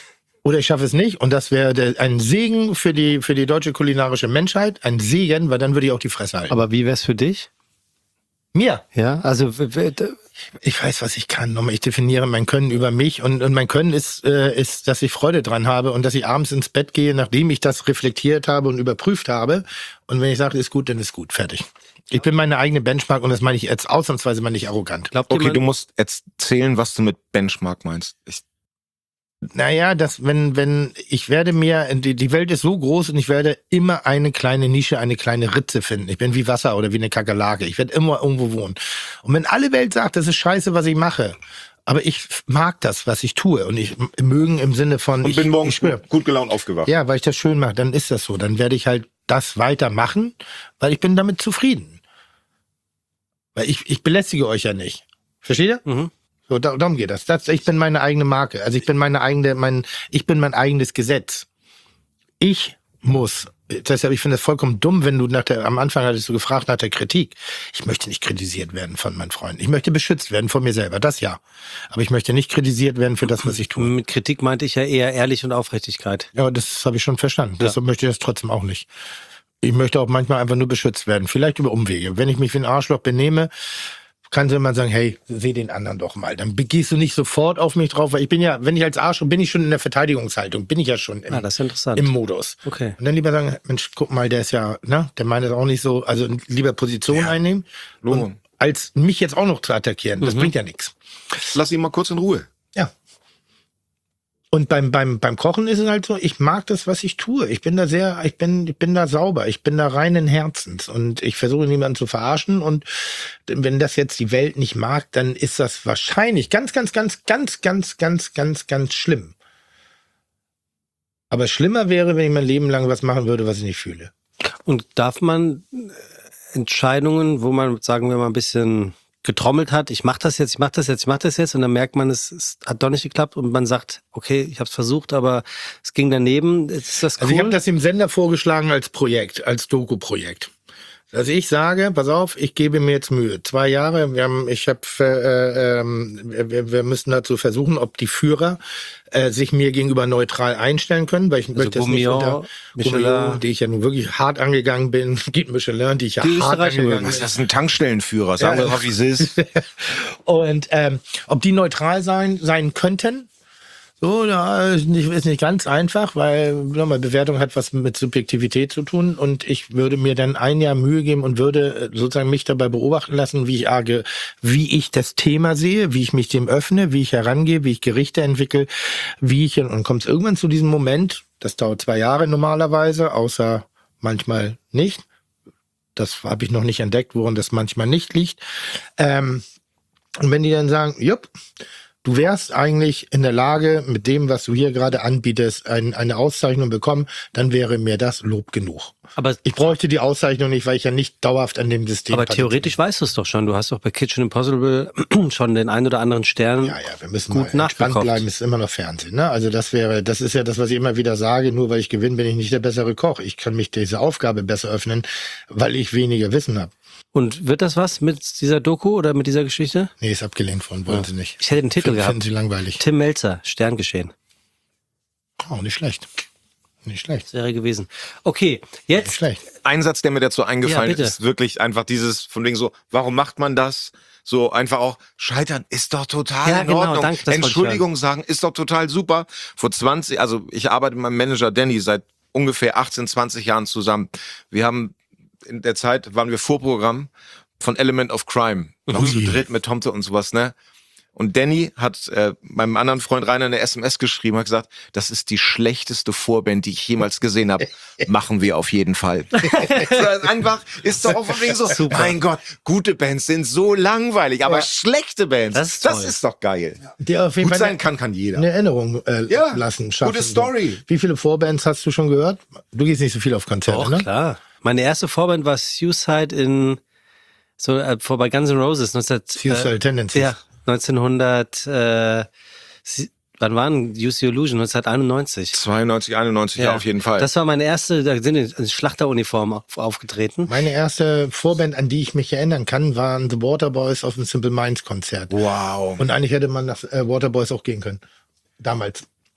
Oder ich schaffe es nicht und das wäre ein Segen für die deutsche kulinarische Menschheit. Ein Segen, weil dann würde ich auch die Fresse halten. Aber wie wär's für dich? Mir? Ja, also Ich weiß, was ich kann. Nochmal, ich definiere mein Können über mich und mein Können ist, dass ich Freude dran habe und dass ich abends ins Bett gehe, nachdem ich das reflektiert habe und überprüft habe. Und wenn ich sage, ist gut, dann ist gut. Fertig. Ich bin meine eigene Benchmark und das meine ich jetzt ausnahmsweise mal nicht arrogant. glaubt Okay, jemand, du musst erzählen, was du mit Benchmark meinst. Naja, wenn ich werde mir, die Welt ist so groß und ich werde immer eine kleine Nische, eine kleine Ritze finden. Ich bin wie Wasser oder wie eine Kakerlake. Ich werde immer irgendwo wohnen. Und wenn alle Welt sagt, das ist scheiße, was ich mache, aber ich mag das, was ich tue und ich mögen im Sinne von... Und bin morgens schwör. gut gelaunt aufgewacht. Ja, weil ich das schön mache, dann ist das so. Dann werde ich halt das weitermachen, weil ich bin damit zufrieden. Weil ich belästige euch ja nicht. Versteht ihr? Mhm. So, darum geht das. Ich bin meine eigene Marke. Also ich bin ich bin mein eigenes Gesetz. Ich muss. Deshalb, ich finde es vollkommen dumm, wenn du am Anfang hattest du gefragt nach der Kritik. Ich möchte nicht kritisiert werden von meinen Freunden. Ich möchte beschützt werden von mir selber. Das ja. Aber ich möchte nicht kritisiert werden für das, was ich tue. mit Kritik meinte ich ja eher Ehrlich und Aufrichtigkeit. Ja, das habe ich schon verstanden. Deshalb möchte ich das trotzdem auch nicht. Ich möchte auch manchmal einfach nur beschützt werden. Vielleicht über Umwege. Wenn ich mich wie ein Arschloch benehme, kann jemand sagen, hey, seh den anderen doch mal. Dann gehst du nicht sofort auf mich drauf, weil ich bin ja, wenn ich als Arschloch bin ich schon in der Verteidigungshaltung, bin ich ja schon Das ist interessant. im Modus. Okay. Und dann lieber sagen, Mensch, guck mal, der ist ja, der meint das auch nicht so, also lieber Position einnehmen, und als mich jetzt auch noch zu attackieren. Das bringt ja nichts. Lass ihn mal kurz in Ruhe. Ja. Und beim Kochen ist es halt so, ich mag das, was ich tue. Ich bin da sauber, ich bin da reinen Herzens und ich versuche niemanden zu verarschen und wenn das jetzt die Welt nicht mag, dann ist das wahrscheinlich ganz schlimm. Aber schlimmer wäre, wenn ich mein Leben lang was machen würde, was ich nicht fühle. Und darf man Entscheidungen, wo man, sagen wir mal, ein bisschen getrommelt hat, ich mach das jetzt und dann merkt man, es hat doch nicht geklappt und man sagt, okay, ich habe es versucht, aber es ging daneben. Ist das cool? Also ich habe das dem Sender vorgeschlagen als Projekt, als Doku-Projekt. Also ich sage, pass auf, ich gebe mir jetzt Mühe. 2 Jahre, wir müssen dazu versuchen, ob die Führer sich mir gegenüber neutral einstellen können, weil ich möchte das nicht unter Michelin, die ich ja nun wirklich hart angegangen bin, Guide Michelin, die ich ja hart angegangen Was bin. ist das, ein Tankstellenführer? Sagen wir mal, wie es ist. Und ob die neutral sein könnten, so, da ist nicht ganz einfach, weil nochmal Bewertung hat was mit Subjektivität zu tun und ich würde mir dann 1 Jahr Mühe geben und würde sozusagen mich dabei beobachten lassen, wie ich das Thema sehe, wie ich mich dem öffne, wie ich herangehe, wie ich Gerichte entwickle, und kommt es irgendwann zu diesem Moment, das dauert 2 Jahre normalerweise, außer manchmal nicht. Das habe ich noch nicht entdeckt, woran das manchmal nicht liegt. Und wenn die dann sagen, jupp, du wärst eigentlich in der Lage, mit dem, was du hier gerade anbietest, eine Auszeichnung bekommen, dann wäre mir das Lob genug. Aber Ich bräuchte die Auszeichnung nicht, weil ich ja nicht dauerhaft an dem System Aber theoretisch weißt du es doch schon. Du hast doch bei Kitchen Impossible schon den ein oder anderen Stern. Ja, wir müssen gut mal entspannt nachgekocht. bleiben, ist immer noch Fernsehen. Ne? Also das ist ja das, was ich immer wieder sage, nur weil ich gewinne, bin ich nicht der bessere Koch. Ich kann mich dieser Aufgabe besser öffnen, weil ich weniger Wissen habe. Und wird das was mit dieser Doku oder mit dieser Geschichte? Nee, ist abgelehnt worden, wollen sie nicht. Ich hätte den Titel Finden gehabt. sie langweilig. Tim Melzer, Sterngeschehen. Oh, nicht schlecht. Nicht schlecht. Wäre gewesen. Okay, Nicht jetzt. schlecht. Ein Satz, der mir dazu eingefallen Ja, bitte. ist, wirklich einfach dieses von wegen so, warum macht man das? So einfach auch, scheitern ist doch total Ja, in genau, Ordnung. danke, das wollte ich Entschuldigung sagen, ist doch total super. Ich arbeite mit meinem Manager Danny seit ungefähr 18, 20 Jahren zusammen. In der Zeit waren wir Vorprogramm von Element of Crime. Noch zu dritt mit Tomte und sowas, ne? Und Danny hat meinem anderen Freund Rainer eine SMS geschrieben, hat gesagt, das ist die schlechteste Vorband, die ich jemals gesehen habe. Machen wir auf jeden Fall. ist doch auf wegen so, Super. mein Gott, gute Bands sind so langweilig, aber schlechte Bands, Das ist toll. das ist doch geil. Der auf jeden Gut Fall sein kann jeder. eine Erinnerung Ja, schaffen. gute Story. Wie viele Vorbands hast du schon gehört? Du gehst nicht so viel auf Konzerte, Doch, ne? klar. Meine erste Vorband war Suicide bei Guns N' Roses. Suicidal Tendencies. Ja, 1900, wann waren Use Your Illusion? 1991. 92, 91, ja, auf jeden Fall. Das war meine erste, da sind in Schlachteruniform aufgetreten. Meine erste Vorband, an die ich mich erinnern kann, waren The Waterboys auf dem Simple Minds Konzert. Wow. Und eigentlich hätte man nach Waterboys auch gehen können. Damals.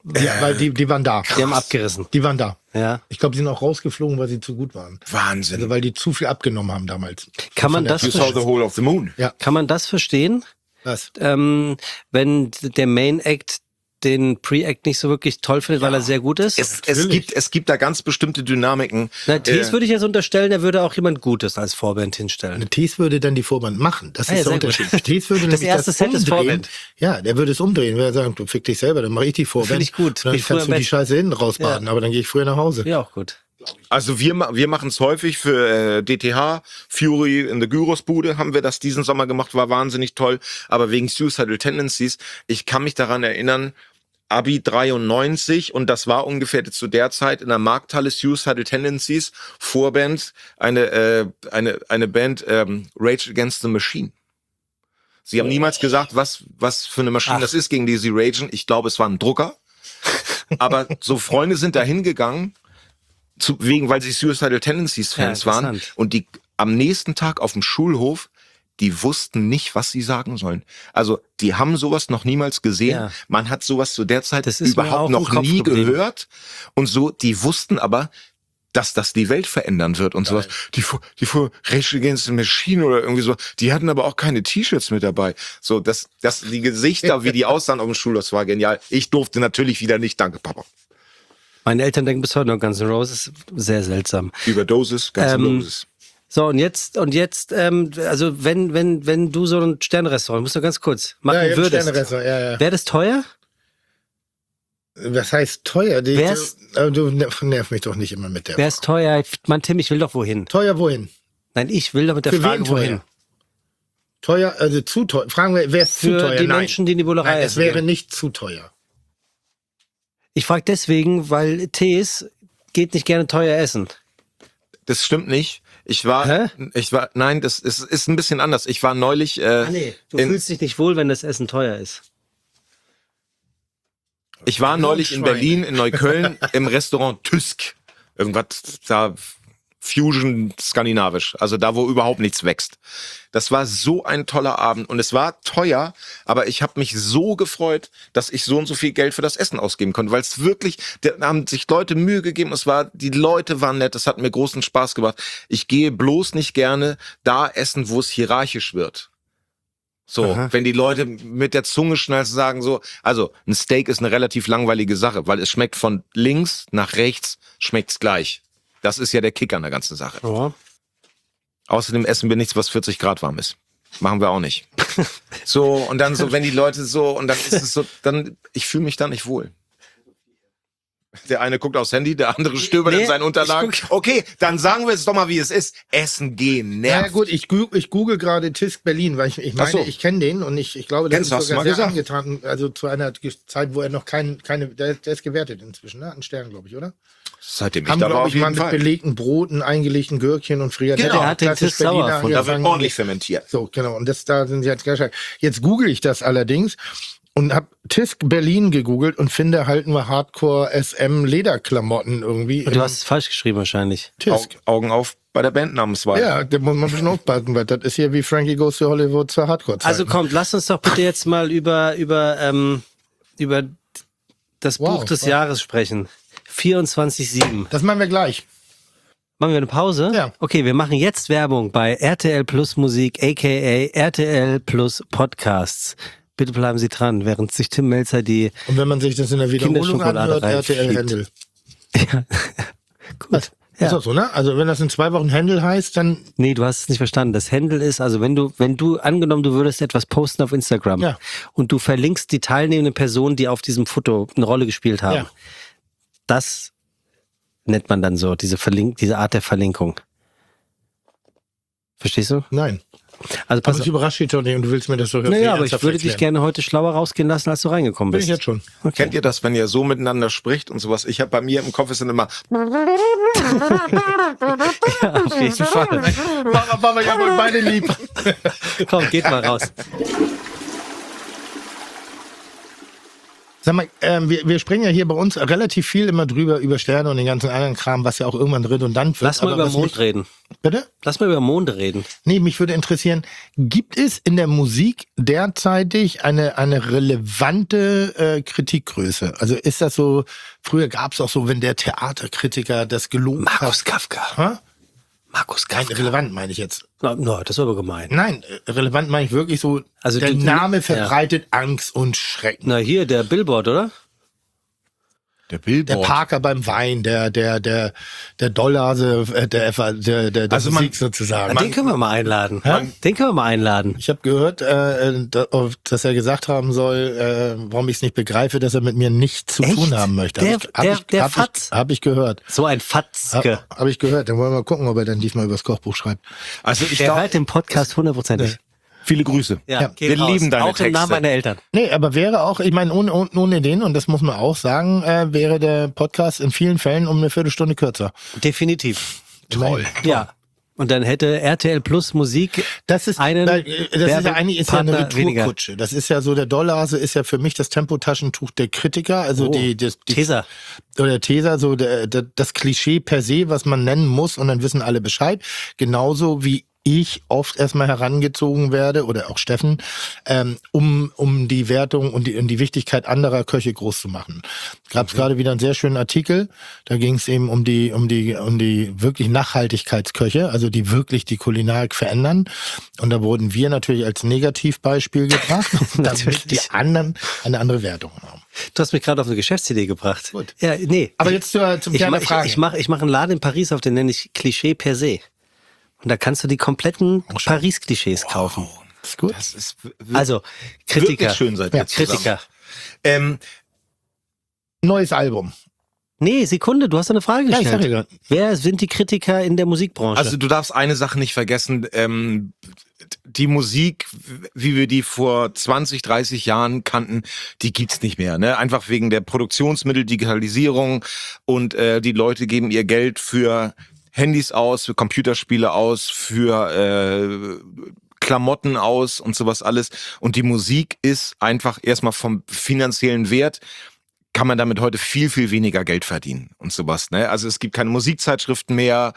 Ja, weil die waren da. Die haben abgerissen. Die waren da. Ja. Ich glaube, die sind auch rausgeflogen, weil sie zu gut waren. Wahnsinn. Also weil die zu viel abgenommen haben damals. Kann man das You saw the whole of the moon. Kann man das verstehen? Was? Wenn der Main Act den Pre-Act nicht so wirklich toll findet, weil er sehr gut ist? Es gibt da ganz bestimmte Dynamiken. Na, Tees würde ich jetzt unterstellen, der würde auch jemand Gutes als Vorband hinstellen. Tees würde dann die Vorband machen. Das ist der sehr Unterschied. gut. Tees würde Das nämlich erste Set ist umdrehen. Vorband. Ja, der würde es umdrehen. Würde sagen, du fick dich selber, dann mache ich die Vorband. Finde ich gut. Dann Bin ich früher kannst du im die Bett. Scheiße hinten rausbaden, aber dann gehe ich früher nach Hause. Ja, auch gut. Also wir machen es häufig für DTH, Fury in the Gyros Bude haben wir das diesen Sommer gemacht, war wahnsinnig toll. Aber wegen Suicidal Tendencies, ich kann mich daran erinnern, Abi 93 und das war ungefähr zu der Zeit in der Markthalle Suicidal Tendencies, Vorband, eine Band Rage Against the Machine. Sie haben niemals gesagt, was für eine Maschine das ist, gegen die sie ragen. Ich glaube, es war ein Drucker. Aber so Freunde sind da hingegangen, weil sie Suicidal Tendencies Fans waren interessant. und die am nächsten Tag auf dem Schulhof, die wussten nicht, was sie sagen sollen. Also die haben sowas noch niemals gesehen. Ja. Man hat sowas zu der Zeit Das ist mir auch überhaupt im noch Kopf nie geblieben. gehört. Und so, die wussten aber, dass das die Welt verändern wird und sowas. Die fuhr Rage Against the Machine oder irgendwie so. Die hatten aber auch keine T-Shirts mit dabei. So, die Gesichter, wie die aussahen auf dem Schulhof, das war genial. Ich durfte natürlich wieder nicht. Danke, Papa. Meine Eltern denken bis heute noch Guns N' Roses. Sehr seltsam. Überdosis, ganz Dosis. So, und jetzt, also wenn du so ein Sternrestaurant, musst du ganz kurz machen Ja, würdest, Sterne-Restaurant, ja. wäre das teuer? Was heißt teuer? Wär's- Du nerv mich doch nicht immer mit der. Wäre es teuer? Mann, Tim, ich will doch wohin. Teuer wohin? Nein, ich will doch mit der Für Frage wen teuer? wohin. Teuer, also zu teuer. Fragen wir, wäre es zu Für teuer? die Nein. Menschen, die in die Bullerei Nein, es essen wäre gehen. nicht zu teuer. Ich frage deswegen, weil Tees geht nicht gerne teuer essen. Das stimmt nicht. Nein, das ist ein bisschen anders. Ich war neulich, Du in- fühlst dich nicht wohl, wenn das Essen teuer ist. ich war neulich in Schweine. Berlin, in Neukölln, im Restaurant Tysk. Irgendwas da Fusion skandinavisch. Also da, wo überhaupt nichts wächst. Das war so ein toller Abend und es war teuer, aber ich habe mich so gefreut, dass ich so und so viel Geld für das Essen ausgeben konnte, weil es wirklich, da haben sich Leute Mühe gegeben, die Leute waren nett, es hat mir großen Spaß gemacht. Ich gehe bloß nicht gerne da essen, wo es hierarchisch wird. So, wenn die Leute mit der Zunge schnell sagen so, also ein Steak ist eine relativ langweilige Sache, weil es schmeckt von links nach rechts, schmeckt's gleich. Das ist ja der Kick an der ganzen Sache. Ja. Außerdem essen wir nichts, was 40 Grad warm ist. Machen wir auch nicht. So, und dann so, wenn die Leute so, und dann ist es so, ich fühle mich da nicht wohl. Der eine guckt aufs Handy, der andere stöbert in seinen Unterlagen. Okay, dann sagen wir es doch mal, wie es ist. Essen gehen, Ja nervt. gut, ich google gerade Tisk Berlin, weil ich meine, Ach so. ich kenne den und ich glaube, der Kennst ist du, hast sogar du mal sehr gesagt. angetan, also zu einer Zeit, wo er noch der ist gewertet inzwischen, ne? Ein Stern, glaube ich, oder? Seitdem ich Haben, da war, glaube auf ich, mal jeden mit Fall. belegten Broten, eingelegten Gürkchen und Frikadelle. Genau, der hat den Klassisch Tisk Sauer Berliner erfunden. Da wird angefangen. ordentlich fermentiert. So, genau. Und da sind sie jetzt ganz stark. Jetzt google ich das allerdings und habe Tisk Berlin gegoogelt und finde halt nur Hardcore SM Lederklamotten irgendwie. Du hast es falsch geschrieben wahrscheinlich. Tisk. Augen auf bei der Bandnamenswahl. Ja, da muss man ein bisschen aufpassen, weil das ist hier wie Frankie Goes to Hollywood zur Hardcore-Zeit. Also kommt, lass uns doch bitte jetzt mal über das Wow, Buch des wow. Jahres sprechen. 24/7. Das machen wir gleich. Machen wir eine Pause? Ja. Okay, wir machen jetzt Werbung bei RTL Plus Musik, aka RTL Plus Podcasts. Bitte bleiben Sie dran, während sich Tim Melzer die... Und wenn man sich das in der Wiederholung Kinderschokolade anhört, RTL reinschiebt. Händel. Ja. Gut. Ist doch so, ne? Also wenn das in 2 Wochen Händel heißt, dann Nee, du hast es nicht verstanden. Das Handle ist, also wenn du angenommen, du würdest etwas posten auf Instagram Ja. und du verlinkst die teilnehmenden Personen, die auf diesem Foto eine Rolle gespielt haben. Ja. Das nennt man dann so, diese Art der Verlinkung. Verstehst du? nein. Also Aber pass es auf. überrascht dich doch nicht und du willst mir das doch jetzt Naja, nicht aber ich ernsthaft würde dich erklären. gerne heute schlauer rausgehen lassen, als du reingekommen Bin bist. ich jetzt schon. Kennt ihr das, wenn ihr so miteinander spricht und sowas? Ich habe bei mir im Kopf ist dann immer, Ja, auf jeden Fall. Mama, ich hab euch beide lieb. Komm, geht mal raus. Sag mal, wir springen ja hier bei uns relativ viel immer drüber über Sterne und den ganzen anderen Kram, was ja auch irgendwann redundant wird. Lass mal aber über was Mond mich- reden. Bitte? Lass mal über Monde reden. Nee, mich würde interessieren, gibt es in der Musik derzeitig eine relevante Kritikgröße? Also ist das so, früher gab es auch so, wenn der Theaterkritiker das gelobt Markus hat. Kafka. Hä? Markus Nein, Kafka. relevant meine ich jetzt. No, das war aber gemein. Nein, relevant meine ich wirklich so, Also der du- Name ja. verbreitet Angst und Schrecken. Na hier, der Billboard, oder? Der Der Billboard. Parker beim Wein, der Dollase, der Also man- Musik sozusagen. Den können wir mal einladen. Den können wir mal einladen. Ich habe gehört, dass er gesagt haben soll, warum ich es nicht begreife, dass er mit mir nichts zu Echt? tun haben möchte. Der Fatz? Hab ich gehört. So ein Fatzke. Hab ich gehört. Dann wollen wir mal gucken, ob er dann diesmal übers Kochbuch schreibt. Also ich Der glaube, hört den Podcast hundertprozentig. viele Grüße. Ja, geht wir raus. lieben deine Auch im Namen Texte. meiner Eltern. Nee, aber wäre auch, ich meine, ohne den, und das muss man auch sagen, wäre der Podcast in vielen Fällen um eine Viertelstunde kürzer. Definitiv. Toll. Ja. Und dann hätte RTL Plus Musik Das ist, einen das ist ja eigentlich ist ja eine Werbepartner weniger. Retourkutsche. Das ist ja so, der Dollase ist ja für mich das Tempotaschentuch der Kritiker, also die Teser. oder Teser, so das Klischee per se, was man nennen muss, und dann wissen alle Bescheid. Genauso wie ich oft erstmal herangezogen werde, oder auch Steffen, um die Wertung und die Wichtigkeit anderer Köche groß zu machen. Gab es gerade wieder einen sehr schönen Artikel, da ging es eben um die wirklich Nachhaltigkeitsköche, also die wirklich die Kulinarik verändern. Und da wurden wir natürlich als Negativbeispiel gebracht, damit die anderen eine andere Wertung haben. Du hast mich gerade auf eine Geschäftsidee gebracht. Gut. Ja, nee. Aber jetzt zum Kern der Frage. Ich mach einen Laden in Paris auf, den nenne ich Klischee per se. Und da kannst du die kompletten Paris-Klischees kaufen. Ist gut. Das ist Also, Kritiker. wirklich schön seid ihr Ja, zusammen. Kritiker. Neues Album. Nee, Sekunde, du hast eine Frage Ja, ich gestellt. sag ja gerade. Wer sind die Kritiker in der Musikbranche? Also du darfst eine Sache nicht vergessen, die Musik, wie wir die vor 20, 30 Jahren kannten, die gibt's nicht mehr. Ne? Einfach wegen der Produktionsmittel, Digitalisierung, und die Leute geben ihr Geld für Handys aus, für Computerspiele aus, für Klamotten aus und sowas alles. Und die Musik ist einfach erstmal vom finanziellen Wert, kann man damit heute viel, viel weniger Geld verdienen und sowas. Ne? Also es gibt keine Musikzeitschriften mehr.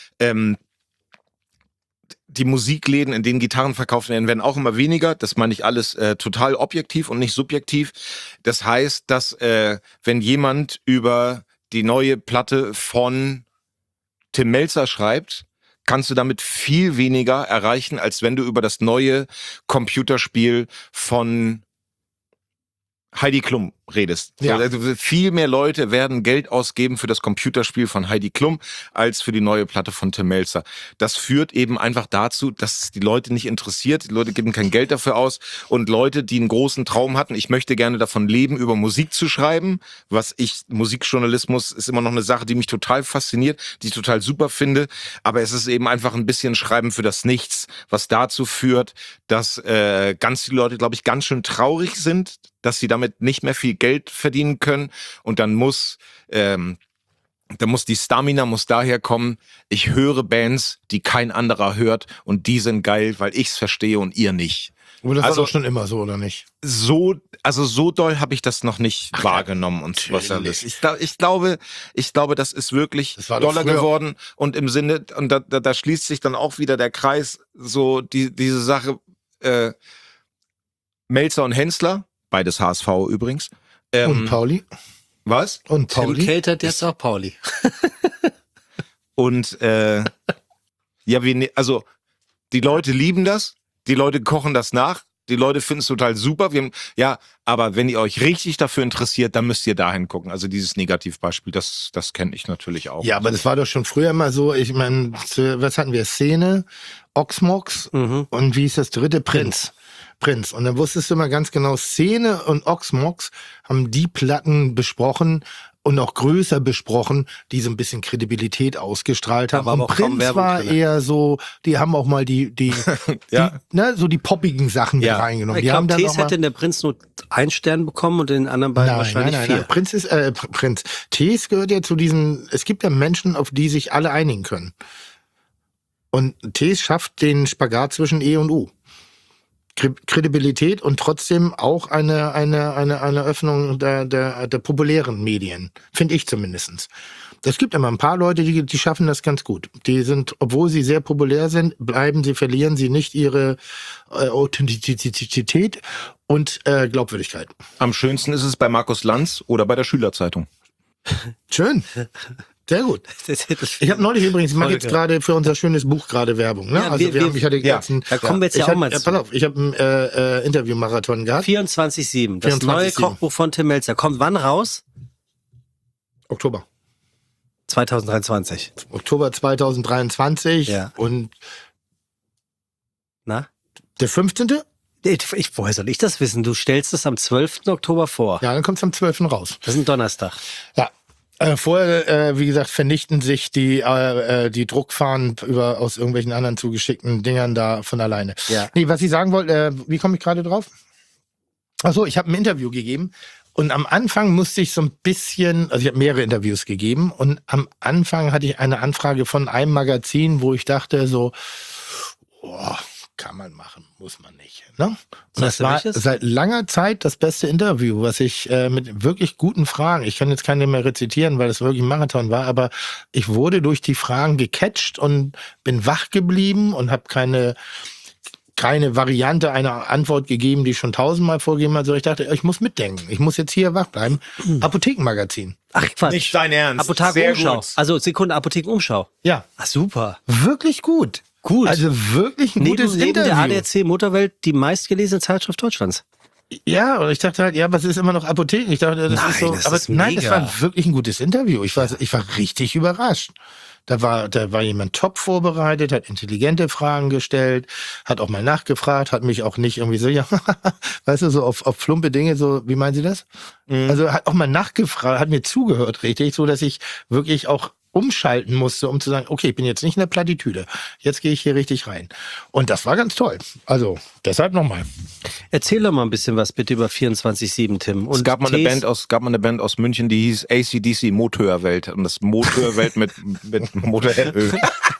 Die Musikläden, in denen Gitarren verkauft werden auch immer weniger. Das meine ich alles total objektiv und nicht subjektiv. Das heißt, dass wenn jemand über die neue Platte von Tim Mälzer schreibt, kannst du damit viel weniger erreichen, als wenn du über das neue Computerspiel von Heidi Klum redest. Ja. So, also viel mehr Leute werden Geld ausgeben für das Computerspiel von Heidi Klum als für die neue Platte von Tim Mälzer. Das führt eben einfach dazu, dass es die Leute nicht interessiert. Die Leute geben kein Geld dafür aus. Und Leute, die einen großen Traum hatten, ich möchte gerne davon leben, über Musik zu schreiben, Musikjournalismus ist immer noch eine Sache, die mich total fasziniert, die ich total super finde. Aber es ist eben einfach ein bisschen Schreiben für das Nichts, was dazu führt, dass ganz viele Leute, glaube ich, ganz schön traurig sind, dass sie damit nicht mehr viel Geld verdienen können, und dann muss die Stamina muss daher kommen, ich höre Bands, die kein anderer hört, und die sind geil, weil ich's verstehe und ihr nicht. Aber das Also- war doch schon immer so, oder nicht? So doll habe ich das noch nicht wahrgenommen und was alles. Ich glaube, das ist wirklich Das war doch doller früher. geworden, und im Sinne, und da schließt sich dann auch wieder der Kreis, so diese Sache, Mälzer und Hensler, beides HSV übrigens. Und Pauli? Was? Und Tim Pauli? keltert jetzt auch Pauli. Und also die Leute lieben das, die Leute kochen das nach, die Leute finden es total super. Aber wenn ihr euch richtig dafür interessiert, dann müsst ihr dahin gucken. Also dieses Negativbeispiel, das kenne ich natürlich auch. Ja, aber das war doch schon früher immer so. Ich meine, was hatten wir? Szene, Oxmox und wie ist das dritte? Prinz. Und dann wusstest du immer ganz genau, Szene und Oxmox haben die Platten besprochen und auch größer besprochen, die so ein bisschen Kredibilität ausgestrahlt haben. war aber Und auch kaum Prinz Werbung war drin. eher so, die haben auch mal die Ja. so die poppigen Sachen Ja. mit reingenommen. Ich Die haben glaube, dann Tees noch mal, hätte in der Prinz nur 1 Stern bekommen und in den anderen beiden wahrscheinlich 4. Prinz ist Prinz. Tees gehört ja zu diesen. Es gibt ja Menschen, auf die sich alle einigen können. Und Tees schafft den Spagat zwischen E und U. Kredibilität und trotzdem auch eine Öffnung der populären Medien. Finde ich zumindest. Es gibt immer ein paar Leute, die schaffen das ganz gut. Die sind, obwohl sie sehr populär sind, verlieren sie nicht ihre Authentizität und Glaubwürdigkeit. Am schönsten ist es bei Markus Lanz oder bei der Schülerzeitung. Schön. Sehr gut. Ich habe neulich übrigens, ich mache jetzt gerade für unser schönes Buch gerade Werbung. Ne? Ja, Also ich hatte da kommen wir jetzt ja auch mal zu. Pass auf, ich habe einen Interviewmarathon gehabt. 24/7, das neue 24/7. Kochbuch von Tim Melzer. Kommt wann raus? Oktober 2023. Oktober 2023 Ja. und Na? der 15. Woher soll ich das wissen? Du stellst es am 12. Oktober vor. Ja, dann kommt es am 12. raus. Das ist ein Donnerstag. Ja. Vorher, wie gesagt, vernichten sich die Druckfahnen aus irgendwelchen anderen zugeschickten Dingern da von alleine. Ja. Nee, was ich sagen wollte, wie komme ich gerade drauf? Achso, ich habe ein Interview gegeben und am Anfang musste ich so ein bisschen, also ich habe mehrere Interviews gegeben und am Anfang hatte ich eine Anfrage von einem Magazin, wo ich dachte so, kann man machen, muss man nicht. Ne? Und Sagst das du war welches? seit langer Zeit das beste Interview, was ich mit wirklich guten Fragen, ich kann jetzt keine mehr rezitieren, weil es wirklich ein Marathon war, aber ich wurde durch die Fragen gecatcht und bin wach geblieben und habe keine Variante einer Antwort gegeben, die ich schon 1000-mal vorgegeben hat. So, ich dachte, ich muss mitdenken. Ich muss jetzt hier wach bleiben. Apothekenmagazin. Ach Quatsch. Nicht dein Ernst. Apothekenumschau. Sehr gut. Also Sekunde, Apothekenumschau. Ja, Ach super. wirklich gut. Gut. Also wirklich ein gutes Neben der Interview. ADAC Motorwelt die meistgelesene Zeitschrift Deutschlands. Ja, und ich dachte halt, ja, aber es ist immer noch Apotheken. Ich dachte, das Nein, ist so. das Aber ist nein, mega. das war wirklich ein gutes Interview. Ich war richtig überrascht. Da war jemand top vorbereitet, hat intelligente Fragen gestellt, hat auch mal nachgefragt, hat mich auch nicht irgendwie so, ja, weißt du, so auf plumpe Dinge, so, wie meinen Sie das? Also hat auch mal nachgefragt, hat mir zugehört, richtig, so dass ich wirklich auch umschalten musste, um zu sagen, okay, ich bin jetzt nicht in der Plattitüde. Jetzt gehe ich hier richtig rein. Und das war ganz toll. Also, deshalb nochmal. Erzähl doch mal ein bisschen was bitte über 24/7, Tim. Und Es gab mal eine Tees- Band aus München, die hieß AC/DC Motorwelt. Und das Motorwelt mit Motorhead-Öl.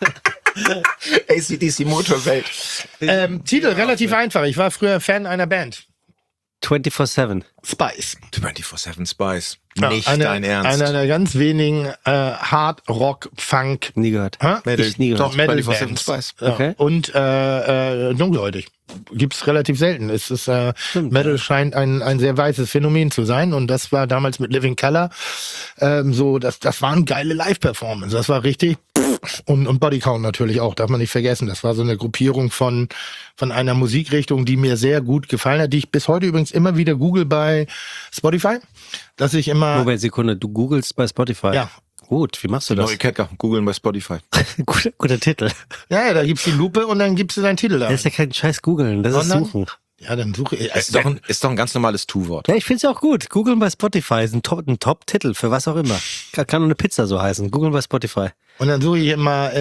AC/DC Motorwelt. Titel relativ einfach. Ich war früher Fan einer Band. 24/7. Spice. 24/7 Spice. Ja, Nicht eine, dein Ernst. Einer der ganz wenigen Hard Rock Funk Nie gehört. Metal, Ich nie gehört. Doch, Metal 24/7 Bands. Spice. Ja. Okay. Und dunkelhäutig. Gibt's relativ selten. Es ist Stimmt, Metal scheint ein sehr weißes Phänomen zu sein und das war damals mit Living Colour so, das waren geile Live-Performance. Das war richtig. Und Bodycount natürlich auch, darf man nicht vergessen. Das war so eine Gruppierung von einer Musikrichtung, die mir sehr gut gefallen hat, die ich bis heute übrigens immer wieder google bei Spotify, dass ich immer... Moment, Sekunde, du googelst bei Spotify. Ja. Gut, wie machst du das? Neue Kecker. Googeln bei Spotify. guter Titel. Ja, da gibt's die Lupe und dann gibst du deinen Titel da. Das ist ja kein scheiß googeln, das ist Sondern- suchen. Ja, dann suche ich. Ist doch ein ganz normales Tu-Wort. Ja, ich find's ja auch gut. Googeln bei Spotify ist ein Top-Titel für was auch immer. Kann auch eine Pizza so heißen. Googeln bei Spotify. Und dann suche ich immer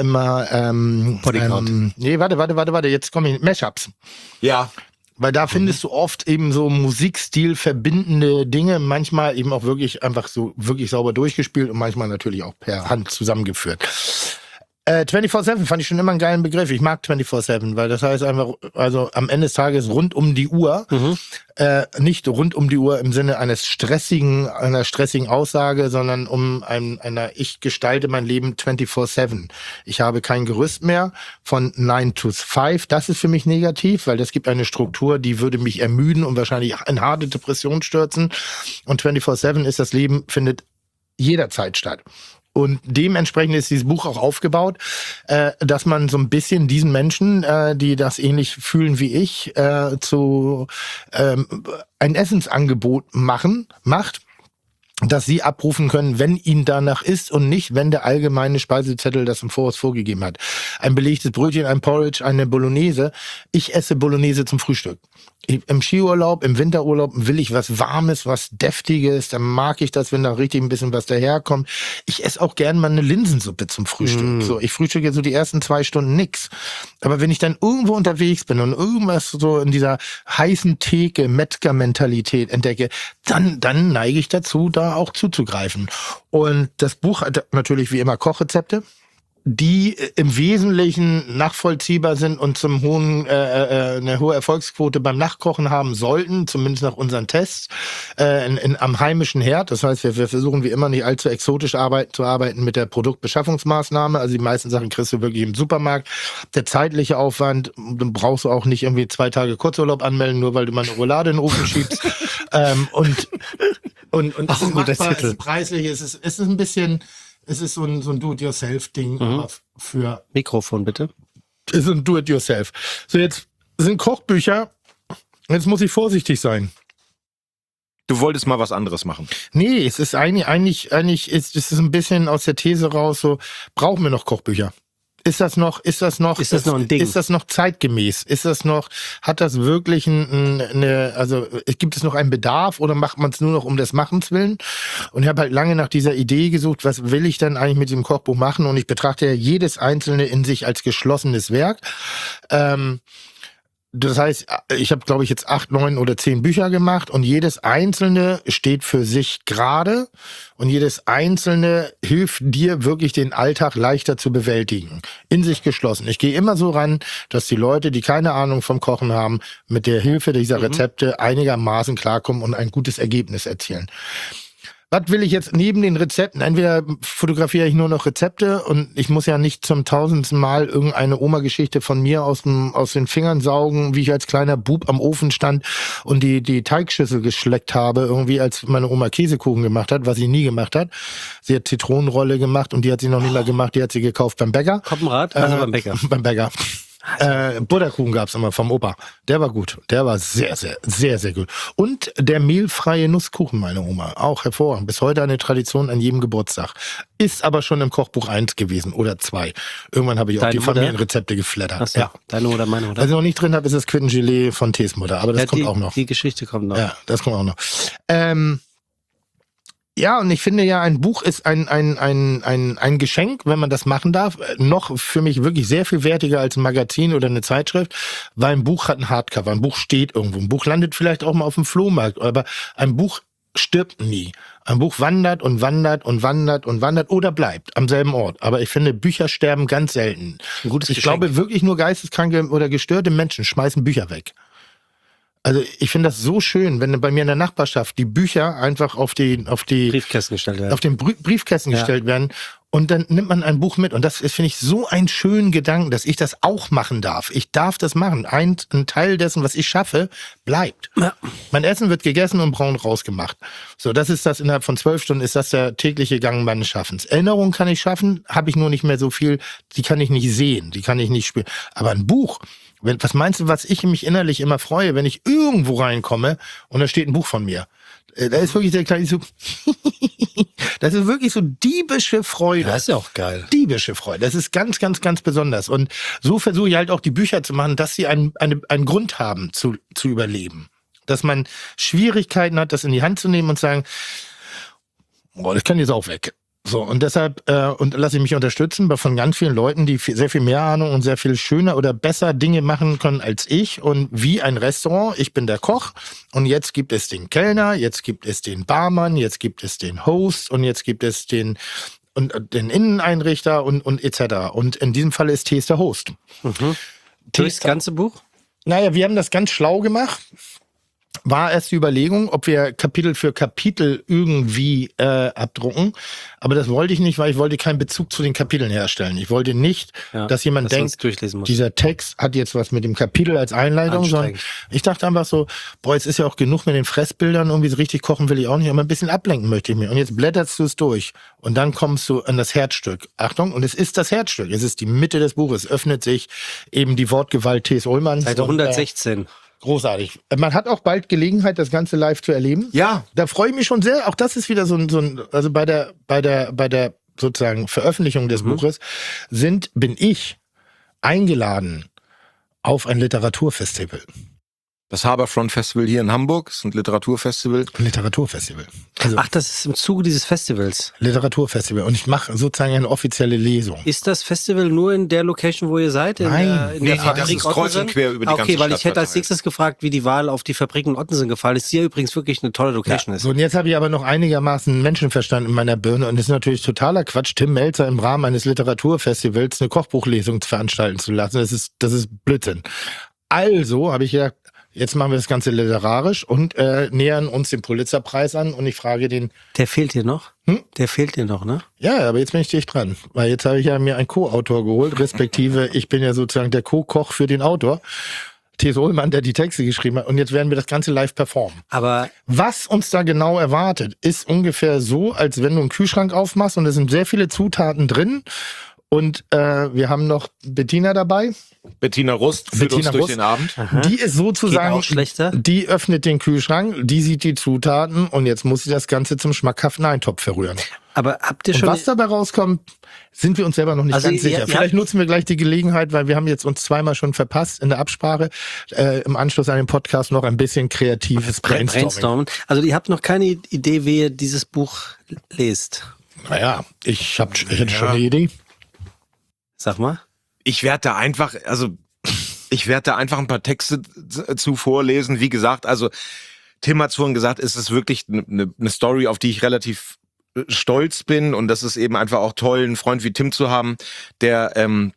Bodycount. nee, warte, jetzt komme ich Mashups. Ja. Weil da findest du oft eben so Musikstil verbindende Dinge, manchmal eben auch wirklich einfach so wirklich sauber durchgespielt und manchmal natürlich auch per Hand zusammengeführt. 24/7 fand ich schon immer einen geilen Begriff. Ich mag 24/7, weil das heißt einfach, also am Ende des Tages rund um die Uhr, nicht rund um die Uhr im Sinne einer stressigen Aussage, sondern ich gestalte mein Leben 24/7. Ich habe kein Gerüst mehr von 9 to 5. Das ist für mich negativ, weil das gibt eine Struktur, die würde mich ermüden und wahrscheinlich in harte Depression stürzen. Und 24/7 ist das Leben, findet jederzeit statt. Und dementsprechend ist dieses Buch auch aufgebaut, dass man so ein bisschen diesen Menschen, die das ähnlich fühlen wie ich, ein Essensangebot macht, dass sie abrufen können, wenn ihnen danach ist und nicht, wenn der allgemeine Speisezettel das im Voraus vorgegeben hat. Ein belegtes Brötchen, ein Porridge, eine Bolognese. Ich esse Bolognese zum Frühstück. Im Skiurlaub, im Winterurlaub will ich was Warmes, was Deftiges. Dann mag ich das, wenn da richtig ein bisschen was daherkommt. Ich esse auch gern mal eine Linsensuppe zum Frühstück. So, ich frühstücke so die ersten 2 Stunden nix. Aber wenn ich dann irgendwo unterwegs bin und irgendwas so in dieser heißen Theke, Metzger-Mentalität entdecke, dann neige ich dazu, da auch zuzugreifen. Und das Buch hat natürlich wie immer Kochrezepte. die im Wesentlichen nachvollziehbar sind und zum eine hohe Erfolgsquote beim Nachkochen haben sollten, zumindest nach unseren Tests, am heimischen Herd. Das heißt, wir versuchen wie immer nicht allzu exotisch zu arbeiten mit der Produktbeschaffungsmaßnahme. Also die meisten Sachen kriegst du wirklich im Supermarkt. Der zeitliche Aufwand, dann brauchst du auch nicht irgendwie 2 Tage Kurzurlaub anmelden, nur weil du mal eine Roulade in den Ofen schiebst. Und es ist machbar, es ist preislich, es ist ein bisschen... Es ist so ein Do-it-yourself-Ding, aber für... Mikrofon, bitte. Es ist ein Do-it-yourself. So, jetzt sind Kochbücher, jetzt muss ich vorsichtig sein. Du wolltest mal was anderes machen. Nee, es ist eigentlich ist es ein bisschen aus der These raus, so, brauchen wir noch Kochbücher? Ist das noch ein Ding? Ist das noch zeitgemäß? Hat das wirklich gibt es noch einen Bedarf oder macht man es nur noch um des Machens willen? Und ich habe halt lange nach dieser Idee gesucht, was will ich denn eigentlich mit diesem Kochbuch machen? Und ich betrachte ja jedes einzelne in sich als geschlossenes Werk. Das heißt, ich habe, glaube ich, jetzt 8, 9 oder 10 Bücher gemacht und jedes einzelne steht für sich gerade und jedes einzelne hilft dir wirklich den Alltag leichter zu bewältigen. In sich geschlossen. Ich gehe immer so ran, dass die Leute, die keine Ahnung vom Kochen haben, mit der Hilfe dieser Rezepte einigermaßen klarkommen und ein gutes Ergebnis erzielen. Was will ich jetzt neben den Rezepten? Entweder fotografiere ich nur noch Rezepte und ich muss ja nicht zum 1000. Mal irgendeine Oma-Geschichte von mir aus den Fingern saugen, wie ich als kleiner Bub am Ofen stand und die Teigschüssel geschleckt habe, irgendwie als meine Oma Käsekuchen gemacht hat, was sie nie gemacht hat. Sie hat Zitronenrolle gemacht und die hat sie noch nicht mal gemacht, die hat sie gekauft beim Bäcker. Koppenrad? Also beim Bäcker. Beim Bäcker. Butterkuchen gab's immer vom Opa. Der war gut. Der war sehr, sehr, sehr, sehr gut. Und der mehlfreie Nusskuchen, meine Oma. Auch hervorragend. Bis heute eine Tradition an jedem Geburtstag. Ist aber schon im Kochbuch 1 gewesen oder 2. Irgendwann habe ich auch die Familienrezepte geflattert. Achso, ja. Deine oder meine, oder? Was ich noch nicht drin habe, ist das Quittengelee von Tees Mutter. Aber das kommt auch noch. Die Geschichte kommt noch. Ja, das kommt auch noch. Ja, und ich finde ja, ein Buch ist ein Geschenk, wenn man das machen darf. Noch für mich wirklich sehr viel wertiger als ein Magazin oder eine Zeitschrift, weil ein Buch hat ein Hardcover, ein Buch steht irgendwo, ein Buch landet vielleicht auch mal auf dem Flohmarkt, aber ein Buch stirbt nie. Ein Buch wandert und wandert und wandert und wandert oder bleibt am selben Ort. Aber ich finde, Bücher sterben ganz selten. Ein gutes Ich Geschenk. glaube wirklich nur geisteskranke oder gestörte Menschen schmeißen Bücher weg. Also ich finde das so schön, wenn bei mir in der Nachbarschaft die Bücher einfach auf die Briefkästen gestellt werden. auf den Briefkästen gestellt werden und dann nimmt man ein Buch mit und das finde ich so einen schönen Gedanken, dass ich das auch machen darf. Ich darf das machen. Ein Teil dessen, was ich schaffe, bleibt. Ja. Mein Essen wird gegessen und braun rausgemacht. So, das ist das innerhalb von 12 Stunden ist das der tägliche Gang meines Schaffens. Erinnerungen kann ich schaffen, habe ich nur nicht mehr so viel, die kann ich nicht sehen, die kann ich nicht spüren. Aber ein Buch, was meinst du, was ich mich innerlich immer freue, wenn ich irgendwo reinkomme und da steht ein Buch von mir? Da ist wirklich der kleine so, das ist wirklich so diebische Freude. Das ist ja auch geil. Diebische Freude. Das ist ganz, ganz, ganz besonders. Und so versuche ich halt auch die Bücher zu machen, dass sie einen Grund haben zu überleben. Dass man Schwierigkeiten hat, das in die Hand zu nehmen und sagen, boah, das kann jetzt auch weg. So, und deshalb und lasse ich mich unterstützen von ganz vielen Leuten, die sehr viel mehr Ahnung und sehr viel schöner oder besser Dinge machen können als ich. Und wie ein Restaurant, ich bin der Koch und jetzt gibt es den Kellner, jetzt gibt es den Barmann, jetzt gibt es den Host und jetzt gibt es den Inneneinrichter und etc. Und in diesem Fall ist Tees der Host. Das ganze Buch? Naja, wir haben das ganz schlau gemacht. War erst die Überlegung, ob wir Kapitel für Kapitel irgendwie abdrucken. Aber das wollte ich nicht, weil ich wollte keinen Bezug zu den Kapiteln herstellen. Ich wollte nicht, dass jemand denkt, dieser Text hat jetzt was mit dem Kapitel als Einleitung. Sondern ich dachte einfach so, boah, jetzt ist ja auch genug mit den Fressbildern. Irgendwie so richtig kochen will ich auch nicht, aber ein bisschen ablenken möchte ich mir. Und jetzt blätterst du es durch. Und dann kommst du an das Herzstück. Achtung, und es ist das Herzstück. Es ist die Mitte des Buches. Öffnet sich eben die Wortgewalt T.S. Ullmanns. Seite 116. Großartig. Man hat auch bald Gelegenheit, das Ganze live zu erleben. Ja. Da freue ich mich schon sehr. Auch das ist wieder so ein also bei der sozusagen Veröffentlichung des Buches bin ich eingeladen auf ein Literaturfestival. Das Harbourfront Festival hier in Hamburg, das ist ein Literaturfestival. Literaturfestival. Also Ach, das ist im Zuge dieses Festivals. Literaturfestival. Und ich mache sozusagen eine offizielle Lesung. Ist das Festival nur in der Location, wo ihr seid? In Nein. der, in Nee, der das Fabrik ist kreuz und Ottensen? quer über die ganze Okay, weil ich Stadt hätte als verteilt. nächstes gefragt, wie die Wahl auf die Fabrik in Ottensen gefallen ist, die ja übrigens wirklich eine tolle Location ist. So, und jetzt habe ich aber noch einigermaßen Menschenverstand in meiner Birne und es ist natürlich totaler Quatsch, Tim Melzer im Rahmen eines Literaturfestivals eine Kochbuchlesung veranstalten zu lassen. Das ist Blödsinn. Also habe ich gedacht, jetzt machen wir das Ganze literarisch und nähern uns dem Pulitzerpreis an und ich frage den, Der fehlt dir noch? Der fehlt dir noch, ne? ja, aber jetzt bin ich dicht dran, weil jetzt habe ich ja mir einen Co-Autor geholt, respektive ich bin ja sozusagen der Co-Koch für den Autor, T.S. Ullmann, der die Texte geschrieben hat und jetzt werden wir das Ganze live performen. Aber Was uns da genau erwartet, ist ungefähr so, als wenn du einen Kühlschrank aufmachst und es sind sehr viele Zutaten drin und wir haben noch Bettina dabei. Bettina Rust führt Bettina uns durch Rust. den Abend. Die ist geht sozusagen, auch schlechter. die öffnet den Kühlschrank, die sieht die Zutaten und jetzt muss sie das Ganze zum schmackhaften Eintopf verrühren. Aber habt ihr Und schon... was dabei rauskommt, sind wir uns selber noch nicht Also ganz ihr- sicher. ihr Vielleicht habt- nutzen wir gleich die Gelegenheit, weil wir haben jetzt uns zweimal schon verpasst in der Absprache, im Anschluss an den Podcast noch ein bisschen kreatives Brainstorming. Also ihr habt noch keine Idee, wie ihr dieses Buch lest. Naja, ich hätte schon eine Idee. Sag mal. Ich werde da einfach ein paar Texte zu vorlesen. Wie gesagt, also Tim hat vorhin gesagt, es ist wirklich eine Story, auf die ich relativ stolz bin und das ist eben einfach auch toll, einen Freund wie Tim zu haben, der einem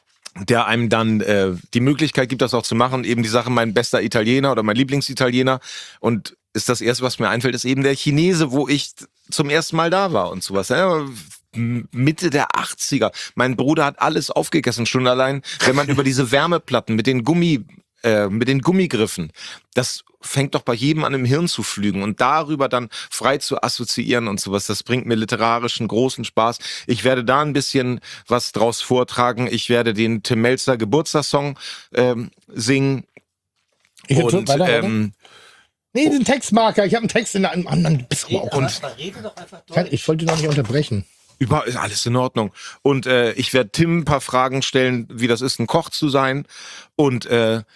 dann die Möglichkeit gibt, das auch zu machen. Eben die Sache, mein bester Italiener oder mein Lieblingsitaliener und ist das Erste, was mir einfällt, ist eben der Chinese, wo ich zum ersten Mal da war und sowas. Ja, Mitte der 80er. Mein Bruder hat alles aufgegessen, schon allein, wenn man über diese Wärmeplatten mit den Gummigriffen, das fängt doch bei jedem an, im Hirn zu flügen und darüber dann frei zu assoziieren und sowas, das bringt mir literarischen großen Spaß. Ich werde da ein bisschen was draus vortragen. Ich werde den Tim Melzer Geburtstagssong singen. Und Nee, den Textmarker. Ich habe einen Text in der anderen. Rede doch einfach Ich wollte noch nicht unterbrechen. Ist alles in Ordnung. Und ich werde Tim ein paar Fragen stellen, wie das ist, ein Koch zu sein. Und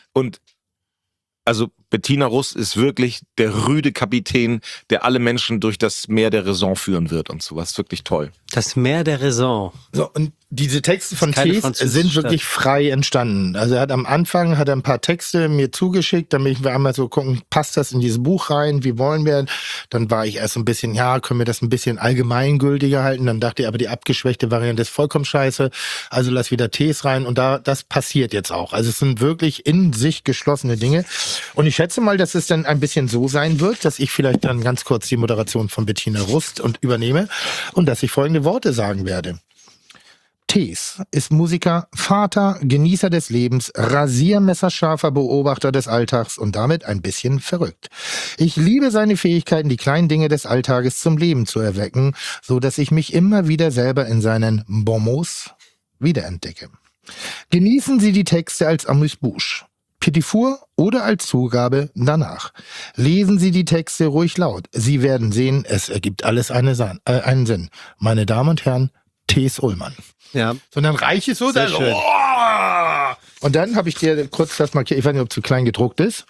also Bettina Rust ist wirklich der rüde Kapitän, der alle Menschen durch das Meer der Raison führen wird und sowas. Wirklich toll. Das Meer der Raison. So, und diese Texte von keine Thies französische sind wirklich frei entstanden. Also er hat am Anfang ein paar Texte mir zugeschickt, damit wir einmal so gucken, passt das in dieses Buch rein, wie wollen wir? Dann war ich erst so ein bisschen, ja, können wir das ein bisschen allgemeingültiger halten? Dann dachte ich, aber die abgeschwächte Variante ist vollkommen scheiße, also lass wieder Tees rein und das passiert jetzt auch. Also es sind wirklich in sich geschlossene Dinge und ich schätze mal, dass es dann ein bisschen so sein wird, dass ich vielleicht dann ganz kurz die Moderation von Bettina Rust übernehme und dass ich folgende Worte sagen werde. Tees ist Musiker, Vater, Genießer des Lebens, rasiermesserscharfer Beobachter des Alltags und damit ein bisschen verrückt. Ich liebe seine Fähigkeiten, die kleinen Dinge des Alltages zum Leben zu erwecken, so dass ich mich immer wieder selber in seinen Bonmots wiederentdecke. Genießen Sie die Texte als Amuse-Bouche, Petit Four oder als Zugabe danach. Lesen Sie die Texte ruhig laut. Sie werden sehen, es ergibt alles einen Sinn. Meine Damen und Herren, T.S. Ullmann. Ja. Sondern reich ist so, Sehr dann, schön. Und dann habe ich dir kurz das markiert, ich weiß nicht, ob es zu klein gedruckt ist.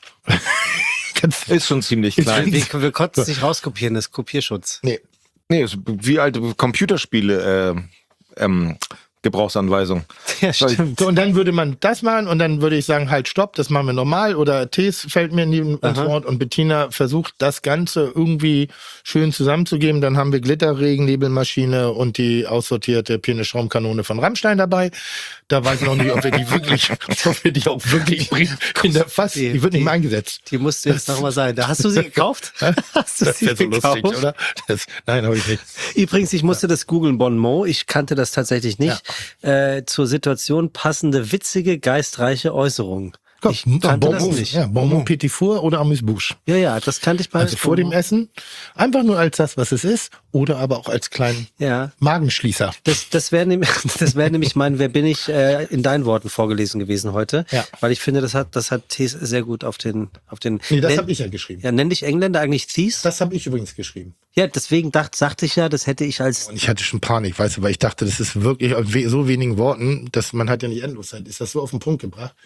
Ist schon ziemlich klein. Wir konnten es nicht rauskopieren, das ist Kopierschutz. Nee. Nee, ist wie alte Computerspiele Gebrauchsanweisung. Ja, stimmt. So, und dann würde man das machen und dann würde ich sagen, halt stopp, das machen wir normal oder Tees fällt mir ins Wort und Bettina versucht das Ganze irgendwie schön zusammenzugeben. Dann haben wir Glitterregen-Nebelmaschine und die aussortierte Pirne-Schaumkanone von Rammstein dabei. Da weiß ich noch nicht, ob wir die auch wirklich bringen. Die wird nicht mehr eingesetzt. Die musst du jetzt nochmal sagen. Da hast du sie gekauft? Hast du Das sie wäre so lustig, gekauft? oder? Nein, habe ich nicht. Übrigens, ich musste das googeln, Bonmot. Ich kannte das tatsächlich nicht. Zur Situation passende, witzige, geistreiche Äußerungen. Ich kannte das nicht. Ja, Bonbon Petit Four oder Amuse-Bouche. Ja, das kannte ich bei Also vor dem Essen, einfach nur als das, was es ist, oder aber auch als kleinen Magenschließer. Das wäre nämlich mein Wer bin ich in deinen Worten vorgelesen gewesen heute. Ja. Weil ich finde, das hat Thies sehr gut auf den. Nee, das habe ich ja geschrieben. Ja, nenn dich Engländer eigentlich Thies? Das habe ich übrigens geschrieben. Ja, deswegen sagte ich ja, das hätte ich als. Und ich hatte schon Panik, weißt du, weil ich dachte, das ist wirklich auf so wenigen Worten, dass man hat ja nicht Endloszeit. Ist das so auf den Punkt gebracht?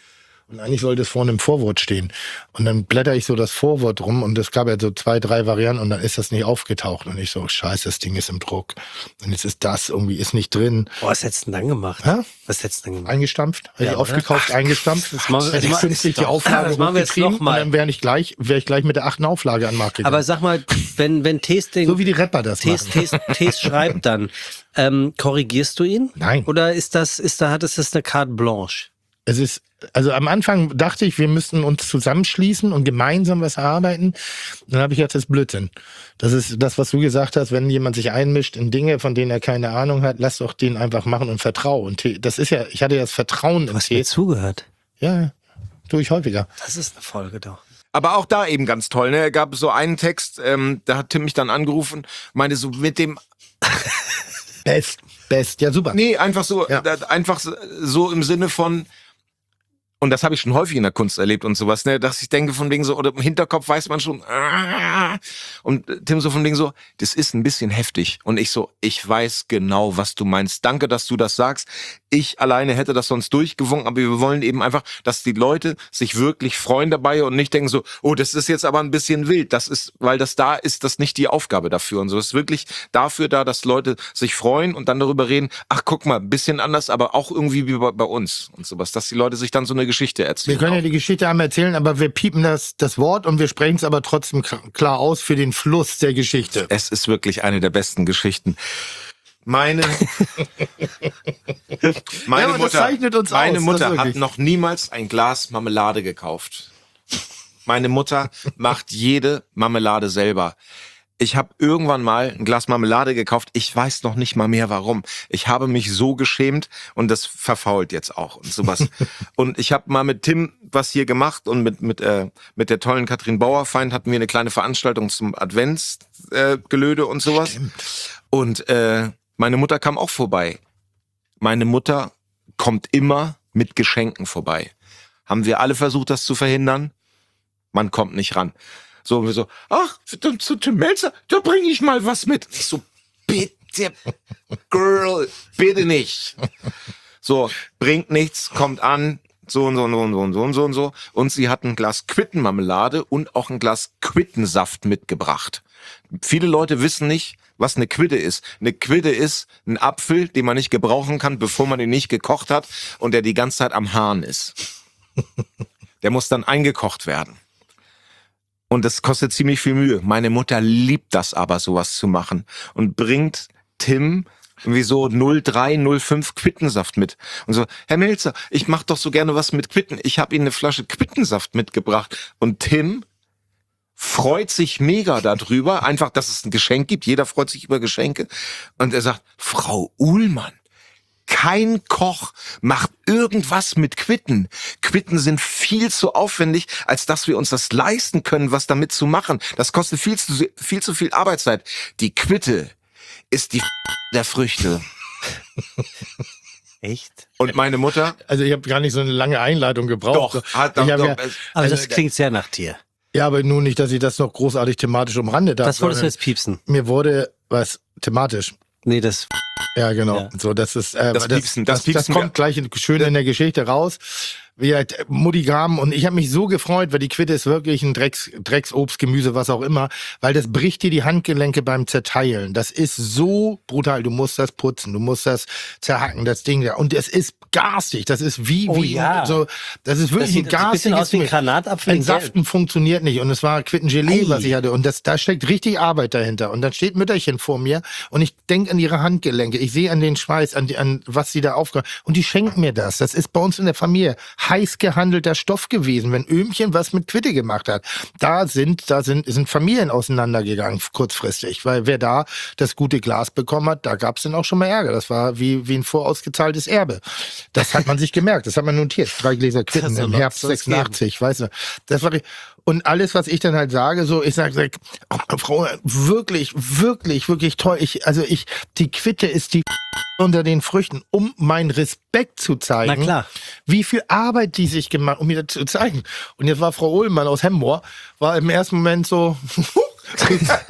Und eigentlich sollte es vorne im Vorwort stehen. Und dann blätter ich so das Vorwort rum und es gab ja so 2, 3 Varianten und dann ist das nicht aufgetaucht. Und ich so, scheiße, das Ding ist im Druck. Und jetzt ist das irgendwie, ist nicht drin. Was hättest du denn dann gemacht? Hä? Was hättest du denn gemacht? Eingestampft, hätte ich oder? aufgekauft, eingestampft. das machen wir- Hätte ich das künstlich die Auflage das machen wir jetzt hochgetrieben noch mal. und dann wäre ich gleich mit der 8. Auflage an den Markt gegangen. Aber sag mal, wenn Tees so wie die Rapper das machen. Tees schreibt dann, korrigierst du ihn? Nein. Oder hat es eine Carte Blanche? Es ist, also am Anfang dachte ich, wir müssten uns zusammenschließen und gemeinsam was erarbeiten. Dann habe ich jetzt das Blödsinn. Das ist das, was du gesagt hast, wenn jemand sich einmischt in Dinge, von denen er keine Ahnung hat, lass doch den einfach machen und vertrau. Und das ist ja, ich hatte ja das Vertrauen Du in hast mir Tee. zugehört. Ja, tue ich häufiger. Das ist eine Folge doch. Aber auch da eben ganz toll, ne? Es gab so einen Text, da hat Tim mich dann angerufen, meinte so mit dem, Best, ja super. nee, einfach so, Ja. einfach so im Sinne von, und das habe ich schon häufig in der Kunst erlebt und sowas, ne, dass ich denke von wegen so, oder im Hinterkopf weiß man schon, und Tim so von wegen so, das ist ein bisschen heftig. Und ich so, ich weiß genau, was du meinst. Danke, dass du das sagst. Ich alleine hätte das sonst durchgewunken, aber wir wollen eben einfach, dass die Leute sich wirklich freuen dabei und nicht denken so, oh, das ist jetzt aber ein bisschen wild. Das ist, weil das da ist, das nicht die Aufgabe dafür und so. Es ist wirklich dafür da, dass Leute sich freuen und dann darüber reden, ach, guck mal, ein bisschen anders, aber auch irgendwie wie bei uns und sowas, dass die Leute sich dann so eine Geschichte erzählen. Wir können ja die Geschichte einmal erzählen, aber wir piepen das Wort und wir sprechen es aber trotzdem klar aus für den Fluss der Geschichte. Es ist wirklich eine der besten Geschichten. Meine aber das zeichnet uns meine aus, Mutter das hat wirklich. noch niemals ein Glas Marmelade gekauft. Meine Mutter macht jede Marmelade selber. Ich habe irgendwann mal ein Glas Marmelade gekauft. Ich weiß noch nicht mal mehr warum. Ich habe mich so geschämt und das verfault jetzt auch und sowas. Und ich habe mal mit Tim was hier gemacht und mit der tollen Katrin Bauerfeind hatten wir eine kleine Veranstaltung zum Adventsgelöde und sowas. Stimmt. Und meine Mutter kam auch vorbei. Meine Mutter kommt immer mit Geschenken vorbei. Haben wir alle versucht, das zu verhindern? Man kommt nicht ran. So, wir so, ach, zu Tim Melzer, da bringe ich mal was mit. Ich so, bitte, Girl, bitte nicht. So, bringt nichts, kommt an, so und so und so und so und so und so und so. Und sie hat ein Glas Quittenmarmelade und auch ein Glas Quittensaft mitgebracht. Viele Leute wissen nicht, was eine Quitte ist. Eine Quitte ist ein Apfel, den man nicht gebrauchen kann, bevor man ihn nicht gekocht hat und der die ganze Zeit am Hahn ist. Der muss dann eingekocht werden. Und das kostet ziemlich viel Mühe. Meine Mutter liebt das aber, sowas zu machen. Und bringt Tim irgendwie so 03, 05 Quittensaft mit. Und so, Herr Melzer, ich mach doch so gerne was mit Quitten. Ich habe Ihnen eine Flasche Quittensaft mitgebracht. Und Tim freut sich mega darüber, einfach, dass es ein Geschenk gibt. Jeder freut sich über Geschenke. Und er sagt, Frau Uhlmann, kein Koch macht irgendwas mit Quitten. Quitten sind viel zu aufwendig, als dass wir uns das leisten können, was damit zu machen. Das kostet viel zu viel Arbeitszeit. Die Quitte ist die der Früchte. Echt? Und meine Mutter? Also ich habe gar nicht so eine lange Einleitung gebraucht. Hat Ich hab doch, ja, Aber das klingt sehr nach dir. ja, aber nur nicht, dass ich das noch großartig thematisch umrandet habe. Was wolltest du jetzt piepsen? Mir wurde was thematisch. Nee, das. Ja, genau. Ja. So, das ist Das Piepsen, das Piepsen kommt gleich schön in der Geschichte raus. Wie halt Mutti-Graben und ich habe mich so gefreut, weil die Quitte ist wirklich ein Drecksobst, Gemüse, was auch immer, weil das bricht dir die Handgelenke beim Zerteilen. Das ist so brutal. Du musst das putzen, du musst das zerhacken, das Ding da. Und es ist garstig. Das ist wie ja. so. Das ist wirklich Das sieht ein bisschen aus wie ein Granatapfel in Entsaften funktioniert nicht und es war Quittengelee, Ei. was ich hatte und da steckt richtig Arbeit dahinter und dann steht Mütterchen vor mir und ich denke an ihre Handgelenke, ich sehe an den Schweiß, an was sie da aufgehört und die schenkt mir das. Das ist bei uns in der Familie heiß gehandelter Stoff gewesen, wenn Öhmchen was mit Quitte gemacht hat. Da sind Familien auseinandergegangen kurzfristig, weil wer da das gute Glas bekommen hat, da gab es dann auch schon mal Ärger. Das war wie ein vorausgezahltes Erbe. Das hat man sich gemerkt, das hat man notiert. 3 Gläser Quitten im Herbst 86, weißt du. Das war und alles, was ich dann halt sage, so, ich sage, oh, Frau, wirklich, wirklich, wirklich toll. Die Quitte ist die unter den Früchten, um meinen Respekt zu zeigen. Na klar. Wie viel Arbeit die sich gemacht, um mir das zu zeigen. Und jetzt war Frau Uhlmann aus Hemmoor, war im ersten Moment so,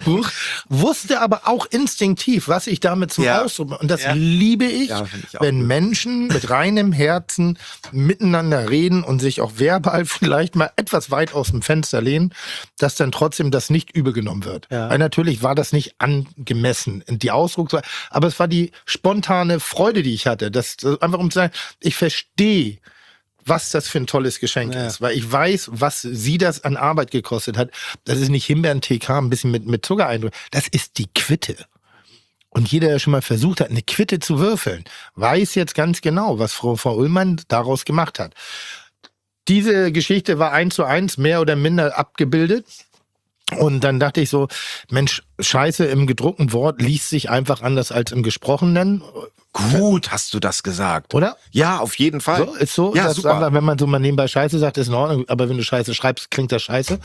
Buch, wusste aber auch instinktiv, was ich damit zum Ausdruck, und das liebe ich, find ich auch wenn gut. Menschen mit reinem Herzen miteinander reden und sich auch verbal vielleicht mal etwas weit aus dem Fenster lehnen, dass dann trotzdem das nicht übel genommen wird. Ja. Weil natürlich war das nicht angemessen, die Ausdrucksweise, aber es war die spontane Freude, die ich hatte, das einfach um zu sagen, ich verstehe, was das für ein tolles Geschenk ist. Weil ich weiß, was sie das an Arbeit gekostet hat. Das ist nicht Himbeeren-TK, ein bisschen mit Zucker eindrücken. Das ist die Quitte. Und jeder, der schon mal versucht hat, eine Quitte zu würfeln, weiß jetzt ganz genau, was Frau Ullmann daraus gemacht hat. Diese Geschichte war 1:1 mehr oder minder abgebildet. Und dann dachte ich so, Mensch, Scheiße im gedruckten Wort liest sich einfach anders als im gesprochenen. Gut hast du das gesagt. Oder? Ja, auf jeden Fall. So, ist so, Ja, dass super. einfach, wenn man so mal nebenbei Scheiße sagt, ist in Ordnung, aber wenn du Scheiße schreibst, klingt das Scheiße.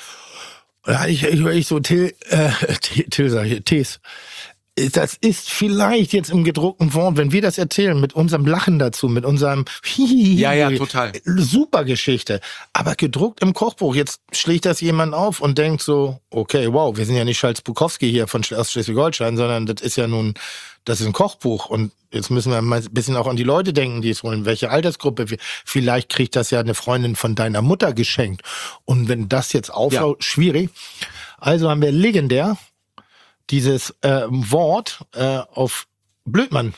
Da hatte ich so Till sag ich, Tees. Das ist vielleicht jetzt im gedruckten Wort, wenn wir das erzählen, mit unserem Lachen dazu, mit unserem Ja, total. Super Geschichte. Aber gedruckt im Kochbuch, jetzt schlägt das jemand auf und denkt so, okay, wow, wir sind ja nicht Schalz-Bukowski hier aus Schleswig-Holstein, sondern das ist ja nun, das ist ein Kochbuch und jetzt müssen wir mal ein bisschen auch an die Leute denken, die es wollen, welche Altersgruppe. Vielleicht kriegt das ja eine Freundin von deiner Mutter geschenkt. Und wenn das jetzt aufhaut, schwierig. Also haben wir legendär dieses Wort auf Blödmann.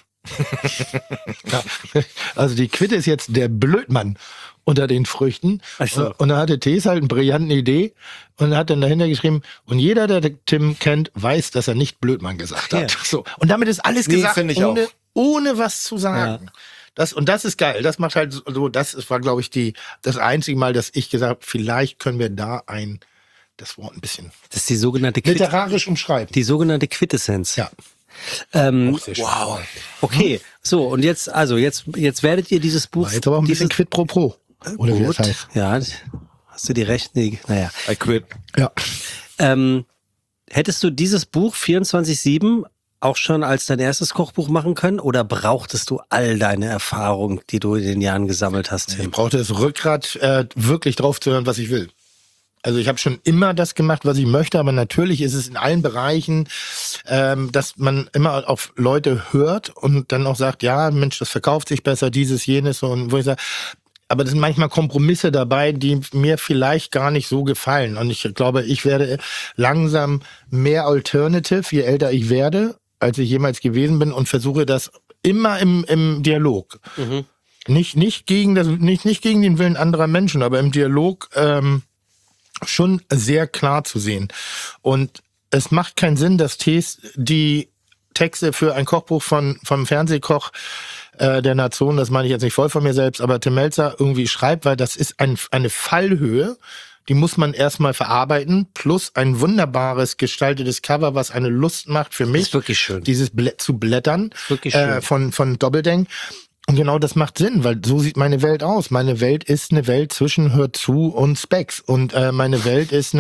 Ja. Also die Quitte ist jetzt der Blödmann unter den Früchten. Ach so. Und da hatte Tees halt eine brillante Idee und hat dann dahinter geschrieben, und jeder, der Tim kennt, weiß, dass er nicht Blödmann gesagt hat. Ja. So. Und damit ist alles gesagt, finde ich ohne was zu sagen. Das ist geil. Das macht halt so, das war, glaube ich, das einzige Mal, dass ich gesagt habe, vielleicht können wir da das Wort ein bisschen Das ist die sogenannte literarisch umschreiben. Die sogenannte Quintessenz. Ja. Sehr schön. Wow. Okay, so und jetzt werdet ihr dieses Buch. War jetzt aber auch ein bisschen Quid pro Pro. Oder wie das Gut. heißt. Ja, hast du die Rechte? Naja. I quit. Ja. Hättest du dieses Buch 24/7 auch schon als dein erstes Kochbuch machen können oder brauchtest du all deine Erfahrung, die du in den Jahren gesammelt hast? Ich brauchte das Rückgrat, wirklich drauf zu hören, was ich will. Also ich habe schon immer das gemacht, was ich möchte, aber natürlich ist es in allen Bereichen, dass man immer auf Leute hört und dann auch sagt, ja, Mensch, das verkauft sich besser, dieses, jenes, und wo ich sage, aber das sind manchmal Kompromisse dabei, die mir vielleicht gar nicht so gefallen. Und ich glaube, ich werde langsam mehr Alternative, je älter ich werde, als ich jemals gewesen bin, und versuche das immer im Dialog. Nicht gegen den Willen anderer Menschen, aber im Dialog schon sehr klar zu sehen. Und es macht keinen Sinn, dass Tees die Texte für ein Kochbuch vom Fernsehkoch der Nation, das meine ich jetzt nicht voll von mir selbst, aber Tim Melzer irgendwie schreibt, weil das ist eine Fallhöhe, die muss man erstmal verarbeiten, plus ein wunderbares gestaltetes Cover, was eine Lust macht für mich. Ist wirklich schön. Dieses zu blättern Wirklich schön. von Doppeldenk. Und genau das macht Sinn, weil so sieht meine Welt aus. Meine Welt ist eine Welt zwischen Hör zu und Specs. Und meine Welt ist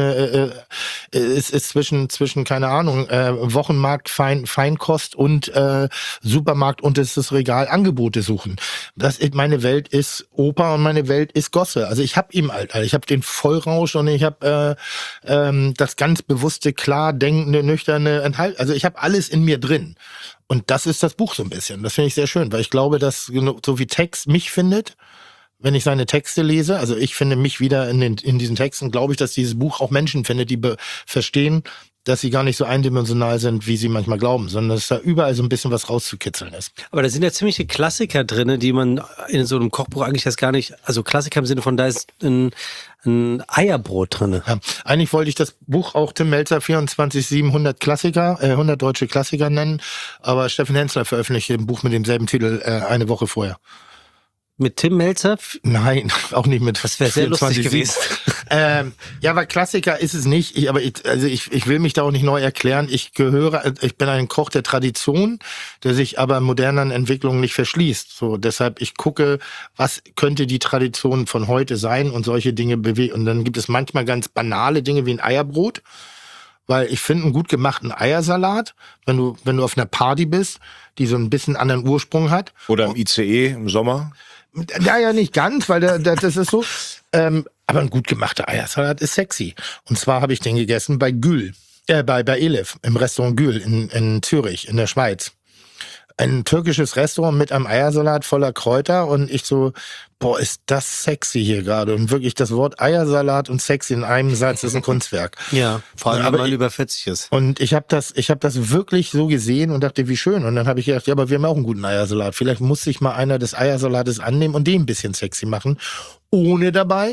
ist zwischen keine Ahnung, Wochenmarkt, Feinkost und Supermarkt und das Regal Angebote suchen. Meine Welt ist Oper und meine Welt ist Gosse. Also ich habe ich habe den Vollrausch und ich habe das ganz bewusste, klar denkende, nüchterne Enthalten. Also ich habe alles in mir drin. Und das ist das Buch so ein bisschen. Das finde ich sehr schön, weil ich glaube, dass so wie Text mich findet, wenn ich seine Texte lese, also ich finde mich wieder in diesen Texten, glaube ich, dass dieses Buch auch Menschen findet, die verstehen, dass sie gar nicht so eindimensional sind, wie sie manchmal glauben, sondern dass da überall so ein bisschen was rauszukitzeln ist. Aber da sind ja ziemliche Klassiker drin, die man in so einem Kochbuch eigentlich das gar nicht, also Klassiker im Sinne von, da ist ein Eierbrot drin. Ja, eigentlich wollte ich das Buch auch Tim Melzer 24/7 100 deutsche Klassiker nennen, aber Steffen Hensler veröffentlichte ein Buch mit demselben Titel eine Woche vorher. Mit Tim Melzer? Nein, auch nicht mit. Das wäre sehr lustig 24/7. gewesen. Ja, weil Klassiker ist es nicht. Ich will mich da auch nicht neu erklären. Ich bin ein Koch der Tradition, der sich aber modernen Entwicklungen nicht verschließt. So, deshalb, ich gucke, was könnte die Tradition von heute sein und solche Dinge bewegen. Und dann gibt es manchmal ganz banale Dinge wie ein Eierbrot. Weil ich finde einen gut gemachten Eiersalat, wenn du auf einer Party bist, die so ein bisschen anderen Ursprung hat. Oder im ICE im Sommer. Ja, nicht ganz, weil das ist so. Aber ein gut gemachter Eiersalat ist sexy. Und zwar habe ich den gegessen bei Gül. Bei Elif im Restaurant Gül in Zürich, in der Schweiz. Ein türkisches Restaurant mit einem Eiersalat voller Kräuter und ich so, boah, ist das sexy hier gerade. Und wirklich das Wort Eiersalat und sexy in einem Satz ist ein Kunstwerk. Ja, vor allem, Aber wenn man ich- über 40 ist. Und ich habe das wirklich so gesehen und dachte, wie schön. Und dann habe ich gedacht, ja, aber wir haben auch einen guten Eiersalat. Vielleicht muss sich mal einer des Eiersalates annehmen und den ein bisschen sexy machen, ohne dabei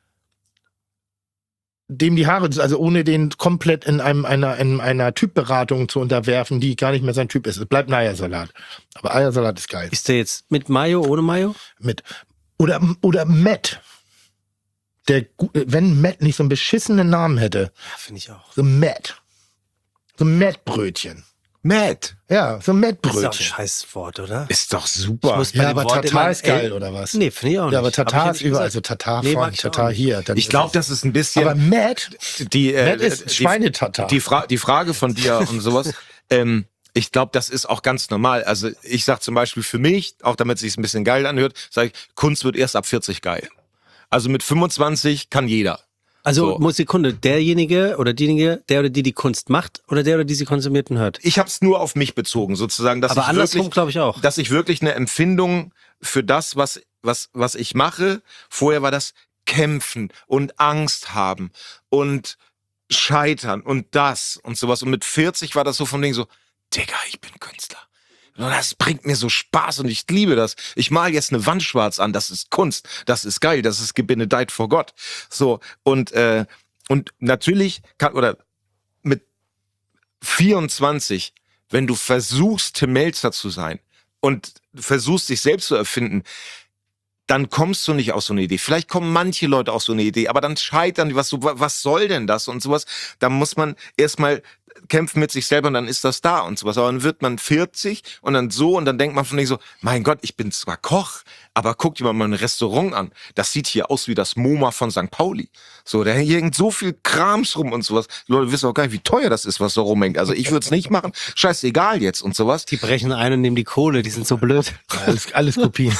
dem die Haare, also ohne den komplett in einer Typberatung zu unterwerfen, die gar nicht mehr sein Typ ist. Es bleibt ein Eiersalat. Aber Eiersalat ist geil. Ist der jetzt mit Mayo, ohne Mayo? Mit oder Matt. Wenn Matt nicht so einen beschissenen Namen hätte, Ja, finde ich auch. so Matt. So Matt-Brötchen. Matt. Ja, so Das ist auch ein Matt-Brötchen. scheiß Wort, oder? Ist doch Ich super. muss bei Ja, dem aber Wort Tatar immer ist geil, L- oder was? Nee, finde ich auch nicht. Ja, aber Hab ich Tatar ja ist nicht überall. gesagt. Also Tatar Nee, vorne, mag ich auch Tatar nicht. hier. Dann Ich ist glaube, es- das ist ein bisschen Aber Matt die ist Schweinetatar. die Frage von dir und sowas. Ich glaube, das ist auch ganz normal. Also ich sag zum Beispiel für mich, auch damit es sich ein bisschen geil anhört, sage ich, Kunst wird erst ab 40 geil. Also mit 25 kann jeder. Also So. muss Sekunde, derjenige oder diejenige, der oder die Kunst macht oder der oder die sie konsumiert und hört. Ich habe es nur auf mich bezogen, sozusagen, dass Aber ich andersrum wirklich, glaube ich auch. dass ich wirklich eine Empfindung für das, was ich mache. Vorher war das Kämpfen und Angst haben und Scheitern und das und sowas. Und mit 40 war das so von Ding so, Digga, ich bin Künstler. Und das bringt mir so Spaß und ich liebe das. Ich mal jetzt eine Wand schwarz an, das ist Kunst, das ist geil, das ist gebenedeit vor Gott. So, und natürlich oder mit 24, wenn du versuchst, Tim Melzer zu sein und versuchst, dich selbst zu erfinden, dann kommst du nicht auf so eine Idee. Vielleicht kommen manche Leute auf so eine Idee, aber dann scheitern die, was soll denn das und sowas. Da muss man erstmal kämpfen mit sich selber und dann ist das da und sowas. Aber dann wird man 40 und dann so und dann denkt man von sich so, mein Gott, ich bin zwar Koch, aber guck dir mal ein Restaurant an. Das sieht hier aus wie das MoMA von St. Pauli. So, da hängt so viel Krams rum und sowas. Die Leute wissen auch gar nicht, wie teuer das ist, was da rumhängt. Also ich würde es nicht machen. Scheißegal jetzt und sowas. Die brechen ein und nehmen die Kohle, die sind so blöd. Alles Kopien.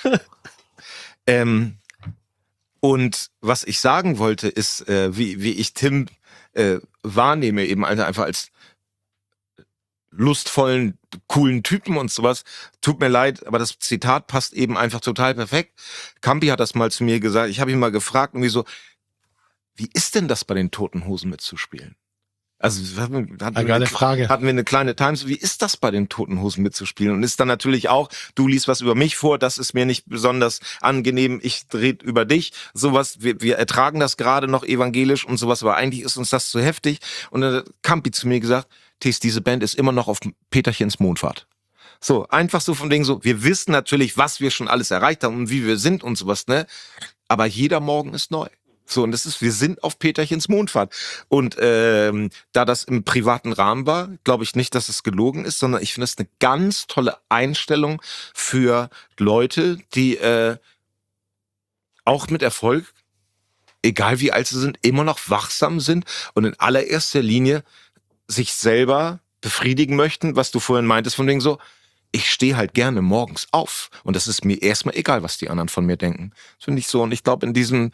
Und was ich sagen wollte, ist, wie ich Tim wahrnehme, eben einfach als lustvollen, coolen Typen und sowas. Tut mir leid, aber das Zitat passt eben einfach total perfekt. Campi hat das mal zu mir gesagt. Ich habe ihn mal gefragt, irgendwie so, wie ist denn das bei den Toten Hosen mitzuspielen? Also hatten wir eine kleine Times. Wie ist das bei den Toten Hosen mitzuspielen? Und ist dann natürlich auch, du liest was über mich vor, das ist mir nicht besonders angenehm, ich red über dich, sowas. Wir ertragen das gerade noch evangelisch und sowas, aber eigentlich ist uns das zu heftig. Und dann hat Campi zu mir gesagt, Thies, diese Band ist immer noch auf Peterchens Mondfahrt. So, einfach so von Ding so, wir wissen natürlich, was wir schon alles erreicht haben und wie wir sind und sowas, ne? Aber jeder Morgen ist neu. So, und das ist, wir sind auf Peterchens Mondfahrt. Und da das im privaten Rahmen war, glaube ich nicht, dass es gelogen ist, sondern ich finde es eine ganz tolle Einstellung für Leute, die auch mit Erfolg, egal wie alt sie sind, immer noch wachsam sind und in allererster Linie sich selber befriedigen möchten, was du vorhin meintest, von wegen so, ich stehe halt gerne morgens auf und das ist mir erstmal egal, was die anderen von mir denken. Das finde ich so und ich glaube, in diesem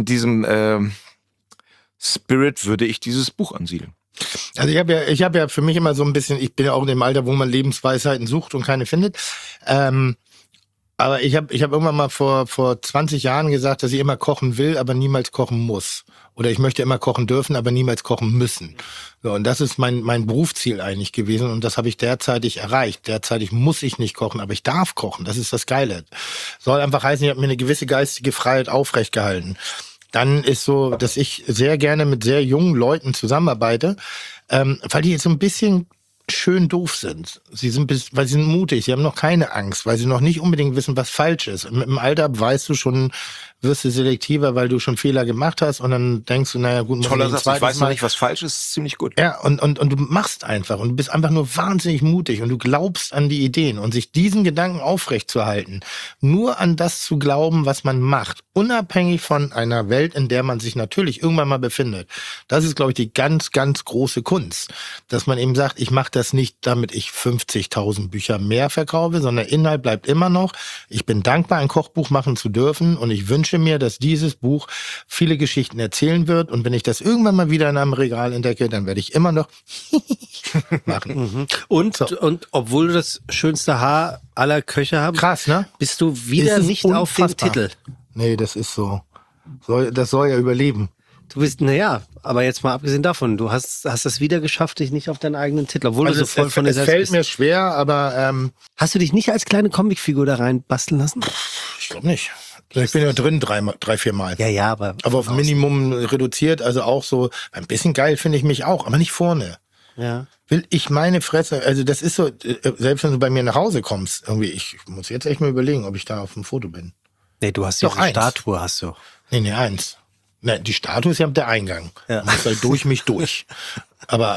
Spirit würde ich dieses Buch ansiedeln. Also ich habe ja für mich immer so ein bisschen, ich bin ja auch in dem Alter, wo man Lebensweisheiten sucht und keine findet. Aber ich hab irgendwann mal vor 20 Jahren gesagt, dass ich immer kochen will, aber niemals kochen muss. Oder ich möchte immer kochen dürfen, aber niemals kochen müssen. So, und das ist mein Berufsziel eigentlich gewesen und das habe ich derzeitig erreicht. Derzeitig muss ich nicht kochen, aber ich darf kochen. Das ist das Geile. Soll einfach heißen, ich habe mir eine gewisse geistige Freiheit aufrecht gehalten. Dann ist so, dass ich sehr gerne mit sehr jungen Leuten zusammenarbeite, weil die jetzt so ein bisschen schön doof sind. Weil sie sind mutig, sie haben noch keine Angst, weil sie noch nicht unbedingt wissen, was falsch ist. Im Alter weißt du schon, wirst du selektiver, weil du schon Fehler gemacht hast und dann denkst du, naja gut, Toller Satz, ich weiß noch nicht, was falsch ist, ist ziemlich gut. Ja, und du machst einfach und du bist einfach nur wahnsinnig mutig und du glaubst an die Ideen und sich diesen Gedanken aufrecht zu halten, nur an das zu glauben, was man macht, unabhängig von einer Welt, in der man sich natürlich irgendwann mal befindet. Das ist, glaube ich, die ganz, ganz große Kunst, dass man eben sagt, ich mache das nicht, damit ich 50.000 Bücher mehr verkaufe, sondern Inhalt bleibt immer noch. Ich bin dankbar, ein Kochbuch machen zu dürfen und ich wünsche mir, dass dieses Buch viele Geschichten erzählen wird und wenn ich das irgendwann mal wieder in einem Regal entdecke, dann werde ich immer noch machen. Und obwohl du das schönste Haar aller Köche hast, Krass, ne? bist du wieder Es ist nicht auf dem unfassbar. Titel. Nee, das ist so. Das soll ja überleben. Du bist, naja, aber jetzt mal abgesehen davon, du hast es wieder geschafft, dich nicht auf deinen eigenen Titel, obwohl du so voll von dir es selbst fällt bist. mir schwer, aber Hast du dich nicht als kleine Comicfigur da rein basteln lassen? ich glaube nicht. Ich bin ja drin 3-4 Mal. Ja, aber Aber auf Minimum reduziert, also auch so, ein bisschen geil finde ich mich auch, aber nicht vorne. ja. Will ich meine Fresse, also das ist so, selbst wenn du bei mir nach Hause kommst, irgendwie, ich muss jetzt echt mal überlegen, ob ich da auf dem Foto bin. Nee, du hast Doch, diese eins. Statue, hast du. Nee, eins. Ne, die Statue ist ja der Eingang. Ja. Man muss halt durch mich durch. Aber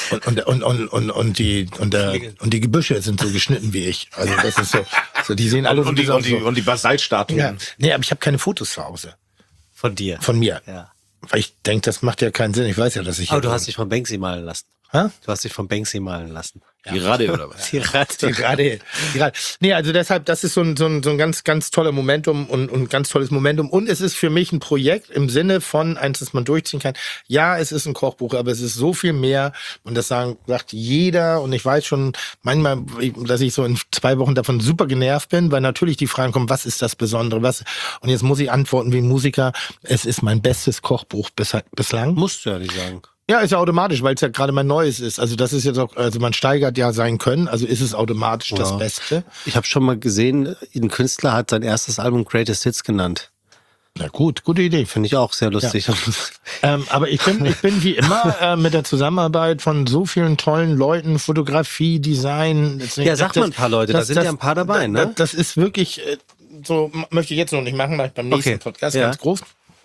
und die Gebüsche sind so geschnitten wie ich. Also das ist so die sehen alle so Und ein die, bisschen und die, so. und die Basaltstatuen. Ja. Nee, aber ich habe keine Fotos zu Hause Von dir. von mir. Ja. Weil ich denke, das macht ja keinen Sinn. Ich weiß ja, dass ich Aber hier du hast dich von Banksy malen lassen. Hä? Du hast dich von Banksy malen lassen. Die Rade oder was? Die Ratte. Gerade. Nee, also deshalb, das ist so ein ganz, ganz toller Momentum und ein ganz tolles Momentum. Und es ist für mich ein Projekt im Sinne von eins, das man durchziehen kann. Ja, es ist ein Kochbuch, aber es ist so viel mehr. Und das sagt jeder. Und ich weiß schon manchmal, dass ich so in 2 Wochen davon super genervt bin, weil natürlich die Fragen kommen, was ist das Besondere? Was? Und jetzt muss ich antworten wie ein Musiker. Es ist mein bestes Kochbuch bislang. Musst du ja nicht sagen. Ja, ist ja automatisch, weil es ja gerade mein Neues ist. Also das ist jetzt auch, also man steigert ja sein Können, also ist es automatisch das Beste. Ich habe schon mal gesehen, ein Künstler hat sein erstes Album Greatest Hits genannt. Na gut, gute Idee. Finde ich auch sehr lustig. Aber ich bin wie immer mit der Zusammenarbeit von so vielen tollen Leuten, Fotografie, Design. Ja, sag mal ein paar Leute, da sind ja ein paar dabei, ne? Das ist wirklich, so möchte ich jetzt noch nicht machen, weil beim nächsten Podcast Ja. ganz groß.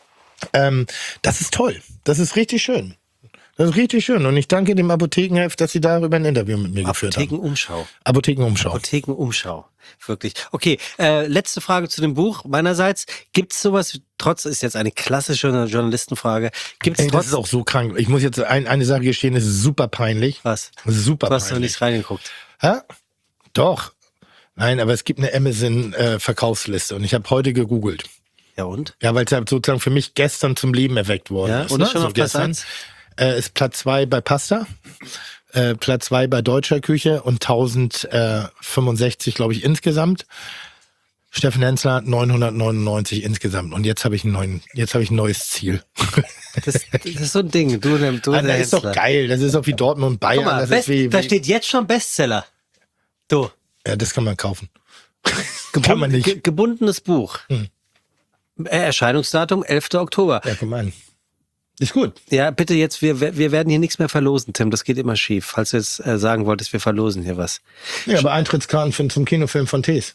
Das ist toll. Das ist richtig schön. Das ist richtig schön. Und ich danke dem Apothekenheft, dass sie darüber ein Interview mit mir geführt haben. Apothekenumschau. Apothekenumschau. Apothekenumschau. Wirklich. Okay, letzte Frage zu dem Buch meinerseits. Gibt es sowas, ist jetzt eine klassische Journalistenfrage, gibt es Ey, das ist auch so krank. Ich muss jetzt eine Sache gestehen, das ist super peinlich. was? Das ist super Du hast noch peinlich. nicht reingeguckt. Hä? Doch. Nein, aber es gibt eine Amazon-Verkaufsliste und ich habe heute gegoogelt. Ja und? Ja, weil es ja sozusagen für mich gestern zum Leben erweckt worden Ja, ist. und Ne? ist schon So auf Platz gestern. 1? Ist Platz 2 bei Pasta, Platz 2 bei Deutscher Küche und 1065, glaube ich, insgesamt. Steffen Hensler 999 insgesamt. Und jetzt habe ich ein neues Ziel. Das ist so ein Ding. Du Das ist doch Hensler. geil. Das ist doch wie Dortmund Bayern. Guck mal, das ist wie, da steht jetzt schon Bestseller. Du. ja, das kann man kaufen. Kann man nicht. Gebundenes Buch. Erscheinungsdatum 11. Oktober. Ja, guck mal an. Ist gut. Ja, bitte jetzt, wir werden hier nichts mehr verlosen, Tim. Das geht immer schief. Falls du jetzt sagen wolltest, wir verlosen hier was. Ja, aber Eintrittskarten zum Kinofilm von Tees.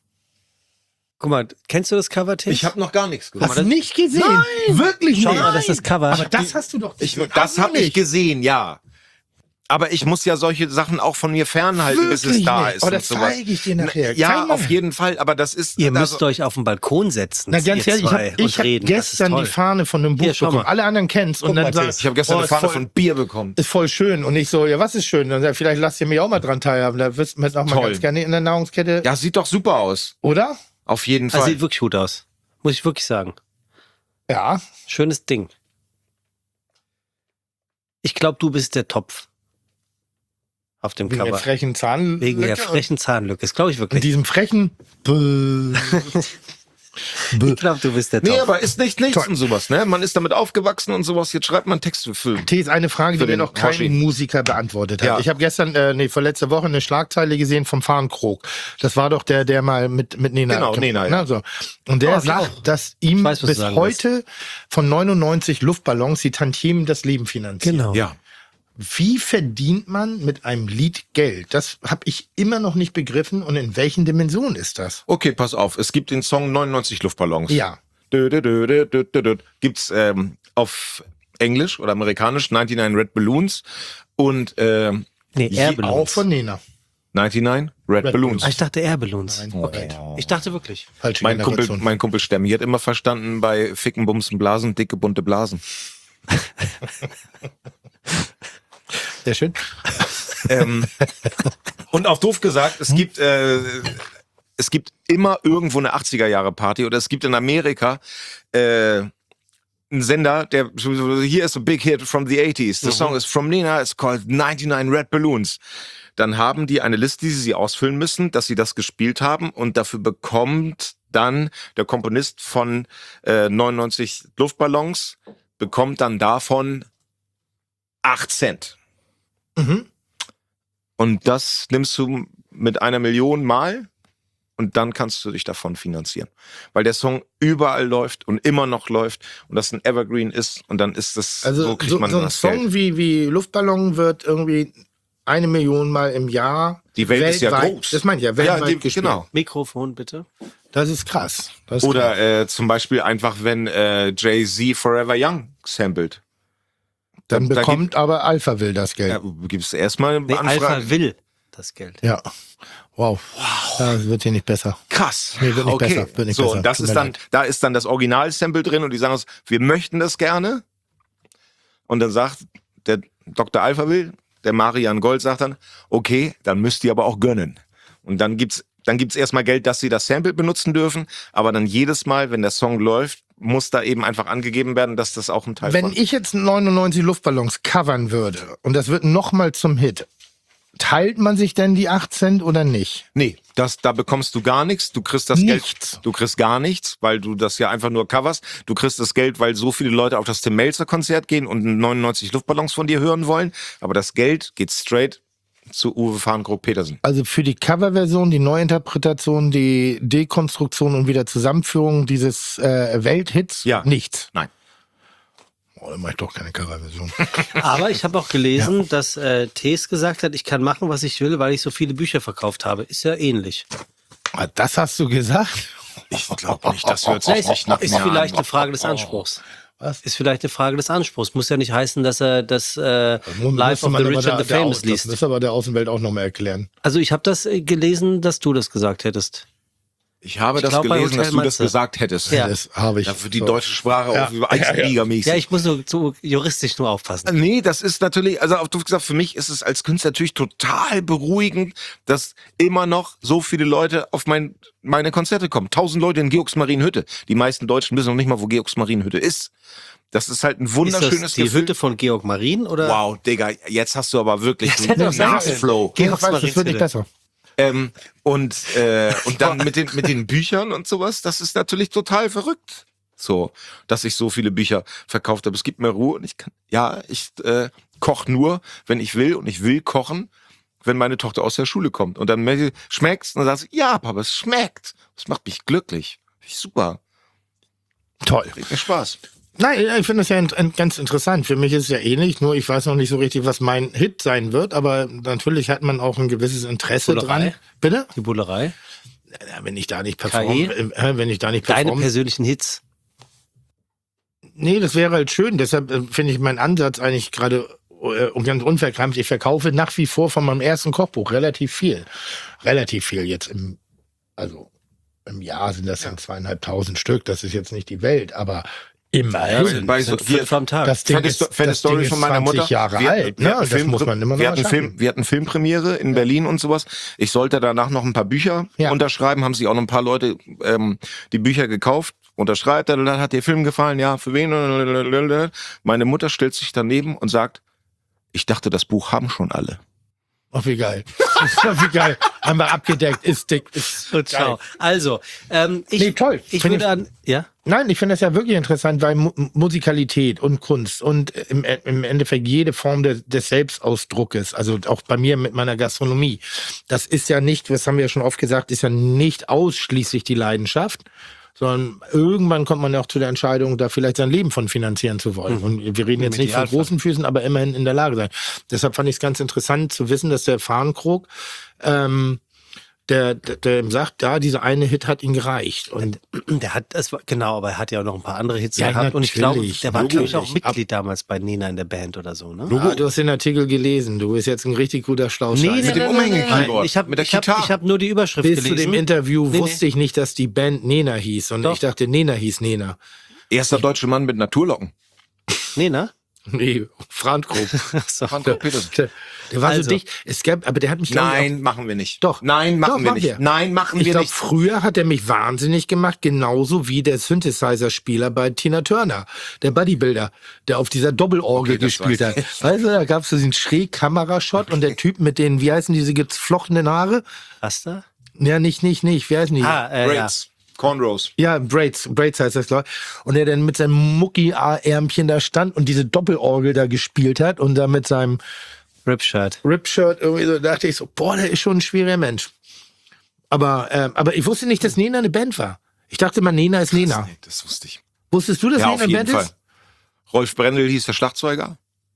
Guck mal, kennst du das Cover, Tim? Ich habe noch gar nichts Hast du nicht gesehen? Nein! Wirklich Schau nicht? mal, das ist das Cover. Aber das hast du doch. Das habe ich gesehen, ja. Aber ich muss ja solche Sachen auch von mir fernhalten, bis es Wirklich da nicht. ist. Oh, und das sowas. zeige ich dir nachher. Ja, Zeig mal. auf jeden Fall. Aber das ist. Ihr also- müsst euch auf den Balkon setzen. Na ganz ihr ehrlich, zwei, ich hab reden. Das ist gestern toll. die Fahne von dem Buch Hier, schau bekommen. mal. Alle anderen kennen's und Guck mal, dann sagt, ich habe gestern eine ist Fahne voll, von Bier bekommen. ist voll schön. Und ich so, ja, was ist schön? Dann sagt er, vielleicht lasst ihr mich auch mal dran teilhaben. Da wirst du auch mal Toll. ganz gerne in der Nahrungskette. Ja, sieht doch super aus. Oder? Auf jeden Das Fall. sieht wirklich gut aus. Muss ich wirklich sagen. Ja. Schönes Ding. Ich glaube, du bist der Topf. Auf dem Wegen der Cover. frechen Zahn. Wegen der frechen Zahnlücke. Das glaube ich Und wirklich. diesem frechen. Ich glaube, du bist der Nee, Topf. aber ist nichts Toll. und sowas, ne? Man ist damit aufgewachsen und sowas. Jetzt schreibt man Texte für. T ist eine Frage, die Für mir den noch kein Hoshi. Musiker beantwortet hat. Ja. Ich habe gestern, vorletzte Woche eine Schlagzeile gesehen vom Farnkrog. Das war doch der mal mit Nena. Genau, Nena, ja. Na, so. Und der Ja, sagt, genau. dass ihm Ich weiß, was du bis sagen heute von 99 Luftballons die Tantiemen das Leben finanzieren. Genau. Ja. Wie verdient man mit einem Lied Geld? Das habe ich immer noch nicht begriffen. Und in welchen Dimensionen ist das? Okay, pass auf. Es gibt den Song 99 Luftballons. Ja. Gibt's auf Englisch oder amerikanisch 99 Red Balloons und Nee, Auch Airballons. von Nena. 99 Red Balloons. Ah, ich dachte Airballoons. Nein. Okay. Ich dachte wirklich. Falsche Mein Generation. Kumpel Stemmi hat immer verstanden bei Ficken, Bumsen, Blasen, dicke, bunte Blasen. Sehr schön. Und auch doof gesagt, es gibt immer irgendwo eine 80er-Jahre-Party oder es gibt in Amerika einen Sender, der hier ist a big hit from the 80s. The song is from Nina, it's called 99 Red Balloons. Dann haben die eine Liste, die sie ausfüllen müssen, dass sie das gespielt haben und dafür bekommt dann der Komponist von 99 Luftballons, bekommt dann davon 8 Cent. Und das nimmst du mit 1 Million Mal und dann kannst du dich davon finanzieren. Weil der Song überall läuft und immer noch läuft und das ein Evergreen ist und dann ist das, Also so kriegt man so ein das Song Geld. wie Luftballon wird irgendwie 1 Million Mal im Jahr Die Welt ist ja weltweit- groß. Das meine ich ja, weltweit gespielt. genau. Mikrofon bitte. Das ist krass. Das ist krass. Oder zum Beispiel einfach, wenn Jay-Z Forever Young samplet. Dann da bekommt aber Alpha will das Geld. Ja, gibt's erstmal eine Nee, Anfrage. Alpha will das Geld. Ja. Wow. Das wird hier nicht besser. Krass. Nee, wird nicht okay. besser, wird nicht so, besser. und das Tut ist mir dann, leid. da ist dann das Original-Sample drin und die sagen uns, wir möchten das gerne. Und dann sagt der Dr. Alpha will, der Marian Gold sagt dann, okay, dann müsst ihr aber auch gönnen. Und dann gibt's erstmal Geld, dass sie das Sample benutzen dürfen, aber dann jedes Mal, wenn der Song läuft, muss da eben einfach angegeben werden, dass das auch ein Teil Wenn von ich jetzt 99 Luftballons covern würde und das wird nochmal zum Hit, teilt man sich denn die 8 Cent oder nicht? Nee, da bekommst du gar nichts. Du kriegst das Nichts. Geld. Du kriegst gar nichts, weil du das ja einfach nur coverst. Du kriegst das Geld, weil so viele Leute auf das Tim Melzer Konzert gehen und 99 Luftballons von dir hören wollen. Aber das Geld geht straight zu Uwe Farnkrog-Petersen. Also für die Coverversion, die Neuinterpretation, die Dekonstruktion und wieder Zusammenführung dieses Welthits, Ja. nichts. Nein. Oh, dann mach ich doch keine Coverversion. Aber ich habe auch gelesen, dass Tees gesagt hat, ich kann machen, was ich will, weil ich so viele Bücher verkauft habe. Ist ja ähnlich. Das hast du gesagt? Ich glaube nicht, das hört Ja, sich nicht nach ist mir vielleicht an. eine Frage des Anspruchs. Was? Ist vielleicht eine Frage des Anspruchs. Muss ja nicht heißen, dass er das Life Müsste of man the aber Rich and the Famous Das liest. müsste aber der Außenwelt auch nochmal erklären. Also ich habe das gelesen, dass du das gesagt hättest. Ich habe Ich das glaub, bei gelesen, dass Hotel du das Matze. gesagt hättest. Ja. Das habe ich. Da wird die so. deutsche Sprache Ja. auch über Einzelliga-mäßig. Ja, ich muss so juristisch nur aufpassen. Nee, das ist natürlich, also auf doof gesagt, für mich ist es als Künstler natürlich total beruhigend, dass immer noch so viele Leute auf meine Konzerte kommen. 1000 Leute in Georgsmarienhütte. Die meisten Deutschen wissen noch nicht mal, wo Georgsmarienhütte ist. Das ist halt ein Ist wunderschönes das die Gefühl. Hütte von Georg Marien oder? Wow, Digga, jetzt hast du aber wirklich hätte auch einen sein Nasflow. Georg weiß, das wird nicht besser. Und dann mit den Büchern und sowas, das ist natürlich total verrückt. So, dass ich so viele Bücher verkauft habe. Es gibt mir Ruhe und ich koche nur, wenn ich will, und ich will kochen, wenn meine Tochter aus der Schule kommt. Und dann schmeckt's und dann sagst du, ja, Papa, es schmeckt. Das macht mich glücklich. Finde ich super. Toll. Bringt mir Spaß. Nein, ich finde das ja ganz interessant. Für mich ist es ja ähnlich, nur ich weiß noch nicht so richtig, was mein Hit sein wird, aber natürlich hat man auch ein gewisses Interesse Bullerei? dran. Bitte? Die Bullerei? Ja, wenn ich da nicht performe, wenn ich da nicht Deine performe. persönlichen Hits. Nee, das wäre halt schön. Deshalb finde ich meinen Ansatz eigentlich gerade ganz unverkrampft. Ich verkaufe nach wie vor von meinem ersten Kochbuch relativ viel. Relativ viel jetzt im Jahr sind das dann 2.500 Stück. Das ist jetzt nicht die Welt, aber immerhin. Bei so, Sind 5 am Tag. Das Ding Fette ist, Fette das Story Ding ist von meiner 20 Mutter. Jahre alt. Ne? Das muss man immer noch wir mal schaffen. hatten Filmpremiere in Berlin und sowas. Ich sollte danach noch ein paar Bücher Ja. unterschreiben. Haben sich auch noch ein paar Leute die Bücher gekauft. Unterschreibt, dann hat dir Film gefallen, ja, für wen? Meine Mutter stellt sich daneben und sagt, ich dachte, das Buch haben schon alle. Oh, wie geil. Wie geil. Haben wir abgedeckt. Ist dick. Ist Und geil. ciao. Also, Nee, toll. Ich Finde würde an, ja? Nein, ich finde das ja wirklich interessant, weil Musikalität und Kunst und im Endeffekt jede Form des Selbstausdruckes, also auch bei mir mit meiner Gastronomie, das ist ja nicht, das haben wir ja schon oft gesagt, ist ja nicht ausschließlich die Leidenschaft, sondern irgendwann kommt man ja auch zu der Entscheidung, da vielleicht sein Leben von finanzieren zu wollen. Und wir reden jetzt nicht von großen Füßen, aber immerhin in der Lage sein. Deshalb fand ich es ganz interessant zu wissen, dass der Farnkrog der ihm sagt, ja, dieser eine Hit hat ihn gereicht. Und Der hat, genau, aber er hat ja auch noch ein paar andere Hits Ja, gehabt. Und ich glaube, natürlich, der war, glaube ich, auch natürlich. Mitglied damals bei Nena in der Band oder so, ne? du hast den Artikel gelesen. Du bist jetzt ein richtig guter Schlauscheißer. Mit dem Umhänge-Keyboard, Ich habe mit der Gitarre. hab nur die Überschrift Bis zu gelesen. dem Interview Nee, wusste ich nicht, dass die Band Nena hieß. Und Doch. ich dachte, Nena hieß Nena. Erster deutsche Mann mit Naturlocken. Nena? Nee, Frank Grob. So. Franco Petersen. Der war Also. so dicht. Es gab, aber der hat mich, glaub ich, Nein, machen wir nicht. Doch. Nein, machen Doch, wir machen nicht. wir. Nein, machen Ich wir glaube, nicht. früher hat er mich wahnsinnig gemacht, genauso wie der Synthesizer-Spieler bei Tina Turner, der Bodybuilder, der auf dieser Doppelorgel Okay, das gespielt weiß hat. Weißt du, da gab es so diesen Schräg-Kamerashot und der Typ mit den, wie heißen diese geflochtenen Haare? Rasta? Ja, nicht, wie heißen die? Ja. Braids. Cornrows. Ja, Braids heißt das, glaube ich. Und er dann mit seinem Mucki-Ärmchen da stand und diese Doppelorgel da gespielt hat und da mit seinem Ripshirt. Rip-Shirt irgendwie so, dachte ich so, boah, der ist schon ein schwieriger Mensch. Aber ich wusste nicht, dass Nena eine Band war. Ich dachte mal, Nena ist Nena. Nee, das wusste ich. Wusstest du, dass Ja, Nena auf eine jeden Band Fall. ist? Rolf Brendel hieß der Schlagzeuger.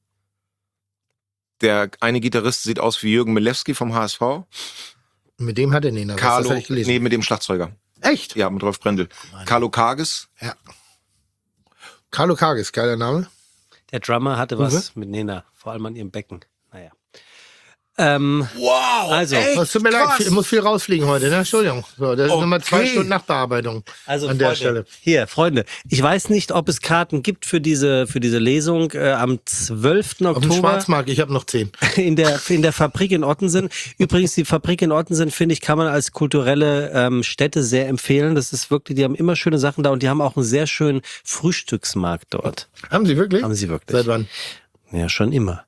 Der eine Gitarrist sieht aus wie Jürgen Milewski vom HSV. Mit dem hat er Nena. Das Carlo, habe ich gelesen. nee, mit dem Schlagzeuger. Echt? Ja, mit Rolf Brendel. Carlo Kages. Ja. Carlo Kages, geiler Name. Der Drummer hatte was mit Nena, vor allem an ihrem Becken. Naja. Wow! Also, Es tut mir leid, ich muss viel rausfliegen heute, ne? Entschuldigung. So, das ist nochmal 2 Stunden Nachbearbeitung Also an der Freunde, Stelle. Hier, Freunde, ich weiß nicht, ob es Karten gibt für diese Lesung am 12. Auf dem Oktober Schwarzmarkt, ich habe noch 10. in der Fabrik in Ottensen. Übrigens, die Fabrik in Ottensen, finde ich, kann man als kulturelle Stätte sehr empfehlen. Das ist wirklich, die haben immer schöne Sachen da und die haben auch einen sehr schönen Frühstücksmarkt dort. Haben Sie wirklich? Haben sie wirklich. Seit wann? Ja, schon immer.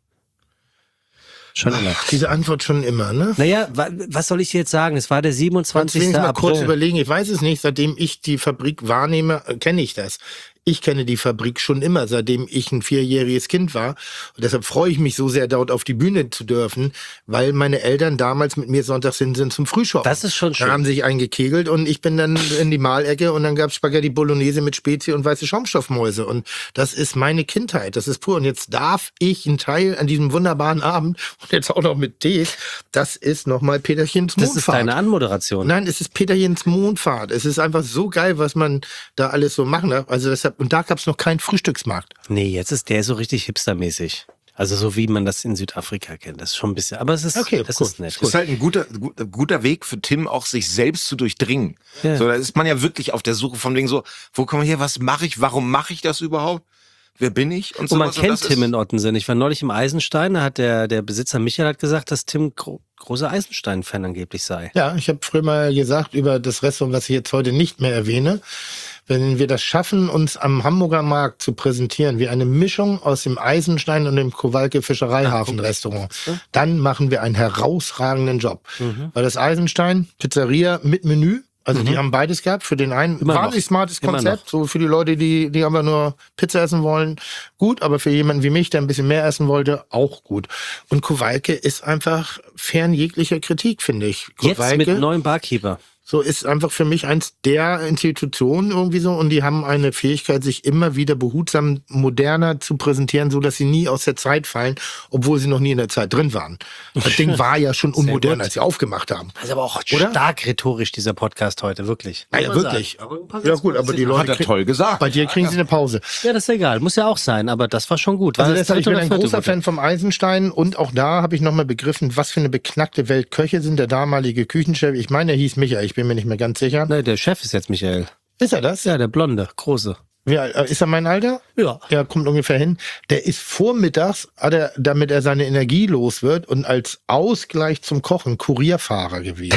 Schon immer. Diese Antwort schon immer, ne? Naja, was soll ich dir jetzt sagen? Es war der Kannst 27. du wenigstens mal kurz April. überlegen? Ich weiß es nicht. Seitdem ich die Fabrik wahrnehme, kenne ich das. Ich kenne die Fabrik schon immer, seitdem ich ein 4-jähriges Kind war. Und deshalb freue ich mich so sehr, dort auf die Bühne zu dürfen, weil meine Eltern damals mit mir sonntags hin sind zum Frühschoppen. Das ist schon schön. Da haben sich eingekegelt und ich bin dann in die Malecke und dann gab's Spaghetti Bolognese mit Spezi und weiße Schaumstoffmäuse. Und das ist meine Kindheit. Das ist pur. Und jetzt darf ich einen Teil an diesem wunderbaren Abend und jetzt auch noch mit Tee. Das ist nochmal Peterchens Mondfahrt. Das ist deine Anmoderation. Nein, es ist Peterchens Mondfahrt. Es ist einfach so geil, was man da alles so machen darf. Also deshalb, und da gab's noch keinen Frühstücksmarkt. Nee, jetzt ist der so richtig hipstermäßig. Also so wie man das in Südafrika kennt. Das ist schon ein bisschen, aber es ist, Okay, das cool. ist nett. Das ist halt ein guter Weg für Tim, auch sich selbst zu durchdringen. Ja. So, da ist man ja wirklich auf der Suche von wegen so, wo komme ich her, was mache ich, warum mache ich das überhaupt? Wer bin ich? Und man sowas. kennt das Tim ist- in Ottensen. Ich war neulich im Eisenstein, da hat der Besitzer Michael hat gesagt, dass Tim großer Eisenstein-Fan angeblich sei. Ja, ich habe früher mal gesagt über das Restaurant, was ich jetzt heute nicht mehr erwähne. Wenn wir das schaffen, uns am Hamburger Markt zu präsentieren, wie eine Mischung aus dem Eisenstein und dem Kowalke Fischereihafen-Restaurant, dann machen wir einen herausragenden Job. Weil das Eisenstein, Pizzeria mit Menü, also die haben beides gehabt. Für den einen Immer wahnsinnig noch. smartes Immer Konzept, so für die Leute, die einfach nur Pizza essen wollen, gut, aber für jemanden wie mich, der ein bisschen mehr essen wollte, auch gut. Und Kowalke ist einfach fern jeglicher Kritik, finde ich. Jetzt mit Kowalke neuem Barkeeper. so ist einfach für mich eins der Institutionen irgendwie so und die haben eine Fähigkeit, sich immer wieder behutsam moderner zu präsentieren, so dass sie nie aus der Zeit fallen, obwohl sie noch nie in der Zeit drin waren. Das Ding war ja schon unmodern, als sie aufgemacht haben. Das ist aber auch Oder? stark rhetorisch, dieser Podcast heute, wirklich. Naja, Muss man wirklich. sagen. Aber ein paar Ja gut, aber die Hat Leute er toll gesagt. bei dir kriegen sie eine Pause. Ja, das ist egal. Muss ja auch sein, aber das war schon gut. War Also das deshalb, ich dritte bin ein oder vierte großer gute? Fan vom Eisenstein und auch da habe ich nochmal begriffen, was für eine beknackte Welt Köche sind. Der damalige Küchenchef, ich meine, er hieß Michael, ich bin mir nicht mehr ganz sicher. Nein, der Chef ist jetzt Michael. Ist er das? Ja, der Blonde, große. Ja, ist er mein Alter? Ja. Er kommt ungefähr hin. Der ist vormittags, damit er seine Energie los wird und als Ausgleich zum Kochen Kurierfahrer gewesen.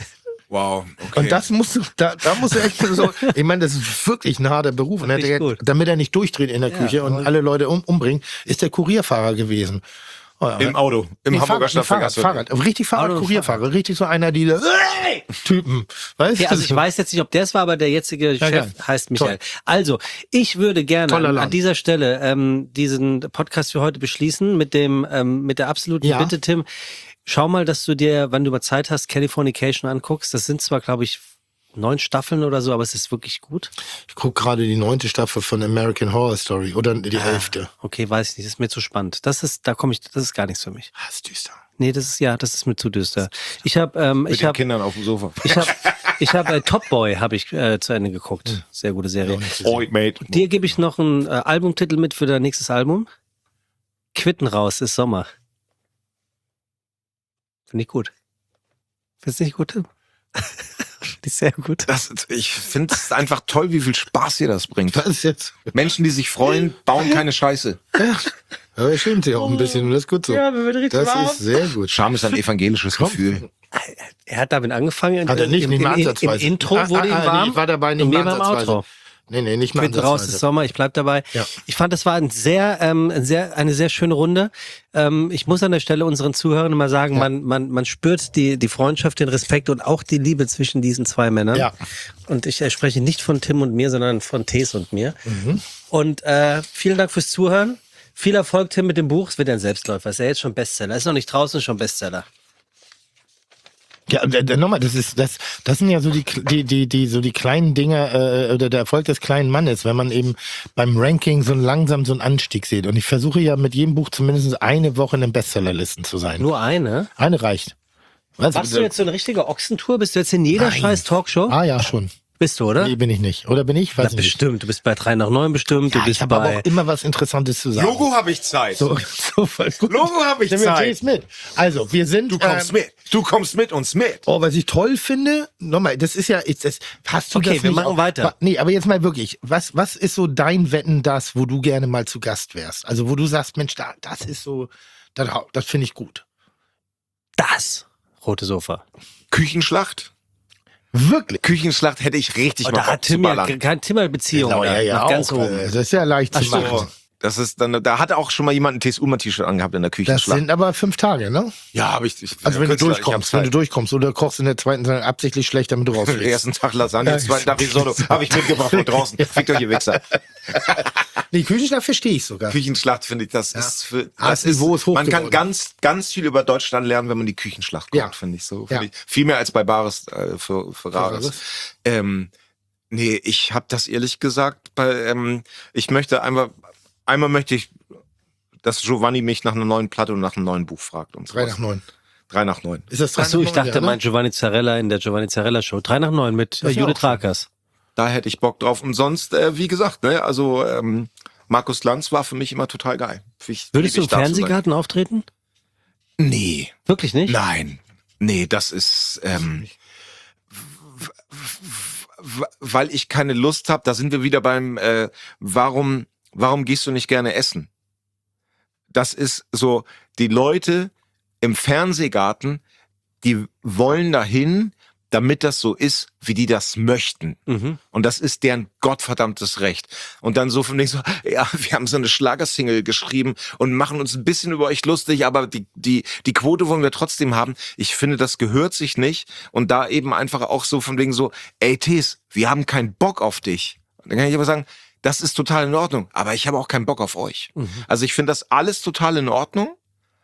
Wow, okay. Und das musst du, da musst du echt so, ich meine, das ist wirklich ein harter Beruf. Und Richtig gut. damit er nicht durchdreht in der Küche und alle Leute umbringt, ist der Kurierfahrer gewesen. Oh ja. Im Auto, im Nee, Hamburger Fahrrad, Stadtvergasse. Fahrrad. Richtig Fahrrad-Kurierfahrer. Richtig so einer, die Typen. Weißt Ja, also ich weiß jetzt nicht, ob der es war, aber der jetzige Chef geil. heißt Michael. Also, ich würde gerne Toller an Laden. dieser Stelle diesen Podcast für heute beschließen mit der absoluten Ja. Bitte, Tim. Schau mal, dass du dir, wann du mal Zeit hast, Californication anguckst. Das sind zwar, glaube ich, 9 Staffeln oder so, aber es ist wirklich gut. Ich gucke gerade die 9. Staffel von American Horror Story oder die 11. Okay, weiß ich nicht, das ist mir zu spannend. Das ist gar nichts für mich. Das ist düster. Nee, das ist mir zu düster. Ich habe Mit den Kindern auf dem Sofa. ich habe Top Boy habe ich zu Ende geguckt. Sehr gute Serie. Oi, mate. Dir gebe ich noch einen Albumtitel mit für dein nächstes Album. Quitten raus, ist Sommer. Finde ich gut. Findest du nicht gut, Tim? Finde ich sehr gut. Ich finde es einfach toll, wie viel Spaß ihr das bringt. Was ist jetzt? Menschen, die sich freuen, bauen keine Scheiße. Aber er schämt sich auch ein bisschen und das ist gut so. Ja, wir werden richtig Das warm. ist sehr gut. Scham ist ein evangelisches Gefühl. Er hat damit angefangen. Hat er nicht mal Im ansatzweise. Intro wurde ihm warm. Ich war dabei, nicht und mal mir beim ansatzweise. Outro. Nee, nicht mal Quitten raus ist ansatzweise. Sommer, ich bleib dabei. Ja. Ich fand, das war eine sehr schöne Runde. Ich muss an der Stelle unseren Zuhörern mal sagen, man spürt die Freundschaft, den Respekt und auch die Liebe zwischen diesen zwei Männern. Ja. Und ich spreche nicht von Tim und mir, sondern von Tees und mir. Und vielen Dank fürs Zuhören. Viel Erfolg, Tim, mit dem Buch. Es wird ein Selbstläufer. Ist ja jetzt schon Bestseller. Ist noch nicht draußen, schon Bestseller. Ja, nochmal, das sind ja so die kleinen Dinge oder der Erfolg des kleinen Mannes, wenn man eben beim Ranking so langsam so einen Anstieg sieht. Und ich versuche ja mit jedem Buch zumindest eine Woche in den Bestsellerlisten zu sein. Nur eine? Eine reicht. Was? Machst du jetzt so eine richtige Ochsentour? Bist du jetzt in jeder Nein. scheiß Talkshow? Ah ja, schon. Bist du, oder? Nee, bin ich nicht. Oder bin ich? Weiß Na, nicht. bestimmt. Du bist bei 3 nach 9 bestimmt. Ja, du bist ich habe aber bei... auch immer was Interessantes zu sagen. Logo habe ich Zeit. So voll gut. Logo habe ich Dann wir Zeit. geht's mit. Also, wir sind... Du kommst mit. Du kommst mit uns mit. Oh, was ich toll finde, nochmal, das ist ja, hast du Okay, das wir nicht machen auch, weiter. Nee, aber jetzt mal wirklich, was ist so dein Wetten, das, wo du gerne mal zu Gast wärst? Also, wo du sagst, Mensch, das ist so, das finde ich gut. Das rote Sofa. Küchenschlacht. Wirklich? Küchenschlacht hätte ich richtig Oh, da Bock hat Tim ja aufzuballern. keine Timmerbeziehung. Genau, oder? Nach ganz auch. oben. Das ist ja leicht zu stimmt. machen. Das ist dann, da hat auch schon mal jemand ein TSU-T-Shirt angehabt in der Das Küchenschlacht. sind aber 5 Tage, ne? Ja, habe ich. Also, wenn du Künstler, ich hab durchkommst, Zeit. oder kochst in der zweiten Teil absichtlich schlecht, damit du Den rausfliegst. ersten Tag Lasagne, den zweiten Tag Risotto. Habe ich mitgebracht von draußen. Fickt euch, ihr Wichser. Die Küchenschlacht verstehe ich sogar. Küchenschlacht finde ich, das ist für, Das Niveau ist hoch man kann geworden. ganz viel über Deutschland lernen, wenn man die Küchenschlacht guckt, Ja. finde ich so. Ja. Find ich, viel mehr als bei Bares für Rares. Rares. Nee, ich habe das ehrlich gesagt, ich möchte einmal möchte ich, dass Giovanni mich nach einer neuen Platte und nach einem neuen Buch fragt. Und 3 nach 9. 3 nach 9. Ist das 3 Achso, nach ich 9, dachte, ja, ne? mein Giovanni Zarella in der Giovanni Zarella Show. 3 nach 9 mit ist ja Judith auch schön. Rakers. Da hätte ich Bock drauf. Und sonst, wie gesagt, ne, also Markus Lanz war für mich immer total geil. Würdest du im Fernsehgarten auftreten? Nee. Wirklich nicht? Nein. Nee, das ist, weil ich keine Lust habe, da sind wir wieder beim, warum gehst du nicht gerne essen? Das ist so, die Leute im Fernsehgarten, die wollen dahin, damit das so ist, wie die das möchten. Mhm. Und das ist deren gottverdammtes Recht. Und dann so von denen so, ja, wir haben so eine Schlagersingle geschrieben und machen uns ein bisschen über euch lustig, aber die Quote wollen wir trotzdem haben. Ich finde, das gehört sich nicht. Und da eben einfach auch so von wegen so, ey Tees, wir haben keinen Bock auf dich. Dann kann ich aber sagen, das ist total in Ordnung, aber ich habe auch keinen Bock auf euch. Mhm. Also ich finde das alles total in Ordnung.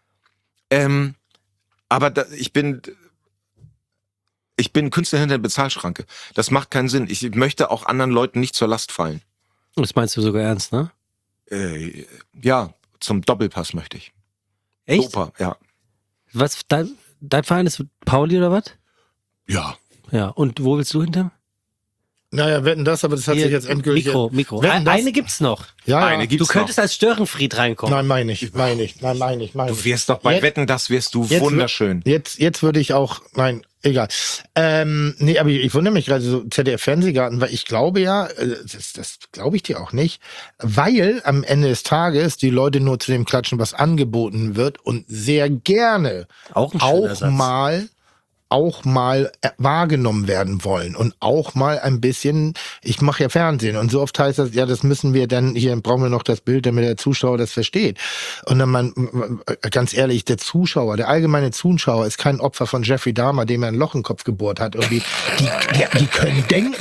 Aber ich bin Künstler hinter der Bezahlschranke. Das macht keinen Sinn. Ich möchte auch anderen Leuten nicht zur Last fallen. Das meinst du sogar ernst, ne? Ja, zum Doppelpass möchte ich. Echt? Opa, ja. Was, dein Verein ist Pauli oder was? Ja. Ja, und wo willst du hinter? Naja, wetten das, aber das hat sich jetzt endgültig... Mikro. Wetten, das- Eine gibt's noch. Ja, Eine ja. gibt's Du könntest als Störenfried reinkommen. Nein, meine ich. Du wirst doch bei Jetzt- Wetten, das wirst du jetzt- wunderschön. Jetzt würde ich auch, nein, egal. Nee, aber ich wundere mich gerade so ZDF-Fernsehgarten, weil ich glaube ja, das glaube ich dir auch nicht, weil am Ende des Tages die Leute nur zu dem klatschen, was angeboten wird und sehr gerne Auch ein schöner Satz. auch mal wahrgenommen werden wollen und auch mal ein bisschen, ich mache ja Fernsehen und so oft heißt das, ja, das müssen wir dann, hier brauchen wir noch das Bild, damit der Zuschauer das versteht. Und dann ganz ehrlich, der allgemeine Zuschauer ist kein Opfer von Jeffrey Dahmer, dem er ein Loch im Kopf gebohrt hat. Irgendwie, die können denken.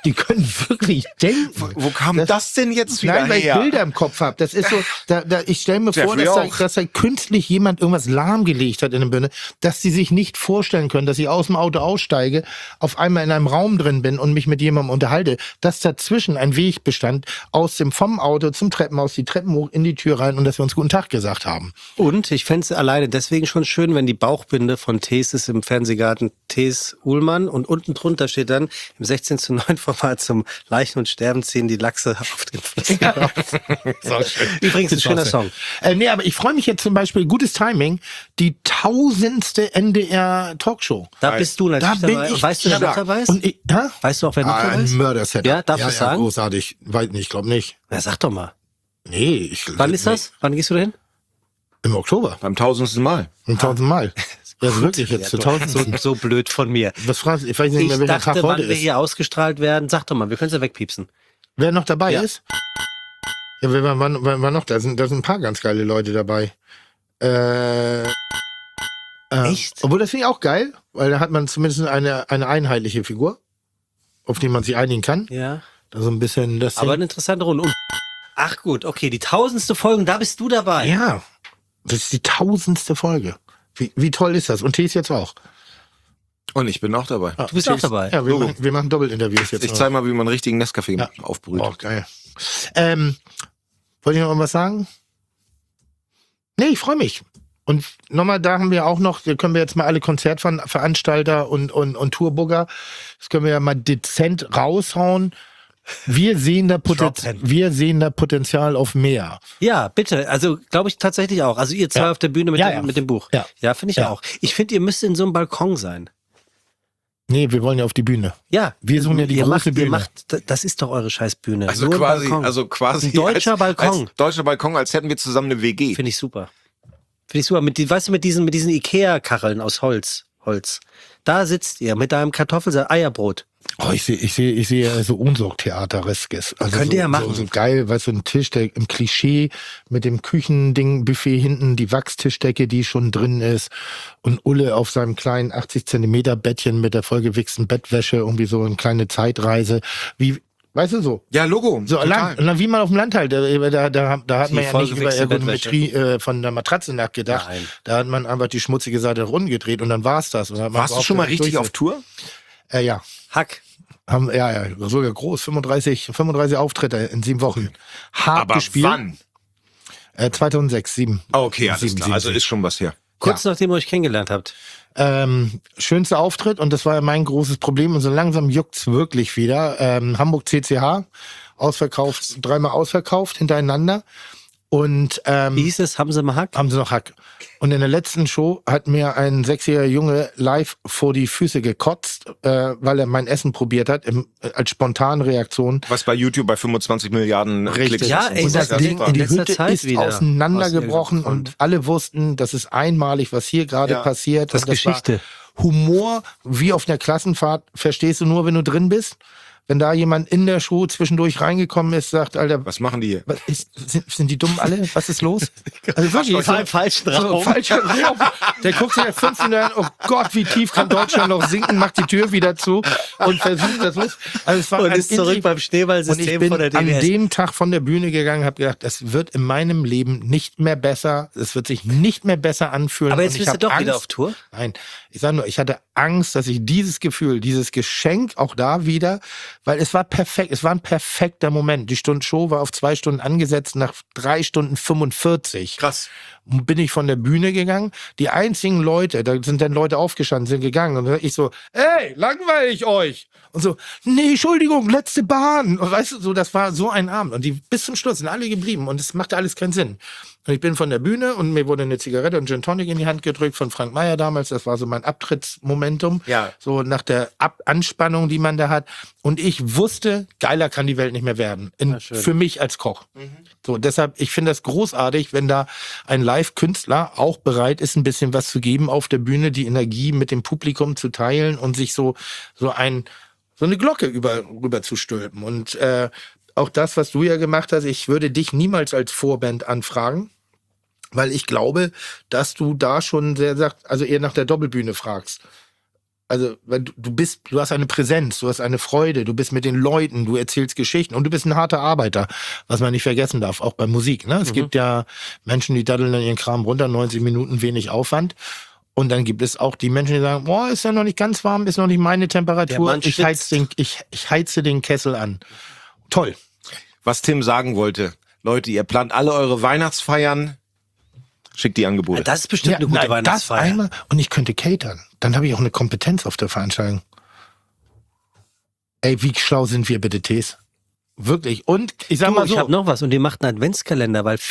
Die können wirklich denken. Wo kam das denn jetzt wieder Nein, weil ich her? Bilder im Kopf habe. Das ist so, ich stelle mir vor, Jeffrey dass da künstlich jemand irgendwas lahmgelegt hat in der Birne, dass sie sich nicht vorstellen können, dass ich aus dem Auto aussteige, auf einmal in einem Raum drin bin und mich mit jemandem unterhalte, dass dazwischen ein Weg bestand, vom Auto zum Treppenhaus, die Treppen hoch in die Tür rein und dass wir uns guten Tag gesagt haben. Und ich fände es alleine deswegen schon schön, wenn die Bauchbinde von Tees ist im Fernsehgarten Tees Uhlmann und unten drunter steht dann im 16:9 Format zum Leichen und Sterben ziehen die Lachse auf den Fluss. Übrigens ein schöner Song. Nee, aber ich freue mich jetzt zum Beispiel, gutes Timing, die 1000. NDR Talkshow. Da bist du natürlich Da bin dabei. ich Und weißt du, wer noch dabei ist? Und Weißt du auch, wer noch dabei ein ist? Mörder-Setup. Ja, darfst du sagen? Großartig. Weiß nicht, ich glaube nicht. Na, sag doch mal. Nee, Wann ist das? Wann gehst du dahin? Im Oktober. Beim 1000. Mal. 1000 Mal. Ja, also wirklich jetzt zu 1000. So blöd von mir. Was fragst du? Ich weiß nicht mehr, Ich welcher Tag dachte, wann heute wir ist. hier ausgestrahlt werden. Sag doch mal, wir können es ja wegpiepsen. Wer noch dabei Ja. ist? Ja, wer war noch? Da sind ein paar ganz geile Leute dabei. Echt? Obwohl, das finde ich auch geil, weil da hat man zumindest eine einheitliche Figur, auf die man sich einigen kann. Ja. Da so ein bisschen das Aber eine interessante Runde. Und ach gut, okay, die 1000. Folge, da bist du dabei. ja, das ist die 1000. Folge. Wie toll ist das? Und T ist jetzt auch. Und ich bin auch dabei. Du bist auch dabei. Ja, wir machen Doppelinterviews jetzt. Ich zeige mal, wie man einen richtigen Nescafé aufbrüht. Oh, geil. Wollte ich noch irgendwas sagen? Nee, ich freue mich. Und nochmal, da haben wir auch noch, da können wir jetzt mal alle Konzertveranstalter und Tourbooker, das können wir ja mal dezent raushauen. Wir sehen da Potenzial auf mehr. Ja, bitte. Also glaube ich tatsächlich auch. Also ihr zwei auf der Bühne mit dem Buch. Ja. Finde ich Ja. auch. Ich finde, ihr müsst in so einem Balkon sein. Nee, wir wollen ja auf die Bühne. Ja. Wir suchen ja die ihr große macht, Bühne. Ihr macht, das ist doch eure Scheißbühne. Also Nur ein quasi, Balkon. Ein deutscher Balkon. Als deutscher Balkon, als hätten wir zusammen eine WG. Finde ich super. Weißt du, mit diesen Ikea-Kacheln aus Holz. Da sitzt ihr mit einem Eierbrot. Oh, ich sehe so Unsorgtheatereskes. Also Könnt ihr ja machen. So geil, weißt du, ein Tisch, der im Klischee mit dem Küchending-Buffet hinten, die Wachstischdecke, die schon drin ist und Ulle auf seinem kleinen 80 Zentimeter Bettchen mit der vollgewichsten Bettwäsche, irgendwie so eine kleine Zeitreise. Weißt du so? Ja, Logo. So, wie man auf dem Land halt, da hat man ja nicht über vollgewichste Ergonometrie von der Matratze nachgedacht. Nein. Da hat man einfach die schmutzige Seite rumgedreht und dann war's das. Und dann hat man Warst du überhaupt schon mal nicht richtig durch- auf Tour? Ja. Hack. Ja, sogar groß. 35 Auftritte in 7 Wochen. Hart Aber gespielt. wann? 2006, 7. Ah, okay, alles 7, klar. 7, Also ist schon was her. Kurz nachdem ihr euch kennengelernt habt. Schönster Auftritt und das war ja mein großes Problem und so langsam juckt's wirklich wieder. Hamburg CCH, ausverkauft, 3-mal ausverkauft hintereinander und Wie hieß es? Haben sie mal Hack? haben sie noch Hack. Und in der letzten Show hat mir ein 6-jähriger Junge live vor die Füße gekotzt, weil er mein Essen probiert hat, als Spontanreaktion. Was bei YouTube bei 25 Milliarden Richtig. Klicks Ja, ist. ey, Und das das Ding war in die in letzter Hütte Zeit ist wieder auseinandergebrochen aus irgendeinem und alle wussten, das ist einmalig, was hier gerade Ja. passiert. Das Und war Geschichte. Humor, wie auf einer Klassenfahrt, verstehst du nur, wenn du drin bist. Wenn da jemand in der Show zwischendurch reingekommen ist, sagt, Alter, Was machen die hier? sind die dumm alle? Was ist los? Also wirklich, Ich war im falschen Raum. falscher Raum. Der guckt sich ja 5 Minuten an, oh Gott, wie tief kann Deutschland noch sinken, macht die Tür wieder zu und versucht das los. Also es war Und ein ist zurück beim und ich Schneeballsystem bin von der an DWS. dem Tag von der Bühne gegangen, habe gedacht, das wird in meinem Leben nicht mehr besser. Es wird sich nicht mehr besser anfühlen. Aber jetzt Und ich bist du hab doch wieder Angst. auf Tour. Nein, ich sage nur, ich hatte Angst, dass ich dieses Gefühl, dieses Geschenk auch da wieder, weil es war perfekt, es war ein perfekter Moment. Die Show war auf 2 Stunden angesetzt, nach 3 Stunden 45. Krass. Bin ich von der Bühne gegangen. Die einzigen Leute, da sind dann Leute aufgestanden, sind gegangen. Und dann ich so, ey, langweilig euch. Und so, nee, Entschuldigung, letzte Bahn. Und weißt du, so, das war so ein Abend. Und die bis zum Schluss sind alle geblieben. Und es machte alles keinen Sinn. Und ich bin von der Bühne und mir wurde eine Zigarette und Gin Tonic in die Hand gedrückt von Frank Meyer damals. Das war so mein Abtrittsmomentum. Ja. So nach der Anspannung, die man da hat. Und ich wusste, geiler kann die Welt nicht mehr werden. Für mich als Koch. So, deshalb, ich finde das großartig, wenn da ein Live-Künstler auch bereit ist, ein bisschen was zu geben auf der Bühne, die Energie mit dem Publikum zu teilen und sich so eine Glocke rüber zu stülpen. Und auch das, was du ja gemacht hast, ich würde dich niemals als Vorband anfragen, weil ich glaube, dass du da schon sehr sagt, also eher nach der Doppelbühne fragst. Also, weil du hast eine Präsenz, du hast eine Freude, du bist mit den Leuten, du erzählst Geschichten und du bist ein harter Arbeiter, was man nicht vergessen darf, auch bei Musik. Ne? Es gibt ja Menschen, die daddeln dann ihren Kram runter, 90 Minuten, wenig Aufwand. Und dann gibt es auch die Menschen, die sagen, boah, ist ja noch nicht ganz warm, ist noch nicht meine Temperatur, ich heize den Kessel an. Toll. Was Tim sagen wollte, Leute, ihr plant alle eure Weihnachtsfeiern, schickt die Angebote. Das ist bestimmt eine gute Weihnachtsfeier. Das einmal, und ich könnte catern. Dann habe ich auch eine Kompetenz auf der Veranstaltung. Ey, wie schlau sind wir bitte, Tees? Wirklich. Und ich sag mal so. Ich habe noch was und ihr macht einen Adventskalender, weil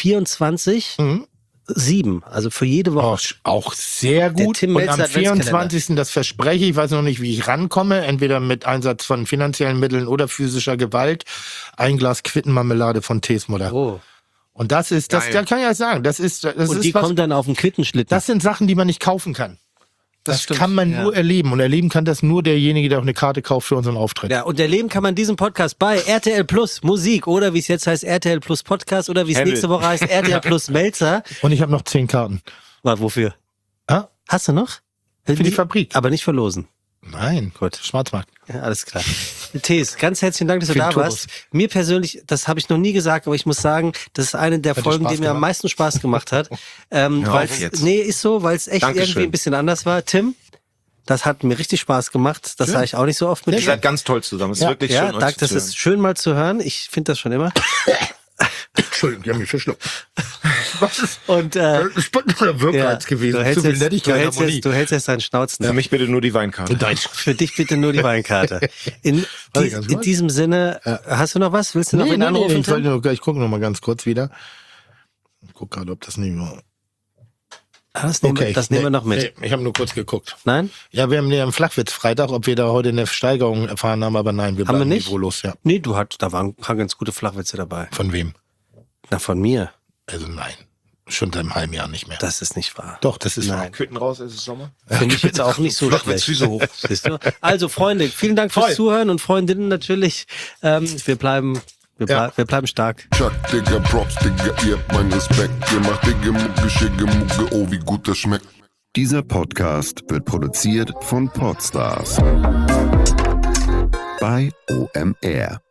24/7, also für jede Woche. Auch sehr gut. Tim Und Melzer am 24. das verspreche ich, weiß noch nicht, wie ich rankomme, entweder mit Einsatz von finanziellen Mitteln oder physischer Gewalt, ein Glas Quittenmarmelade von Tees Mutter. Oh. Und das ist, das kann ich ja sagen, das ist Und die was, kommt dann auf den Quittenschlitten. das sind Sachen, die man nicht kaufen kann. Das stimmt. kann man nur erleben. Und erleben kann das nur derjenige, der auch eine Karte kauft für unseren Auftritt. Ja, und erleben kann man diesen Podcast bei RTL Plus Musik oder wie es jetzt heißt RTL Plus Podcast oder wie es Handel. nächste Woche heißt RTL Plus Melzer. Und ich habe noch 10 Karten. Wofür? Ah? Hast du noch? Für die Fabrik. Aber nicht verlosen. Nein, gut. Schwarzmarkt. Ja, alles klar. Tees, ganz herzlichen Dank, dass du Für den da Tourbus. warst. Mir persönlich, das habe ich noch nie gesagt, aber ich muss sagen, das ist eine der Hat dir Folgen, Spaß die mir am gemacht? meisten Spaß gemacht hat. auf jetzt. Nee, ist so, weil es echt Dankeschön. irgendwie ein bisschen anders war. Tim, das hat mir richtig Spaß gemacht. Das sage ich auch nicht so oft mit Ihr dir. seid ganz toll zusammen. Es ist wirklich Ja, schön, euch danke, das zu hören. ist schön mal zu hören. Ich finde das schon immer. Entschuldigung, die haben mich verschluckt. Was ist Und Wirkreiz gewesen? du hältst Zu viel jetzt, Nettigkeit, Harmonie. du hältst jetzt deinen Schnauzen. Für mich bitte nur die Weinkarte. Deutsch. Für dich bitte nur die Weinkarte. In diesem Sinne, hast du noch was? Willst du noch wen anrufen? Ich gucke noch mal ganz kurz wieder. Ich gucke gerade, ob das nicht war. Das nehmen wir noch mit. Nee, ich habe nur kurz geguckt. Nein? Ja, wir haben ja am Flachwitz-Freitag, ob wir da heute eine Steigerung erfahren haben, aber nein, wir Haben wir bleiben nicht? niveaulos, ja. Nee, da waren ganz gute Flachwitze dabei. Von wem? Na, von mir. Also nein, schon seit einem halben Jahr nicht mehr. Das ist nicht wahr. Doch, das ist wahr. Quitten raus, ist es Sommer? Finde ich jetzt auch nicht so schlecht. Siehst du? Also, Freunde, vielen Dank fürs Voll. Zuhören und Freundinnen natürlich. Wir bleiben stark. Chuck, Digga, Props, Digga, ihr habt meinen Respekt. Ihr macht Digga, Mucke, Schicke, Mucke, oh, wie gut das schmeckt. Dieser Podcast wird produziert von Podstars bei OMR.